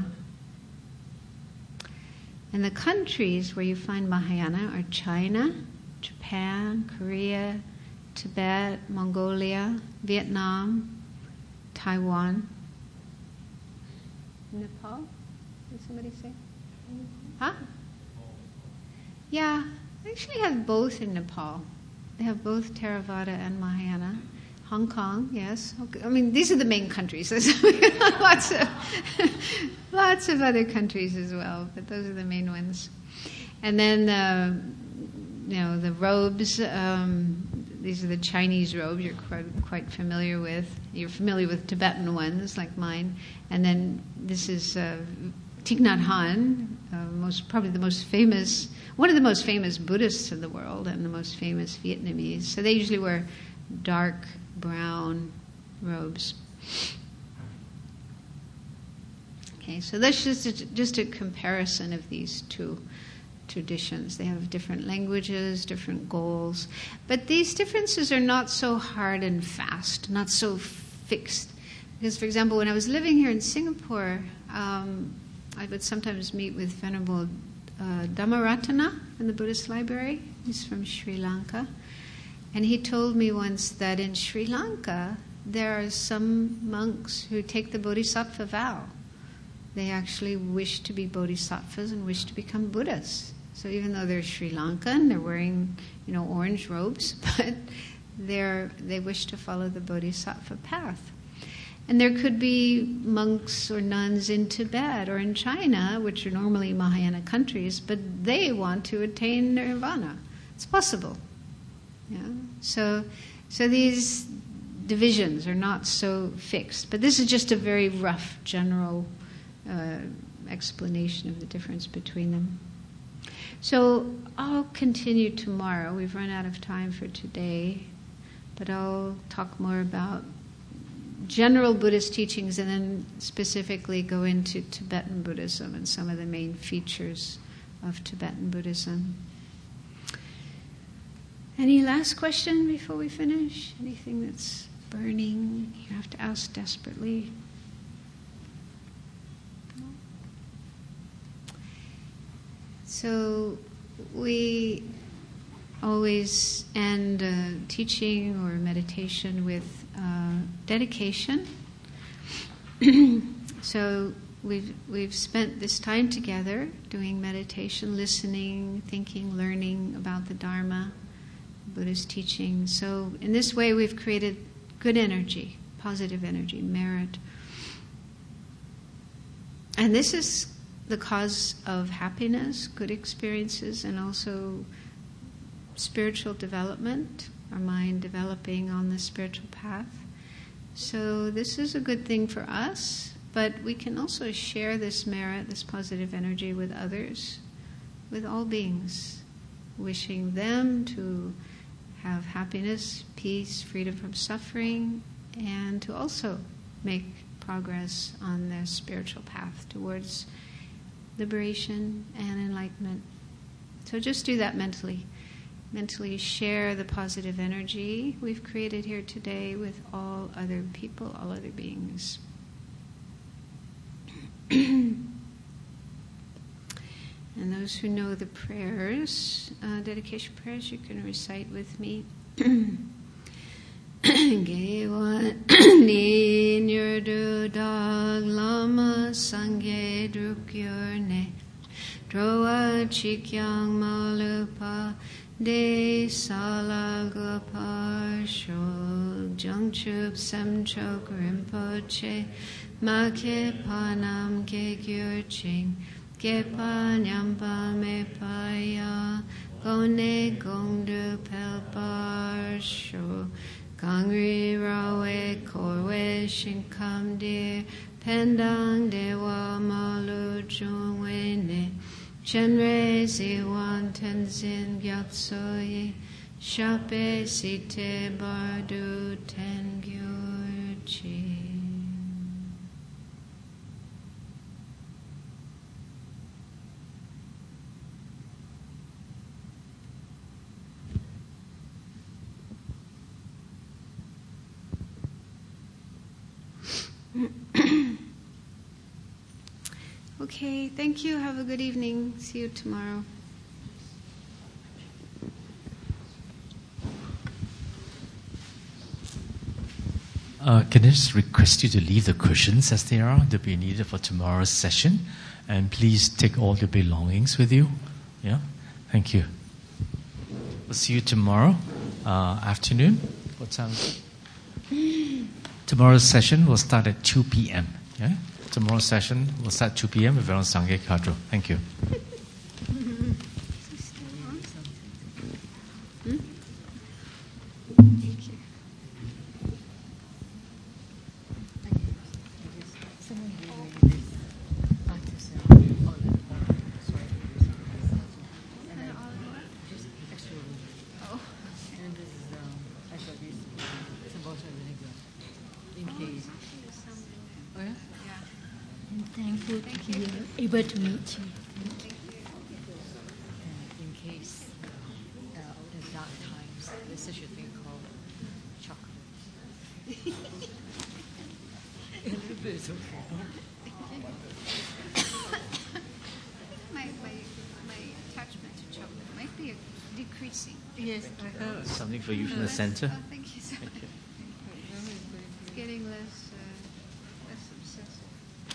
And the countries where you find Mahayana are China, Japan, Korea, Tibet, Mongolia, Vietnam, Taiwan. Nepal? Did somebody say? Huh? Yeah, I actually have both in Nepal. They have both Theravada and Mahayana. Hong Kong, yes. Okay. I mean, these are the main countries. There's lots of lots of other countries as well, but those are the main ones. And then, uh, you know, the robes. Um, these are the Chinese robes you're quite, quite familiar with. You're familiar with Tibetan ones, like mine. And then this is uh, Thich Nhat Hanh, uh, most probably the most famous, one of the most famous Buddhists in the world, and the most famous Vietnamese. So they usually wear dark brown robes. Okay, so that's just a, just a comparison of these two traditions. They have different languages, different goals, but these differences are not so hard and fast, not so fixed. Because, for example, when I was living here in Singapore, um, I would sometimes meet with Venerable uh, Dhammaratana in the Buddhist library. He's from Sri Lanka. And he told me once that in Sri Lanka, there are some monks who take the bodhisattva vow. They actually wish to be bodhisattvas and wish to become Buddhas. So even though they're Sri Lankan, they're wearing, you know, orange robes, but they're they wish to follow the bodhisattva path. And there could be monks or nuns in Tibet or in China, which are normally Mahayana countries, but they want to attain nirvana. It's possible. Yeah. So, so these divisions are not so fixed. But this is just a very rough, general uh, explanation of the difference between them. So I'll continue tomorrow. We've run out of time for today, but I'll talk more about general Buddhist teachings and then specifically go into Tibetan Buddhism and some of the main features of Tibetan Buddhism. Any last question before we finish? Anything that's burning you have to ask desperately? No? So we always end a teaching or meditation with uh, dedication. So we've we've spent this time together doing meditation, listening, thinking, learning about the Dharma, Buddhist teaching. So in this way we've created good energy, positive energy, merit. And this is the cause of happiness, good experiences, and also spiritual development, our mind developing on the spiritual path. So this is a good thing for us, but we can also share this merit, this positive energy with others, with all beings, wishing them to have happiness, peace, freedom from suffering, and to also make progress on their spiritual path towards liberation and enlightenment. So just do that mentally. Mentally share the positive energy we've created here today with all other people, all other beings. And those who know the prayers, uh, dedication prayers, you can recite with me. Gewa ni nyurdu dag lama sangye drukyorne drowa chikyang malupa de salagapar shog jungchup samchok rinpoche make panam ke gyurching Gepa nyampa me paya gone gongdu pelpar sho gangri rawe korwe shinkam dir pendang dewa malu jungwe ne chenre ziwan tenzin gyatsoye shape site bardu ten gyurchi. Okay, thank you. Have a good evening. See you tomorrow. Uh, can I just request you to leave the cushions as they are? They'll be needed for tomorrow's session. And please take all your belongings with you. Yeah? Thank you. We'll see you tomorrow uh, afternoon. What time? Tomorrow's session will start at two p.m. Yeah? Tomorrow's session will start at two p.m. with Venerable Sangye Kadro. Thank you. Thankful to be able to meet you. In case uh, the dark times, there's such a thing called chocolate. A little bit is okay. my, my, my attachment to chocolate might be decreasing. Yes, I heard. Something for you from the Oh, center. oh, thank